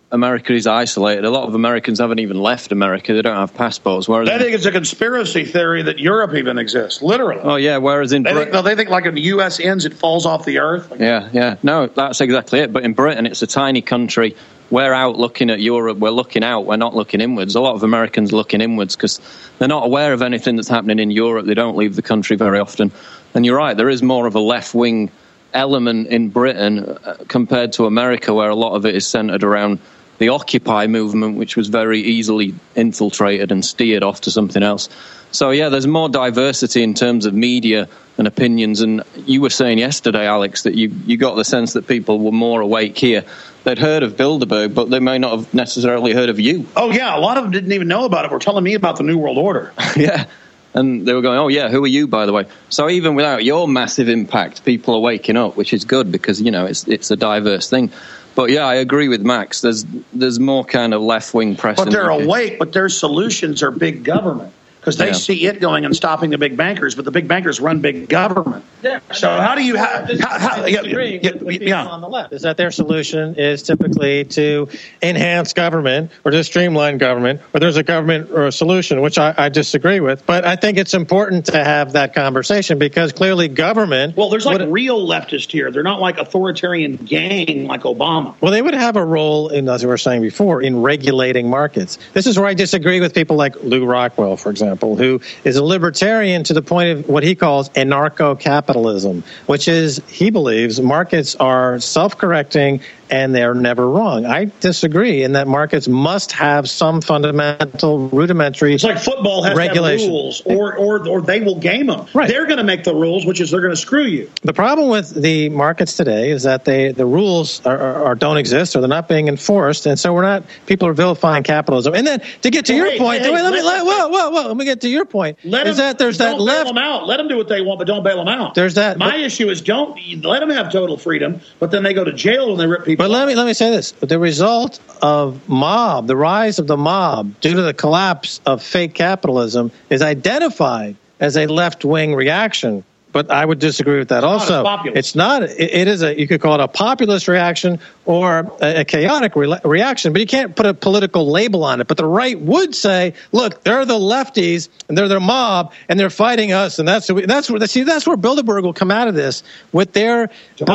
America is isolated. A lot of Americans haven't even left America. They don't have passports. Whereas they think it's a conspiracy theory that Europe even exists, literally. Oh, yeah, whereas in they Britain... Think, no, they think like when the U S ends, it falls off the earth. Like, yeah, yeah. No, that's exactly it. But in Britain, it's a tiny country. We're out looking at Europe. We're looking out. We're not looking inwards. A lot of Americans are looking inwards because they're not aware of anything that's happening in Europe. They don't leave the country very often. And you're right, there is more of a left-wing element in Britain uh, compared to America, where a lot of it is centered around the Occupy movement, which was very easily infiltrated and steered off to something else. So, yeah, there's more diversity in terms of media and opinions. And you were saying yesterday, Alex, that you, you got the sense that people were more awake here. They'd heard of Bilderberg, but they may not have necessarily heard of you. Oh, yeah, a lot of them didn't even know about it. Were telling me about the New World Order. Yeah. And they were going, oh, yeah, who are you, by the way? So even without your massive impact, people are waking up, which is good because, you know, it's it's a diverse thing. But, yeah, I agree with Max. There's there's more kind of left-wing press. But they're awake, but their solutions are big government because they yeah. see it going and stopping the big bankers, but the big bankers run big government. Yeah. So how do you how, how, how yeah, disagree yeah, with, with people yeah. on the left is that their solution is typically to enhance government or to streamline government, or there's a government or a solution, which I, I disagree with. But I think it's important to have that conversation because clearly government. Well, there's like would, real leftists here. They're not like authoritarian gang like Obama. Well, they would have a role in, as we were saying before, in regulating markets. This is where I disagree with people like Lew Rockwell, for example, who is a libertarian to the point of what he calls anarcho-capitalism, which is, he believes, markets are self-correcting and they're never wrong. I disagree in that markets must have some fundamental, rudimentary It's like football has regulation. To have rules, or, or, or they will game them. Right. They're going to make the rules, which is they're going to screw you. The problem with the markets today is that they the rules are, are, are don't exist, or they're not being enforced, and so we're not. People are vilifying capitalism. And then to get to well, your hey, point, hey, wait, let me let, whoa, whoa, whoa, let me get to your point. Let is them, that there's that don't left? Bail them out. Let them do what they want, but don't bail them out. There's that. My but, issue is don't let them have total freedom, but then they go to jail and they rip people. But off. let me let me say this. The result of mob, the rise of the mob due to the collapse of fake capitalism is identified as a left-wing reaction. But I would disagree with that. It's also, not it's not. It, it is a. You could call it a populist reaction or a, a chaotic re- reaction, but you can't put a political label on it. But the right would say, "Look, they're the lefties, and they're the mob, and they're fighting us." And that's that's where see that's where Bilderberg will come out of this with their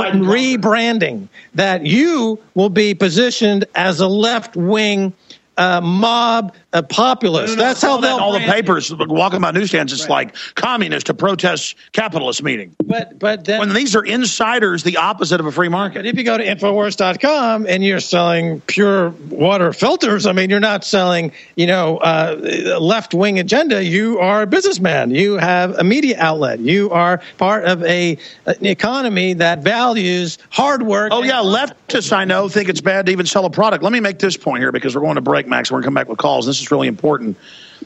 rebranding. That you will be positioned as a left-wing uh, mob. A populist. No, no, no, That's how they'll all the papers walking by newsstands. It's right. like communist to protest capitalist meeting. But but then, when these are insiders, the opposite of a free market. But if you go to Infowars dot com and you're selling pure water filters, I mean, you're not selling, you know, uh, left wing agenda. You are a businessman. You have a media outlet. You are part of a an economy that values hard work. Oh yeah, leftists I know think it's bad to even sell a product. Let me make this point here because we're going to break, Max. We're going to come back with calls. This is really important.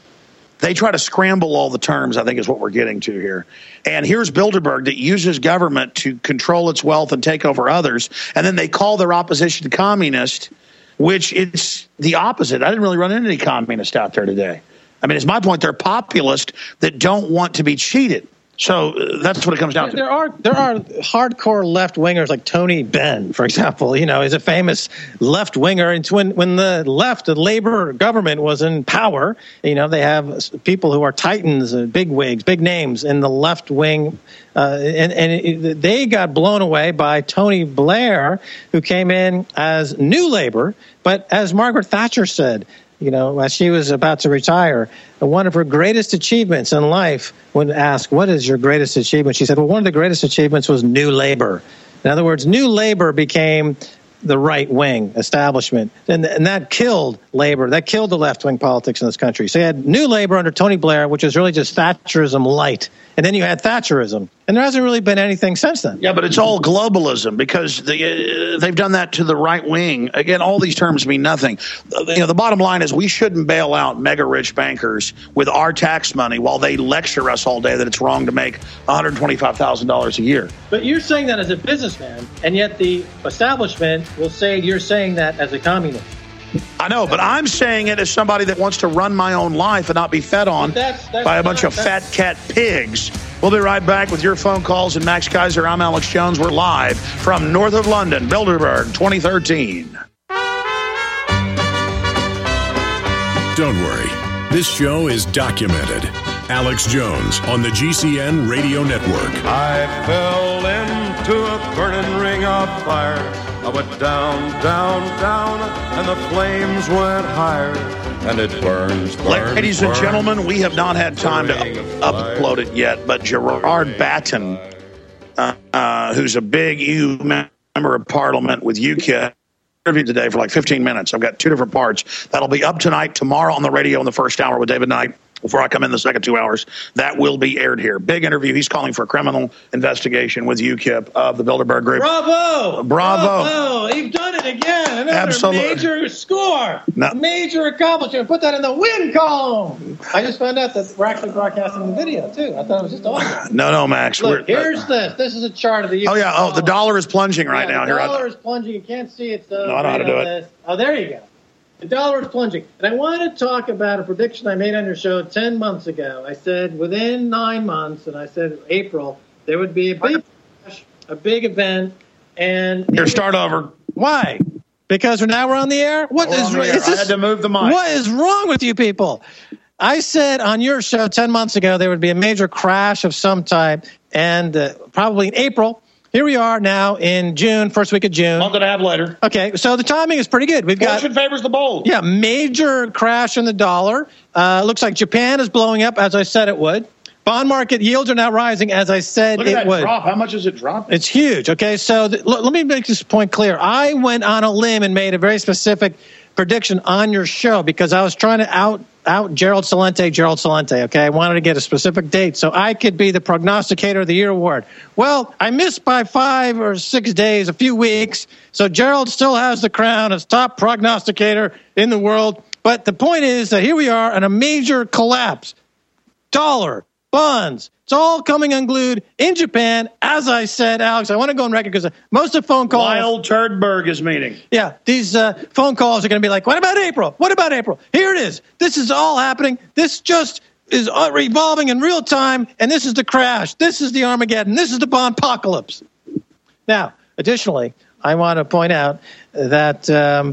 They try to scramble all the terms, I think is what we're getting to here. And here's Bilderberg that uses government to control its wealth and take over others. And then they call their opposition communist, which it's the opposite. I didn't really run into any communists out there today. I mean, it's my point. They're populist that don't want to be cheated. So uh, that's what it comes down to. There are there are hardcore left wingers like Tony Benn, for example. You know, is a famous left winger. And when when the left, the Labor government was in power, you know, they have people who are titans, uh, big wigs, big names in the left wing, uh, and and it, they got blown away by Tony Blair, who came in as New Labour. But as Margaret Thatcher said, you know, as she was about to retire, one of her greatest achievements in life, when asked, what is your greatest achievement? She said, well, one of the greatest achievements was New Labour. In other words, New Labour became the right-wing establishment, and, and that killed Labour. That killed the left-wing politics in this country. So you had New Labour under Tony Blair, which is really just Thatcherism light. And then you had Thatcherism. And there hasn't really been anything since then. Yeah, but it's all globalism because the, uh, they've done that to the right wing. Again, all these terms mean nothing. You know, the bottom line is we shouldn't bail out mega-rich bankers with our tax money while they lecture us all day that it's wrong to make one hundred twenty-five thousand dollars a year. But you're saying that as a businessman, and yet the establishment will say you're saying that as a communist. I know, but I'm saying it as somebody that wants to run my own life and not be fed on that's, that's by a bunch not, of fat cat pigs. We'll be right back with your phone calls and Max Kaiser. I'm Alex Jones. We're live from north of London, Bilderberg, twenty thirteen. don't worry. This show is documented. Alex Jones on the G C N Radio Network. I fell into a burning ring of fire. I went down, down, down, and the flames went higher. And it burns, burns, Ladies burns, and gentlemen, we have not had time to upload it yet, but Gerard Batten, uh, uh, who's a big E U member of Parliament with U KIP, interviewed today for like fifteen minutes. I've got two different parts. That'll be up tonight, tomorrow on the radio in the first hour with David Knight. Before I come in the second two hours, that will be aired here. Big interview. He's calling for a criminal investigation with U KIP of the Bilderberg Group. Bravo! Bravo! Bravo! You've done it again. Another Absolutely. major score. No. Major accomplishment. Put that in the win column. I just found out that we're actually broadcasting the video, too. I thought it was just awesome. No, no, Max. Look, we're, here's this. This is a chart of the U S Oh, yeah. Oh, the dollar is plunging right yeah, now. The Here, dollar I, is plunging. You can't see it, though. No, I know how to do it. This. Oh, there you go. The dollar is plunging. And I want to talk about a prediction I made on your show ten months ago. I said within nine months, and I said April, there would be a big crash, a big event. And here, start over. Why? Because now we're on the air? What We're is on the is air. this, I had to move the mic. What is wrong with you people? I said on your show ten months ago there would be a major crash of some type, and uh, probably in April. Here we are now in June, first week of June. Month and a half later. Okay, so the timing is pretty good. We've got Fortune favors the bold. Yeah, major crash in the dollar. Uh, looks like Japan is blowing up, as I said it would. Bond market yields are now rising, as I said Look at it that would. drop. How much is it dropping? It's huge. Okay, so th- l- let me make this point clear. I went on a limb and made a very specific prediction on your show because I was trying to out out Gerald Celente, Gerald Celente, okay? I wanted to get a specific date so I could be the prognosticator of the year award. Well, I missed by five or six days, a few weeks, so Gerald still has the crown as top prognosticator in the world. But the point is that here we are in a major collapse. Dollar, bonds, it's all coming unglued in Japan. As I said, Alex, I want to go on record because most of the phone calls. Wild Turdberg is meeting. Yeah, these uh, phone calls are going to be like, what about April? What about April? Here it is. This is all happening. This just is revolving in real time, and this is the crash. This is the Armageddon. This is the bomb-pocalypse. Now, additionally, I want to point out that um,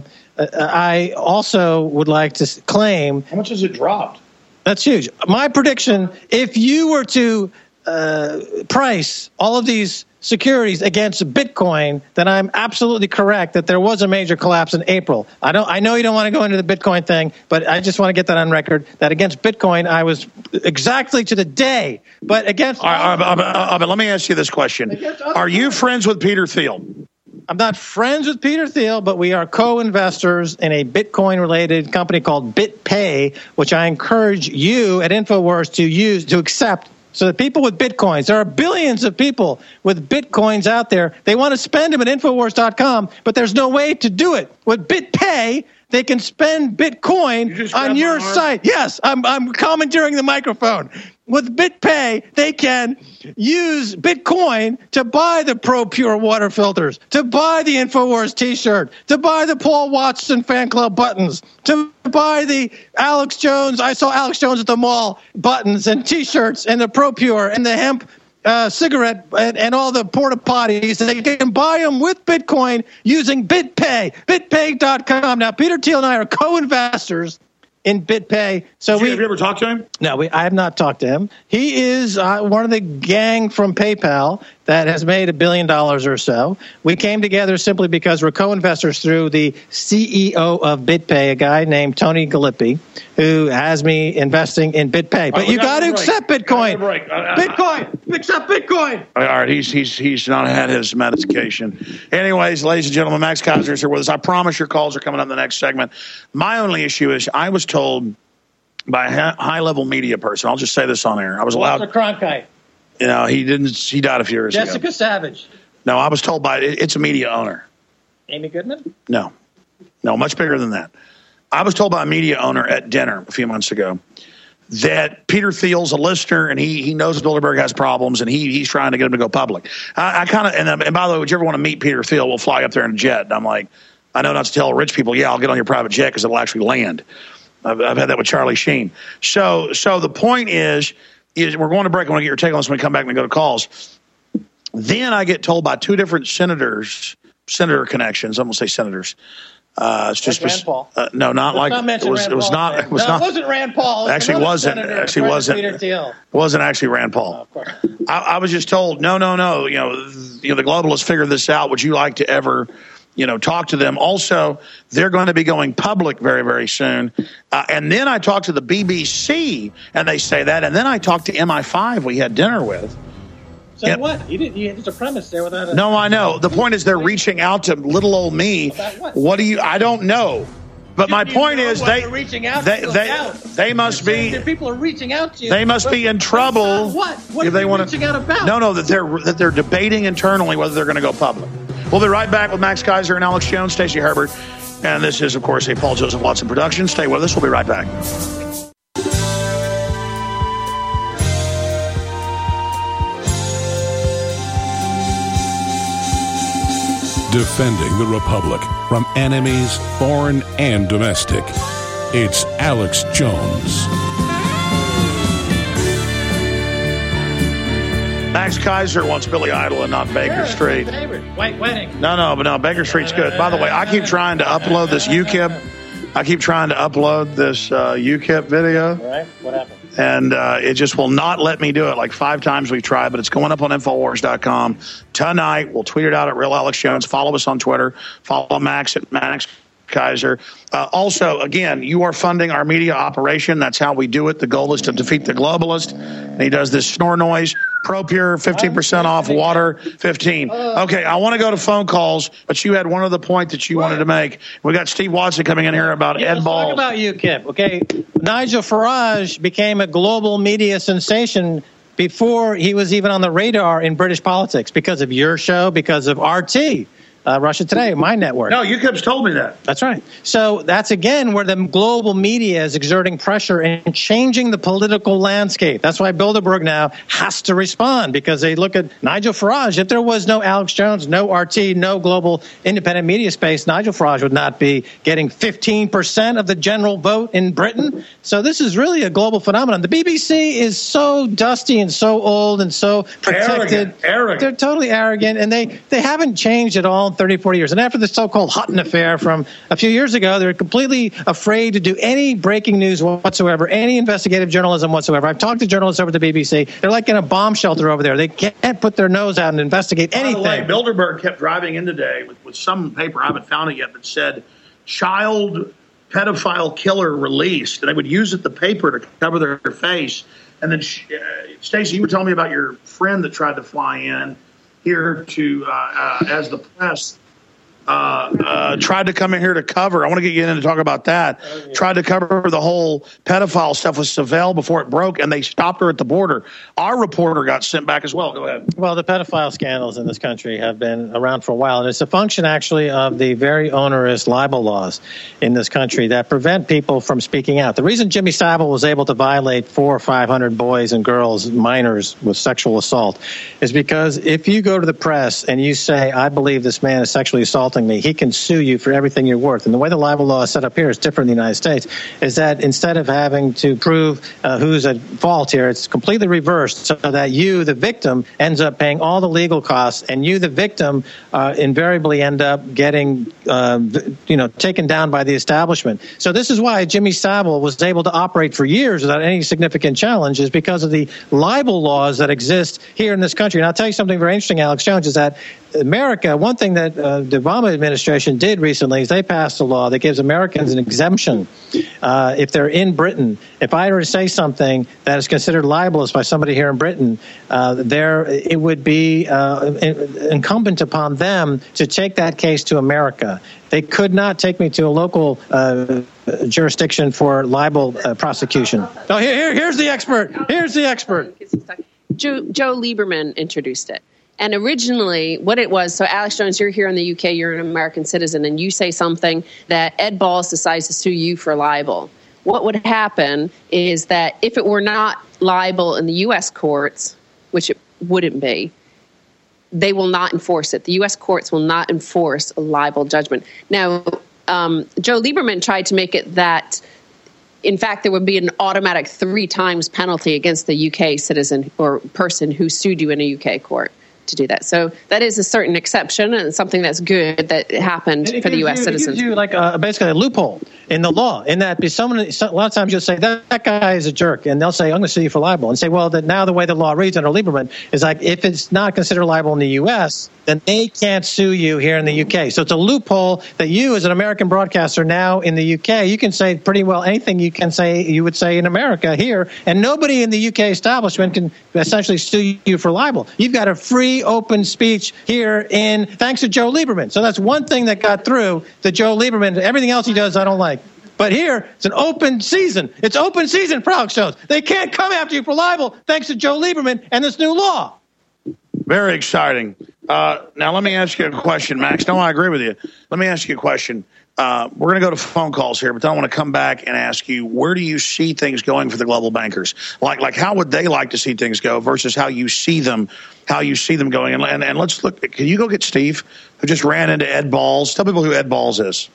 I also would like to claim. How much has it dropped? That's huge. My prediction, if you were to uh, price all of these securities against Bitcoin, then I'm absolutely correct that there was a major collapse in April. I don't. I know you don't want to go into the Bitcoin thing, but I just want to get that on record, that against Bitcoin, I was exactly to the day. But against... All right, uh, uh, uh, uh, let me ask you this question. Are you friends with Peter Thiel? I'm not friends with Peter Thiel, but we are co-investors in a Bitcoin-related company called BitPay, which I encourage you at InfoWars to use, to accept, so that people with Bitcoins, there are billions of people with Bitcoins out there. They want to spend them at InfoWars dot com, but there's no way to do it. With BitPay, they can spend Bitcoin you on your site. Yes, I'm, I'm commandeering the microphone. With BitPay, they can use Bitcoin to buy the Pro Pure water filters, to buy the InfoWars T-shirt, to buy the Paul Watson fan club buttons, to buy the Alex Jones, I saw Alex Jones at the mall buttons and T-shirts and the Pro Pure and the hemp uh, cigarette and, and all the porta potties. They can buy them with Bitcoin using BitPay, BitPay dot com. Now, Peter Thiel and I are co-investors in BitPay. So Did you, we, have you ever talked to him? No, we, I have not talked to him. He is uh, one of the gang from PayPal that has made a billion dollars or so. We came together simply because we're co-investors through the C E O of BitPay, a guy named Tony Galippi, who has me investing in BitPay. But right, you got to break. accept Bitcoin. Break. Uh, Bitcoin. Accept Bitcoin. All right, he's he's he's not had his medication. Anyways, ladies and gentlemen, Max Kaiser is here with us. I promise your calls are coming up in the next segment. My only issue is I was told by a high-level media person, I'll just say this on air, I was allowed. Walter Cronkite. You know, he didn't. He died a few years Jessica ago. Jessica Savage. No, I was told by it's a media owner. Amy Goodman. No, no, much bigger than that. I was told by a media owner at dinner a few months ago that Peter Thiel's a listener and he he knows Bilderberg has problems and he he's trying to get him to go public. I, I kind of and, and by the way, would you ever want to meet Peter Thiel? We'll fly up there in a jet. And I'm like, I know not to tell rich people, yeah, I'll get on your private jet because it'll actually land. I've, I've had that with Charlie Sheen. So so the point is, is we're going to break. I want to get your take on this when we come back and we go to calls. Then I get told by two different senators, senator connections, I'm going to say senators, Uh, it's just like was, Rand Paul. Uh, no, not Let's like not it was. Rand It was Paul not. today. It was no, not. It wasn't Rand Paul. It Actually, wasn't. Senator Actually, Brendan wasn't. Peter Thiel. Wasn't actually Rand Paul. Oh, of course. I, I was just told, no, no, no. You know, th- you know, the globalists figured this out. Would you like to ever, you know, talk to them? Also, they're going to be going public very, very soon. Uh, and then I talked to the B B C, and they say that. And then I talked to M I five. We had dinner with. So and, what? You didn't. You, there's a premise there without a. No, I know. The point is, they're reaching out to little old me. About what? What do you? I don't know. But my You point know is, what they they're reaching out they to they, about. they must be. The people are reaching out to you. They must be in trouble. What? What if are they they want reaching out about? No, no, that they're that they're debating internally whether they're going to go public. We'll be right back with Max Kaiser and Alex Jones, Stacey Herbert, and this is, of course, a Paul Joseph Watson production. Stay with us. We'll be right back. Defending the Republic from enemies, foreign and domestic. It's Alex Jones. Max Kaiser wants Billy Idol and not Baker Street. White wedding. No, no, but no, Baker Street's good. By the way, I keep trying to upload this UKIP. I keep trying to upload this uh, UKIP video. All right. What happened? And uh, it just will not let me do it. Like five times we've tried, but it's going up on Infowars dot com tonight. We'll tweet it out at Real Alex Jones. Follow us on Twitter. Follow Max at Max Kaiser. Uh, also, again, you are funding our media operation. That's how we do it. The goal is to defeat the globalist. And he does this snore noise. ProPure, fifteen percent off. Water, fifteen. Okay, I want to go to phone calls, but you had one other point that you wanted to make. We got Steve Watson coming in here about Yeah, Ed let's Balls. talk about UKIP. Okay, Nigel Farage became a global media sensation before he was even on the radar in British politics because of your show, because of R T. Uh, Russia Today, my network. No, UKIP's told me that. That's right. So that's, again, where the global media is exerting pressure and changing the political landscape. That's why Bilderberg now has to respond, because they look at Nigel Farage. If there was no Alex Jones, no R T, no global independent media space, Nigel Farage would not be getting fifteen percent of the general vote in Britain. So this is really a global phenomenon. The B B C is so dusty and so old and so protected. Arrogant. Arrogant. They're totally arrogant, and they, they haven't changed at all in thirty, forty years. And after the so-called Hutton affair from a few years ago, they're completely afraid to do any breaking news whatsoever, any investigative journalism whatsoever. I've talked to journalists over at the B B C. They're like in a bomb shelter over there. They can't put their nose out and investigate anything. By the way, Bilderberg kept driving in today with, with some paper, I haven't found it yet, that said child pedophile killer released. And they would use it, the paper, to cover their, their face. And then, uh, Stacey, you were telling me about your friend that tried to fly in here to, uh, uh, as the press, uh, uh, tried to come in here to cover. I want to get you in to talk about that. Oh, yeah. Tried to cover the whole pedophile stuff with Savelle before it broke, and they stopped her at the border. Our reporter got sent back as well. Go ahead. Well, the pedophile scandals in this country have been around for a while, and it's a function, actually, of the very onerous libel laws in this country that prevent people from speaking out. The reason Jimmy Savile was able to violate four or five hundred boys and girls, minors, with sexual assault is because if you go to the press and you say, I believe this man is sexually assaulting me, he can sue you for everything you're worth. And the way the libel law is set up here is different in the United States, is that instead of having to prove uh, who's at fault here, it's completely reversed, so that you, the victim, ends up paying all the legal costs, and you, the victim, uh, invariably end up getting, uh, you know, taken down by the establishment. So this is why Jimmy Savile was able to operate for years without any significant challenge, is because of the libel laws that exist here in this country. And I'll tell you something very interesting, Alex Jones, is that America, one thing that uh, the Obama administration did recently is they passed a law that gives Americans an exemption uh, if they're in Britain. If I were to say something that is considered libelous by somebody here in Britain, uh, there it would be uh, incumbent upon them to take that case to America. They could not take me to a local uh, jurisdiction for libel uh, prosecution. Oh, here, here, here's the expert. Here's the expert. Joe, Joe Lieberman introduced it. And originally, what it was, so Alex Jones, you're here in the U K, you're an American citizen, and you say something that Ed Balls decides to sue you for libel. What would happen is that if it were not libel in the U S courts, which it wouldn't be, they will not enforce it. The U S courts will not enforce a libel judgment. Now, um, Joe Lieberman tried to make it that, in fact, there would be an automatic three times penalty against the U K citizen or person who sued you in a U K court. to do that. So that is a certain exception and something that's good that happened for the U S you, citizens. It gives you like a, basically a loophole in the law in that someone, a lot of times you'll say that, that guy is a jerk and they'll say, I'm going to sue you for libel, and say, well, that now the way the law reads under Lieberman is like if it's not considered libel in the U S, then they can't sue you here in the U K. So it's a loophole that you as an American broadcaster now in the U K, you can say pretty well anything you can say, you would say in America here, and nobody in the U K establishment can essentially sue you for libel. You've got a free, open speech here in, thanks to Joe Lieberman. So that's one thing that got through to Joe Lieberman. Everything else he does, I don't like. But here, it's an open season. It's open season for Alex Jones. They can't come after you for libel thanks to Joe Lieberman and this new law. Very exciting. Uh, now, let me ask you a question, Max. No, I agree with you. Let me ask you a question. Uh, we're going to go to phone calls here, but then I want to come back and ask you, where do you see things going for the global bankers? Like, like how would they like to see things go versus how you see them, how you see them going? And, and, and let's look. Can you go get Steve, who just ran into Ed Balls? Tell people who Ed Balls is.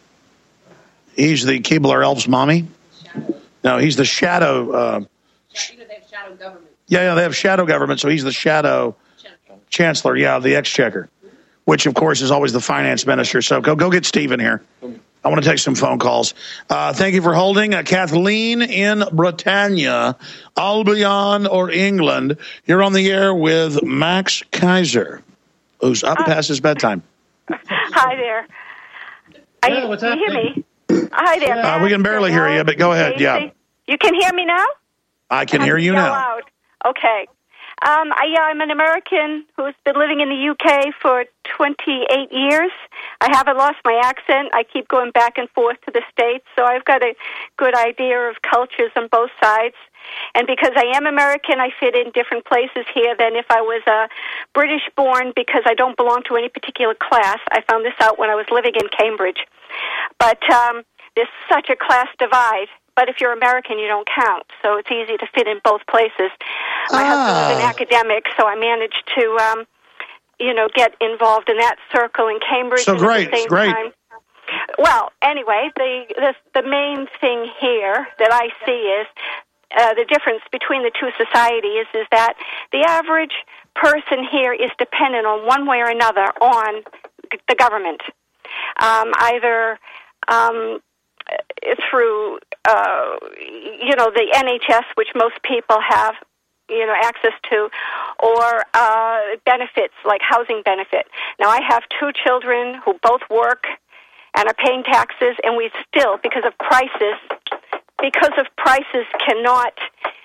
He's the Keebler Elf's mommy. Shadow. No, he's the shadow. Uh, you know, they have shadow government. Yeah, yeah, they have shadow government, so he's the shadow chancellor. chancellor yeah, the exchequer, which, of course, is always the finance minister. So go go get Steve in here. I want to take some phone calls. Uh, thank you for holding. Uh, Kathleen in Britannia, Albion or England. You're on the air with Max Keiser, who's up uh, past his bedtime. Hi there. Are you, what's can you hear me? Hi there. Uh, we can barely hear you, but go ahead. Yeah. You can hear me now? I can hear you now. Loud. Okay. Um, I, yeah, I'm an American who's been living in the U K for twenty-eight years. I haven't lost my accent. I keep going back and forth to the States, so I've got a good idea of cultures on both sides. And because I am American, I fit in different places here than if I was uh, British-born, because I don't belong to any particular class. I found this out when I was living in Cambridge. But um, there's such a class divide. But if you're American, you don't count. So it's easy to fit in both places. My ah. husband was an academic, so I managed to, um, you know, get involved in that circle in Cambridge. So great, at the same great. Time. Well, anyway, the, the the main thing here that I see is uh, the difference between the two societies is that the average person here is dependent on one way or another on the government, um, either um, through, uh, you know, the N H S, which most people have, you know, access to, or uh, benefits like housing benefit. Now, I have two children who both work and are paying taxes, and we still, because of prices, because of prices, cannot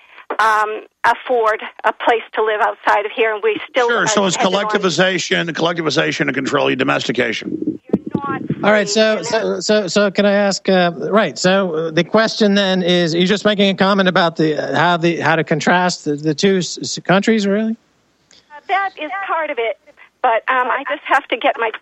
um, afford a place to live outside of here, and we still sure. So it's collectivization, on... collectivization, and control, domestication. All right, so so so so can I ask? Uh, right, so the question then is: you're just making a comment about the uh, how the how to contrast the, the two s- countries, really? Uh, that is part of it, but um, I just have to get my.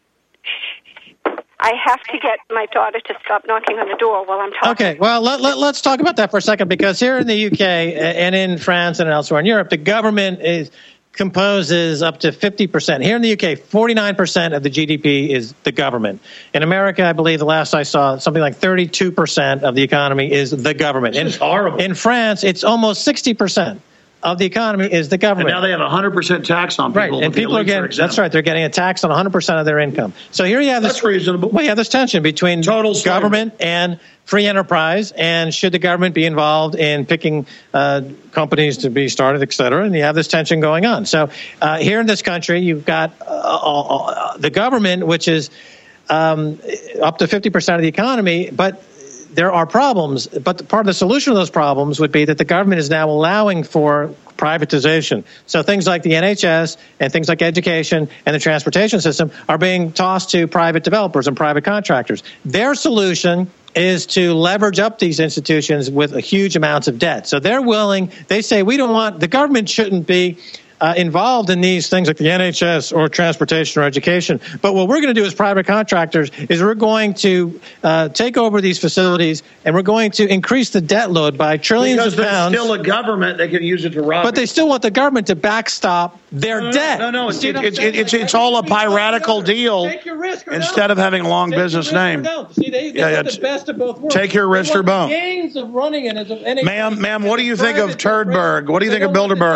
I have to get my daughter to stop knocking on the door while I'm talking. Okay, well, let, let, let's talk about that for a second, because here in the U K and in France and elsewhere in Europe, the government is composes up to fifty percent. Here in the U K, forty-nine percent of the G D P is the government. In America, I believe the last I saw, something like thirty-two percent of the economy is the government. It's horrible. In France, it's almost sixty percent. Of the economy is the government. And now they have a one hundred percent tax on people. Right, and people are getting, that's right, they're getting a tax on one hundred percent of their income. So here you have this. That's reasonable. Well, you have this tension between Total government slavery. And free enterprise, and should the government be involved in picking uh, companies to be started, et cetera, and you have this tension going on. So uh, here in this country, you've got uh, uh, the government, which is um, up to fifty percent of the economy, but there are problems, but part of the solution to those problems would be that the government is now allowing for privatization. So things like the N H S and things like education and the transportation system are being tossed to private developers and private contractors. Their solution is to leverage up these institutions with a huge amounts of debt. So they're willing, they say, we don't want, the government shouldn't be Uh, involved in these things like the N H S or transportation or education. But what we're going to do as private contractors is we're going to uh, take over these facilities, and we're going to increase the debt load by trillions because of pounds. Because there's still a government, they can use it to rob. But they still want the government to backstop their no, debt. No, no, no. It's, it, it's, it, it's, it's all a piratical deal instead of having a long take business name. See, they, they yeah, yeah, the best of both worlds. Take your risk or don't. Gains of running it as an N H S. Ma'am, ma'am, what do you think of Turdberg? What do you think of Bilderberg?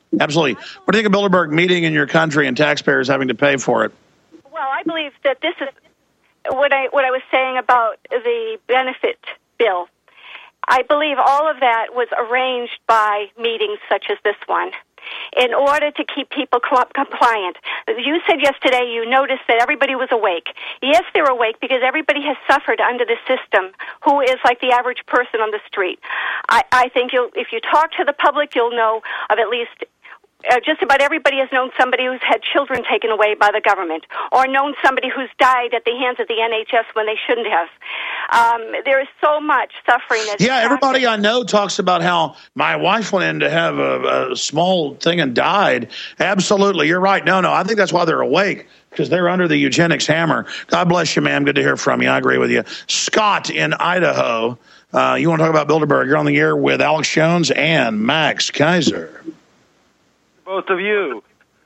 Absolutely. What do you think of Bilderberg meeting in your country and taxpayers having to pay for it? Well, I believe that this is what I what I was saying about the benefit bill. I believe all of that was arranged by meetings such as this one in order to keep people compliant. You said yesterday you noticed that everybody was awake. Yes, they're awake because everybody has suffered under the system who is like the average person on the street. I, I think you'll, if you talk to the public, you'll know of at least Uh, just about everybody has known somebody who's had children taken away by the government, or known somebody who's died at the hands of the N H S when they shouldn't have. Um, there is so much suffering. That's yeah, everybody I know talks about how my wife went in to have a, a small thing and died. Absolutely, you're right. No, no, I think that's why they're awake, because they're under the eugenics hammer. God bless you, ma'am. Good to hear from you. I agree with you. Scott in Idaho, uh, you want to talk about Bilderberg? You're on the air with Alex Jones and Max Keiser. Both of you.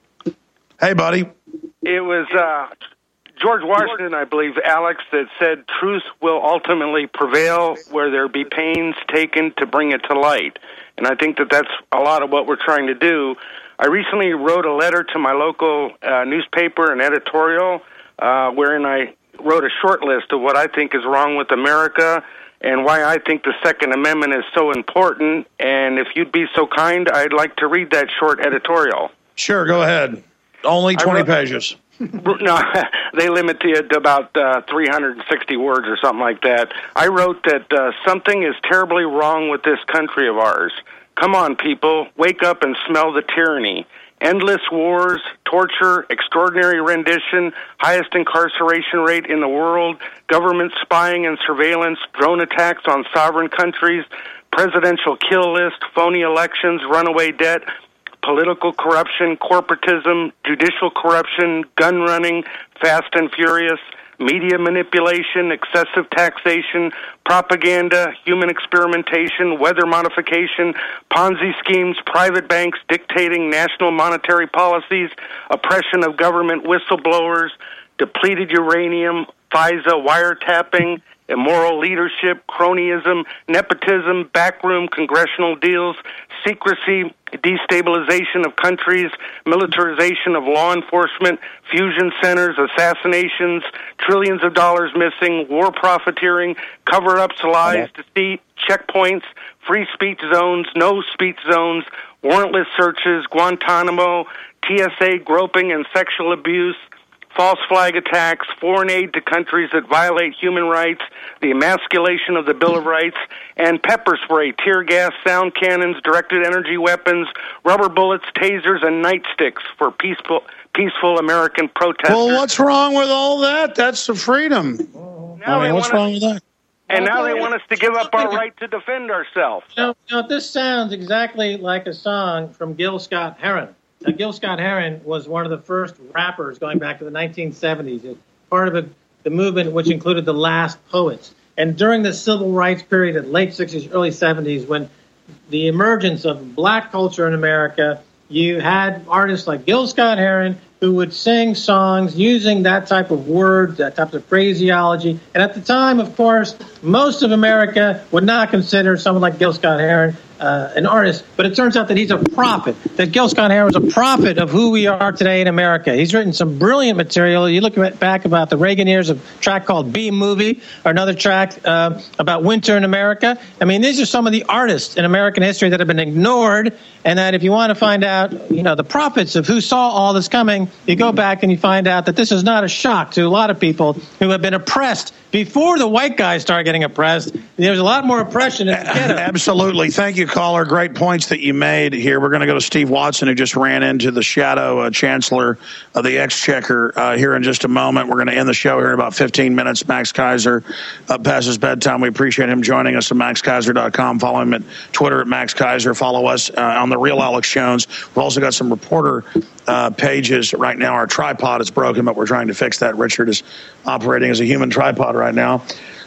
Hey, buddy. It was uh, George Washington, I believe, Alex, that said truth will ultimately prevail where there be pains taken to bring it to light. And I think that that's a lot of what we're trying to do. I recently wrote a letter to my local uh, newspaper, an editorial, uh, wherein I wrote a short list of what I think is wrong with America and why I think the Second Amendment is so important. And if you'd be so kind, I'd like to read that short editorial. Sure, go ahead. Only twenty wrote, pages. No, they limit it to about uh, three hundred sixty words or something like that. I wrote that uh, something is terribly wrong with this country of ours. Come on, people, wake up and smell the tyranny. Endless wars, torture, extraordinary rendition, highest incarceration rate in the world, government spying and surveillance, drone attacks on sovereign countries, presidential kill list, phony elections, runaway debt, political corruption, corporatism, judicial corruption, gun running, fast and furious, media manipulation, excessive taxation, propaganda, human experimentation, weather modification, Ponzi schemes, private banks dictating national monetary policies, oppression of government whistleblowers, depleted uranium, FISA wiretapping, immoral leadership, cronyism, nepotism, backroom congressional deals, secrecy, destabilization of countries, militarization of law enforcement, fusion centers, assassinations, trillions of dollars missing, war profiteering, cover-ups, lies, deceit, checkpoints, free speech zones, no speech zones, warrantless searches, Guantanamo, T S A groping and sexual abuse, false flag attacks, foreign aid to countries that violate human rights, the emasculation of the Bill of Rights, and pepper spray, tear gas, sound cannons, directed energy weapons, rubber bullets, tasers, and nightsticks for peaceful peaceful American protesters. Well, what's wrong with all that? That's the freedom. Now I mean, what's wrong us, with that? And now they want us to give up our right to defend ourselves. You know, you know, this sounds exactly like a song from Gil Scott-Heron. Now, Gil Scott-Heron was one of the first rappers going back to the nineteen seventies, part of a, the movement which included the Last Poets. And during the civil rights period of the late sixties, early seventies, when the emergence of black culture in America, you had artists like Gil Scott-Heron who would sing songs using that type of words, that type of phraseology. And at the time, of course, most of America would not consider someone like Gil Scott-Heron uh, an artist. But it turns out that he's a prophet, that Gil Scott-Heron was a prophet of who we are today in America. He's written some brilliant material. You look back about the Reagan years, a track called B-Movie, or another track uh, about winter in America. I mean, these are some of the artists in American history that have been ignored, and that if you want to find out, you know, the prophets of who saw all this coming, you go back and you find out that this is not a shock to a lot of people who have been oppressed before the white guys started getting oppressed. There's a lot more oppression in the ghetto. Absolutely. Thank you, caller. Great points that you made here. We're going to go to Steve Watson, who just ran into the shadow uh, chancellor of the Exchequer uh, here in just a moment. We're going to end the show here in about fifteen minutes. Max Keiser, uh, past his bedtime. We appreciate him joining us at max keiser dot com. Follow him at Twitter at Max Keiser. Follow us uh, on The Real Alex Jones. We've also got some reporter uh, pages right now. Our tripod is broken, but we're trying to fix that. Richard is operating as a human tripod right now.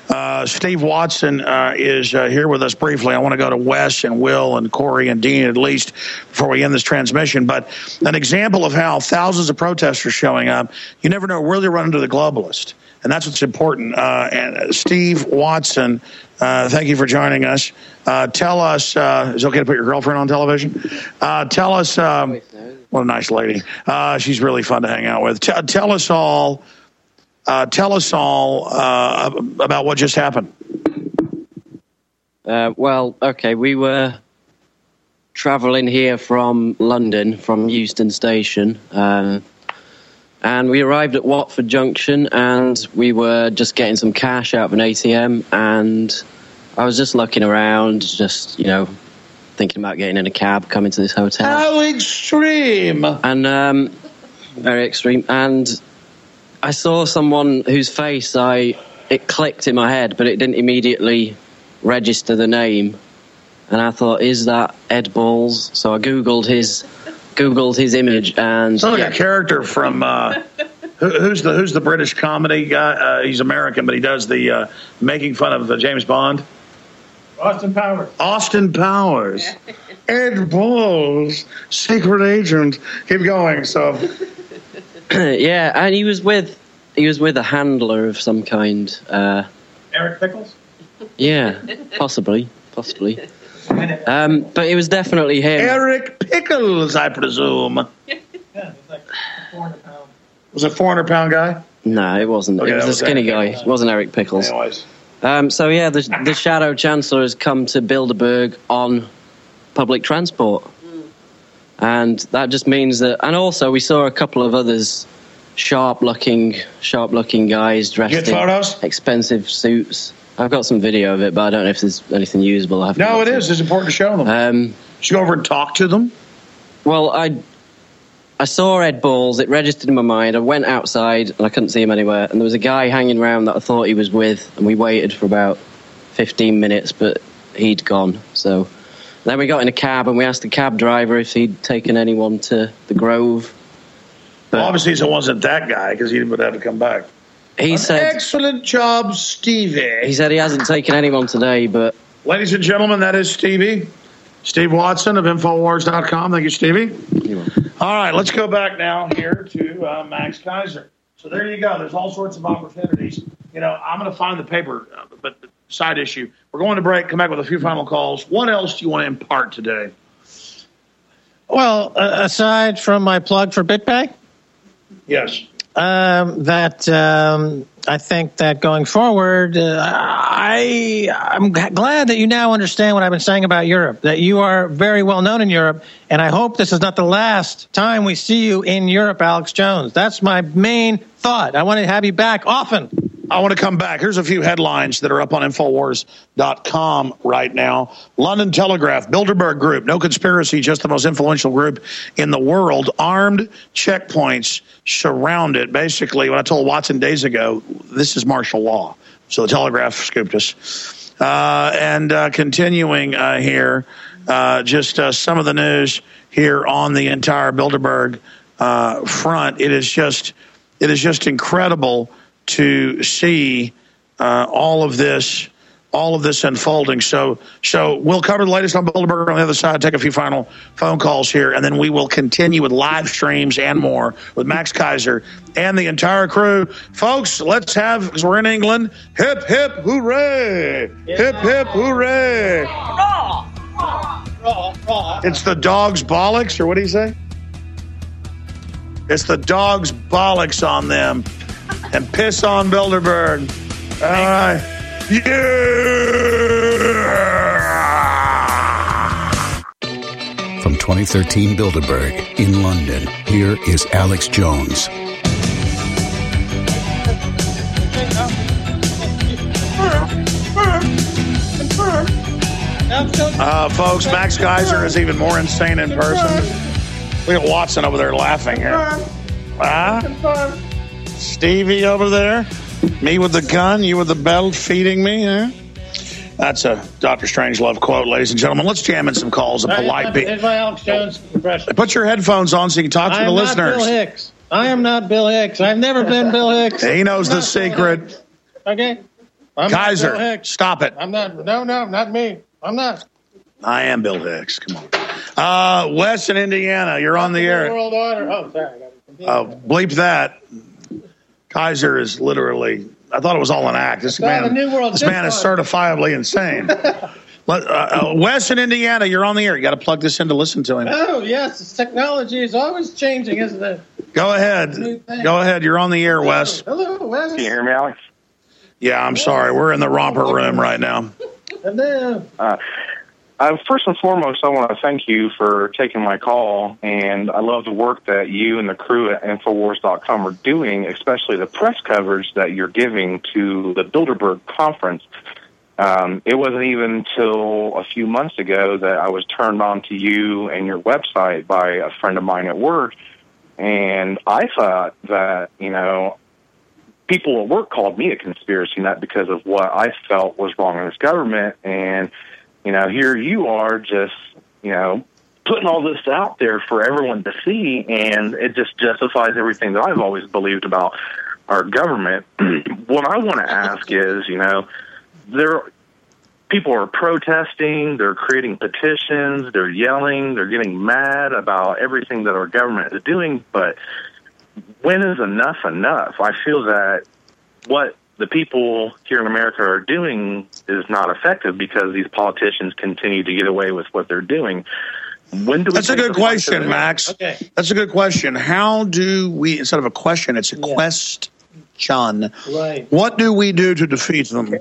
Uh, Steve Watson uh, is uh, here with us briefly. I want to go to Wes and Will and Corey and Dean at least before we end this transmission. But an example of how thousands of protesters showing up, you never know where they run into the globalist. And that's what's important. Uh, and Steve Watson, uh, thank you for joining us. Uh, tell us, uh, is it okay to put your girlfriend on television? Uh, tell us, um, what a nice lady. Uh, she's really fun to hang out with. T- tell us all. Uh, tell us all uh, about what just happened. Uh, well, okay, we were travelling here from London, from Euston Station, um, and we arrived at Watford Junction, and we were just getting some cash out of an A T M, and I was just looking around, just, you know, thinking about getting in a cab, coming to this hotel. How extreme! And, um, very extreme, and I saw someone whose face I it clicked in my head, but it didn't immediately register the name. And I thought, is that Ed Balls? So I googled his googled his image, and sounds like a character from uh, who, who's the who's the British comedy guy? Uh, he's American, but he does the uh, making fun of uh, James Bond. Austin Powers. Austin Powers. Ed Balls, secret agent. Keep going. So. Yeah, and he was with he was with a handler of some kind. Uh, Eric Pickles? Yeah, possibly, possibly. Um, but it was definitely him. Eric Pickles, I presume. Yeah, it's like four hundred pounds. Was it a four hundred pound guy? No, it wasn't. Okay, it was a was skinny Eric. guy. It wasn't Eric Pickles. Anyways. Um, so yeah, the, the Shadow Chancellor has come to Bilderberg on public transport. And that just means that, and also we saw a couple of others, sharp-looking, sharp-looking guys dressed Get in photos? expensive suits. I've got some video of it, but I don't know if there's anything usable. I No, it is. It's important to show them. Um, Should you go over and talk to them? Well, I I saw Ed Balls. It registered in my mind. I went outside and I couldn't see him anywhere. And there was a guy hanging around that I thought he was with, and we waited for about fifteen minutes, but he'd gone. So. Then we got in a cab and we asked the cab driver if he'd taken anyone to the Grove. But well, obviously, it wasn't that guy because he would have to come back. He An said, excellent job, Stevie. He said he hasn't taken anyone today, but... Ladies and gentlemen, that is Stevie. Steve Watson of Infowars dot com. Thank you, Stevie. All right, let's go back now here to uh, Max Keiser. So there you go. There's all sorts of opportunities. You know, I'm going to find the paper, uh, but side issue. We're going to break, come back with a few final calls. What else do you want to impart today? Well, uh, aside from my plug for BitPay, yes, um, that um, I think that going forward, uh, I I'm g- glad that you now understand what I've been saying about Europe. That you are very well known in Europe, and I hope this is not the last time we see you in Europe, Alex Jones. That's my main thought. I want to have you back often. I want to come back. Here's a few headlines that are up on Infowars dot com right now. London Telegraph, Bilderberg Group, no conspiracy, just the most influential group in the world. Armed checkpoints surround it. Basically, what I told Watson days ago, this is martial law. So the Telegraph scooped us. Uh, and uh, continuing uh, here, uh, just uh, some of the news here on the entire Bilderberg uh, front. It is just, it is just incredible to see uh, all of this, all of this unfolding. So, so we'll cover the latest on Bilderberg on the other side. Take a few final phone calls here, and then we will continue with live streams and more with Max Keiser and the entire crew. Folks, let's have, because we're in England, hip hip hooray, yeah. hip hip hooray. Raw, raw, raw, raw. It's the dog's bollocks, or what do you say? It's the dog's bollocks on them. And piss on Bilderberg. All right. Yeah! From twenty thirteen Bilderberg in London, here is Alex Jones. Uh, folks, Max Keiser is even more insane in person. Look at Watson over there laughing here. Ah? Stevie over there, me with the gun, you with the belt feeding me. Eh? That's a Doctor Strangelove quote, ladies and gentlemen. Let's jam in some calls. A polite beat. Here's my Alex Jones impression. Put your headphones on so you can talk to I the am listeners. Not Bill Hicks. I am not Bill Hicks. I've never been Bill Hicks. He knows the secret. Okay. I'm Kaiser, not Bill Hicks. Stop it. I'm not. No, no, not me. I'm not. I am Bill Hicks. Come on. Uh, Wes in Indiana, you're on the air. World order. Oh, sorry. Oh, bleep that. Kaiser is literally, I thought it was all an act. This Well, the man, New World this man is certifiably insane. Let, uh, uh, Wes in Indiana, you're on the air. You got to plug this in to listen to him. Oh, yes. This technology is always changing, isn't it? Go ahead. Go ahead. You're on the air, Wes. Hello, Wes. Can you hear me, Alex? Yeah, I'm sorry. We're in the romper room right now. Hello. Uh, uh, first and foremost, I want to thank you for taking my call, and I love the work that you and the crew at Infowars dot com are doing, especially the press coverage that you're giving to the Bilderberg conference. Um, it wasn't even until a few months ago that I was turned on to you and your website by a friend of mine at work, and I thought that, you know, people at work called me a conspiracy nut because of what I felt was wrong in this government, and, you know, here you are just, you know, putting all this out there for everyone to see, and it just justifies everything that I've always believed about our government. What I want to ask is, you know, there, people are protesting, they're creating petitions, they're yelling, they're getting mad about everything that our government is doing, but when is enough enough? I feel that what the people here in America are doing is not effective because these politicians continue to get away with what they're doing. When do we That's a good question, Max. Okay. That's a good question. How do we, instead of a question, it's a Yeah. question. Right. What do we do to defeat them?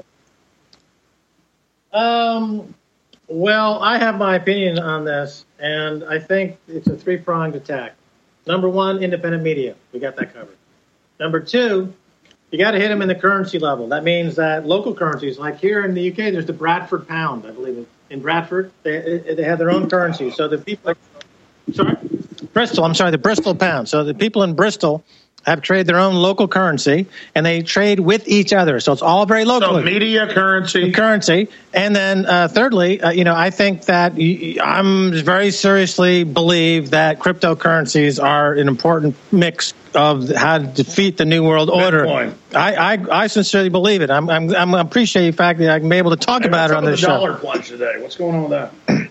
Um, well, I have my opinion on this, and I think it's a three-pronged attack. Number one, independent media. We got that covered. Number two, you got to hit them in the currency level. That means that local currencies, like here in the U K, there's the Bradford pound, I believe. In Bradford, they they have their own currency. So the people, sorry, Bristol. I'm sorry, the Bristol pound. So the people in Bristol have traded their own local currency, and they trade with each other. So it's all very local. So media, currency. Currency. And then uh, thirdly, uh, you know, I think that y- I'm very seriously believe that cryptocurrencies are an important mix of how to defeat the New World Order. Bitcoin. I, I, I sincerely believe it. I'm, I'm, I'm appreciate the fact that I can be able to talk Hey, about it on this the show. dollar plunge today. What's going on with that?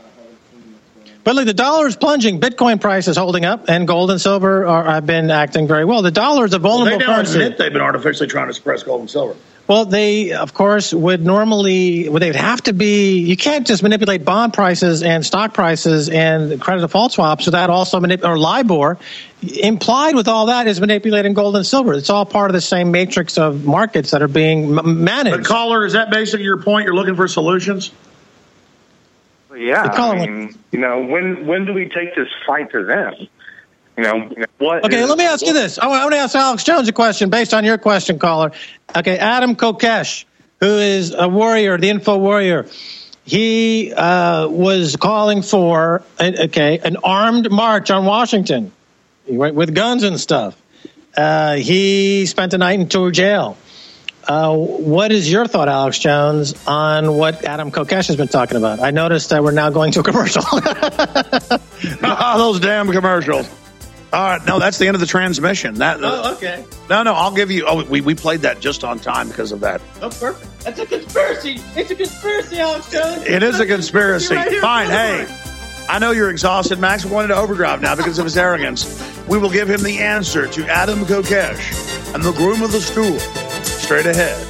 But look, the dollar is plunging. Bitcoin price is holding up, and gold and silver are, have been acting very well. The dollar is a Well, vulnerable they now currency. admit they've been artificially trying to suppress gold and silver. Well, they, of course, would normally, well, they'd have to be, you can't just manipulate bond prices and stock prices and credit default swaps without also, manip- or LIBOR. Implied with all that is manipulating gold and silver. It's all part of the same matrix of markets that are being m- managed. But caller, is that basically your point? You're looking for solutions? Yeah, I mean, you know, when when do we take this fight to them? You know, what? Okay, is, let me ask you this. I want to ask Alex Jones a question based on your question, caller. Okay, Adam Kokesh, who is a warrior, the info warrior, he uh, was calling for, okay, an armed march on Washington with guns and stuff. Uh, he spent a night in Tour jail. Uh, what is your thought, Alex Jones, on what Adam Kokesh has been talking about? I noticed that we're now going to a commercial. Oh, those damn commercials. All right, no, that's the end of the transmission. That, Oh, okay. No, no, I'll give you. Oh, we, we played that just on time because of that. Oh, perfect. That's a conspiracy. It's a conspiracy, Alex Jones. It is a conspiracy. Right here, Fine, right hey. I know you're exhausted, Max. We're going into overdrive now because of his arrogance. We will give him the answer to Adam Kokesh and the groom of the stool. Straight ahead.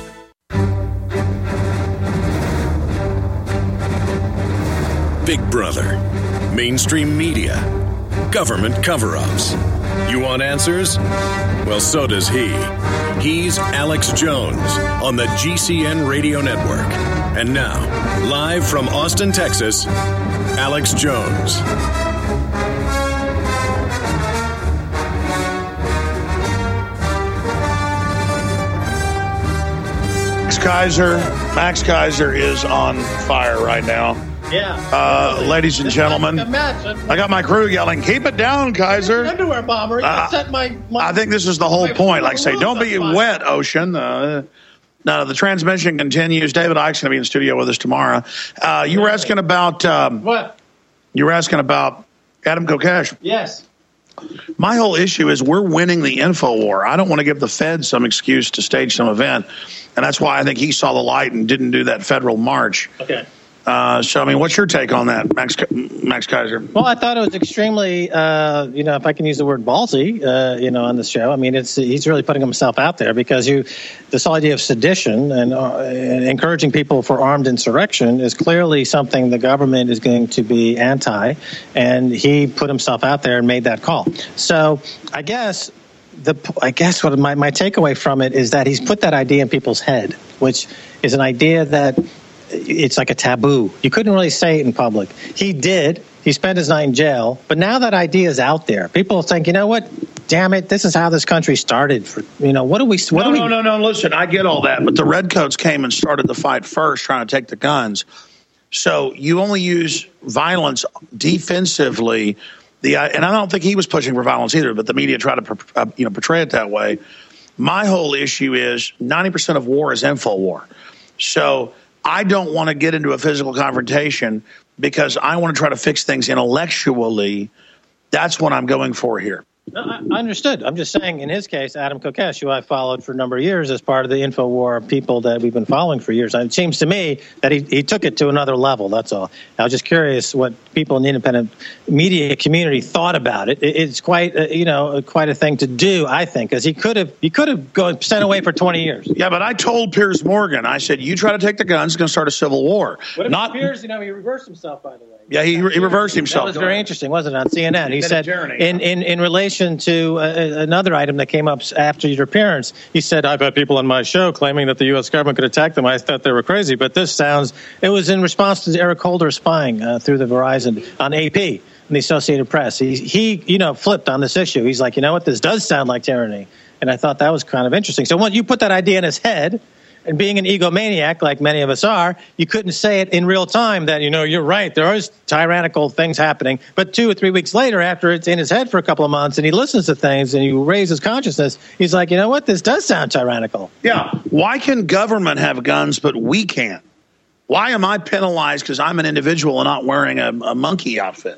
Big Brother, mainstream media, government cover-ups. You want answers? Well, so does he. He's Alex Jones on the G C N Radio Network. And now, live from Austin, Texas, Alex Jones. Max Kaiser. Max Kaiser is on fire right now. Yeah. Uh, ladies and gentlemen, A match. I got my crew yelling, keep it down, Kaiser. Underwear bomber. You Uh, set my, my. I think this is the whole my- point. Like I say, my don't be roof on wet, Ocean. Uh, no, the transmission continues. David Icke's going to be in studio with us tomorrow. Uh, you were asking about um, what? You were asking about Adam Kokesh. Yes. My whole issue is we're winning the info war. I don't want to give the Fed some excuse to stage some event, and that's why I think he saw the light and didn't do that federal march. Okay. Uh, so, I mean, what's your take on that, Max Max Keiser? Well, I thought it was extremely, uh, you know, if I can use the word ballsy, uh, you know, on the show. I mean, it's he's really putting himself out there because you, this whole idea of sedition and, uh, and encouraging people for armed insurrection is clearly something the government is going to be anti, and he put himself out there and made that call. So, I guess. The, I guess what my, my takeaway from it is that he's put that idea in people's head, which is an idea that it's like a taboo. You couldn't really say it in public. He did. He spent his night in jail. But now that idea is out there. People think, you know what? Damn it. This is how this country started. For, you know, what do we... What no, do we... no, no, no. Listen, I get all that. But the Redcoats came and started the fight first, trying to take the guns. So you only use violence defensively. The, and I don't think he was pushing for violence either, but the media tried to uh, you know, portray it that way. My whole issue is ninety percent of war is info war. So I don't want to get into a physical confrontation because I want to try to fix things intellectually. That's what I'm going for here. No, I understood. I'm just saying, in his case, Adam Kokesh, who I followed for a number of years as part of the InfoWar people that we've been following for years, it seems to me that he, he took it to another level, that's all. I was just curious what people in the independent media community thought about it. it it's quite, uh, you know, quite a thing to do, I think, because he could have he could have gone sent away for twenty years. Yeah, but I told Piers Morgan, I said, you try to take the guns, it's going to start a civil war. What if Not, Piers, you know, he reversed himself, by the way. Yeah, he, he reversed himself. That was very interesting, wasn't it, on C N N? He, He did said, a journey. in, in, in relation to uh, another item that came up after your appearance, he said, I've had people on my show claiming that the U S government could attack them. I thought they were crazy, but this sounds, it was in response to Eric Holder spying uh, through the Verizon on A P and the Associated Press. He, he, you know, flipped on this issue. He's like, you know what, this does sound like tyranny. And I thought that was kind of interesting. So when you put that idea in his head, and being an egomaniac, like many of us are, you couldn't say it in real time that, you know, you're right, there are tyrannical things happening. But two or three weeks later, after it's in his head for a couple of months and he listens to things and you raise his consciousness, he's like, you know what, this does sound tyrannical. Yeah. Why can government have guns, but we can't? Why am I penalized because I'm an individual and not wearing a, a monkey outfit?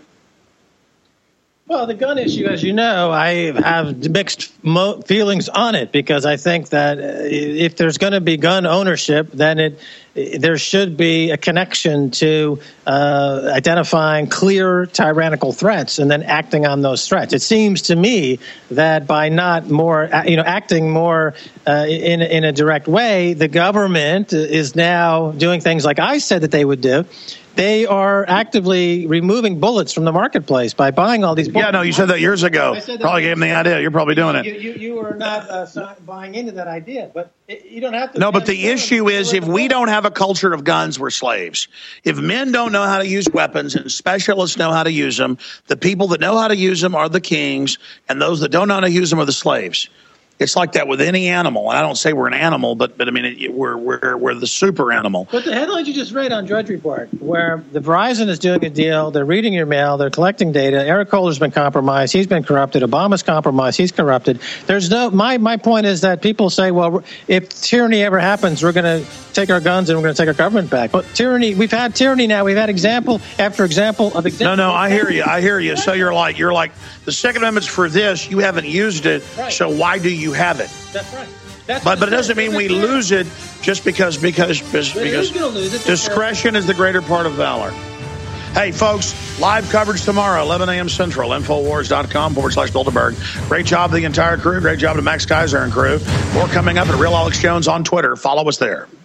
Well, the gun issue, as you know, I have mixed mo- feelings on it because I think that if there's going to be gun ownership, then it there should be a connection to uh, identifying clear tyrannical threats and then acting on those threats. It seems to me that by not more, you know, acting more uh, in in a direct way, the government is now doing things like I said that they would do. They are actively removing bullets from the marketplace by buying all these bullets. Yeah, no, you said that years ago. Probably gave them the idea. You're probably doing it. You, you, you are not uh, buying into that idea, but it, you don't have to. No, but the issue is if we don't have a culture of guns, we're slaves. If men don't know how to use weapons and specialists know how to use them, the people that know how to use them are the kings, and those that don't know how to use them are the slaves. It's like that with any animal. And I don't say we're an animal, but but I mean it, we're we're we're the super animal. But the headlines you just read on Drudge Report, where the Verizon is doing a deal, they're reading your mail, they're collecting data. Eric Holder's been compromised, he's been corrupted. Obama's compromised, he's corrupted. There's no. My my point is that people say, well, if tyranny ever happens, we're going to take our guns and we're going to take our government back. But tyranny, we've had tyranny now. We've had example after example of example. No, no, I hear you. I hear you. So you're like you're like the Second Amendment's for this. You haven't used it, right. So why do you? You have it. That's right. That's but but it doesn't mean we lose it just because because because, because discretion is the greater part of valor. Hey, folks, live coverage tomorrow, eleven a.m. Central, Infowars.com forward slash Bilderberg. Great job to the entire crew. Great job to Max Keiser and crew. More coming up at Real Alex Jones on Twitter. Follow us there.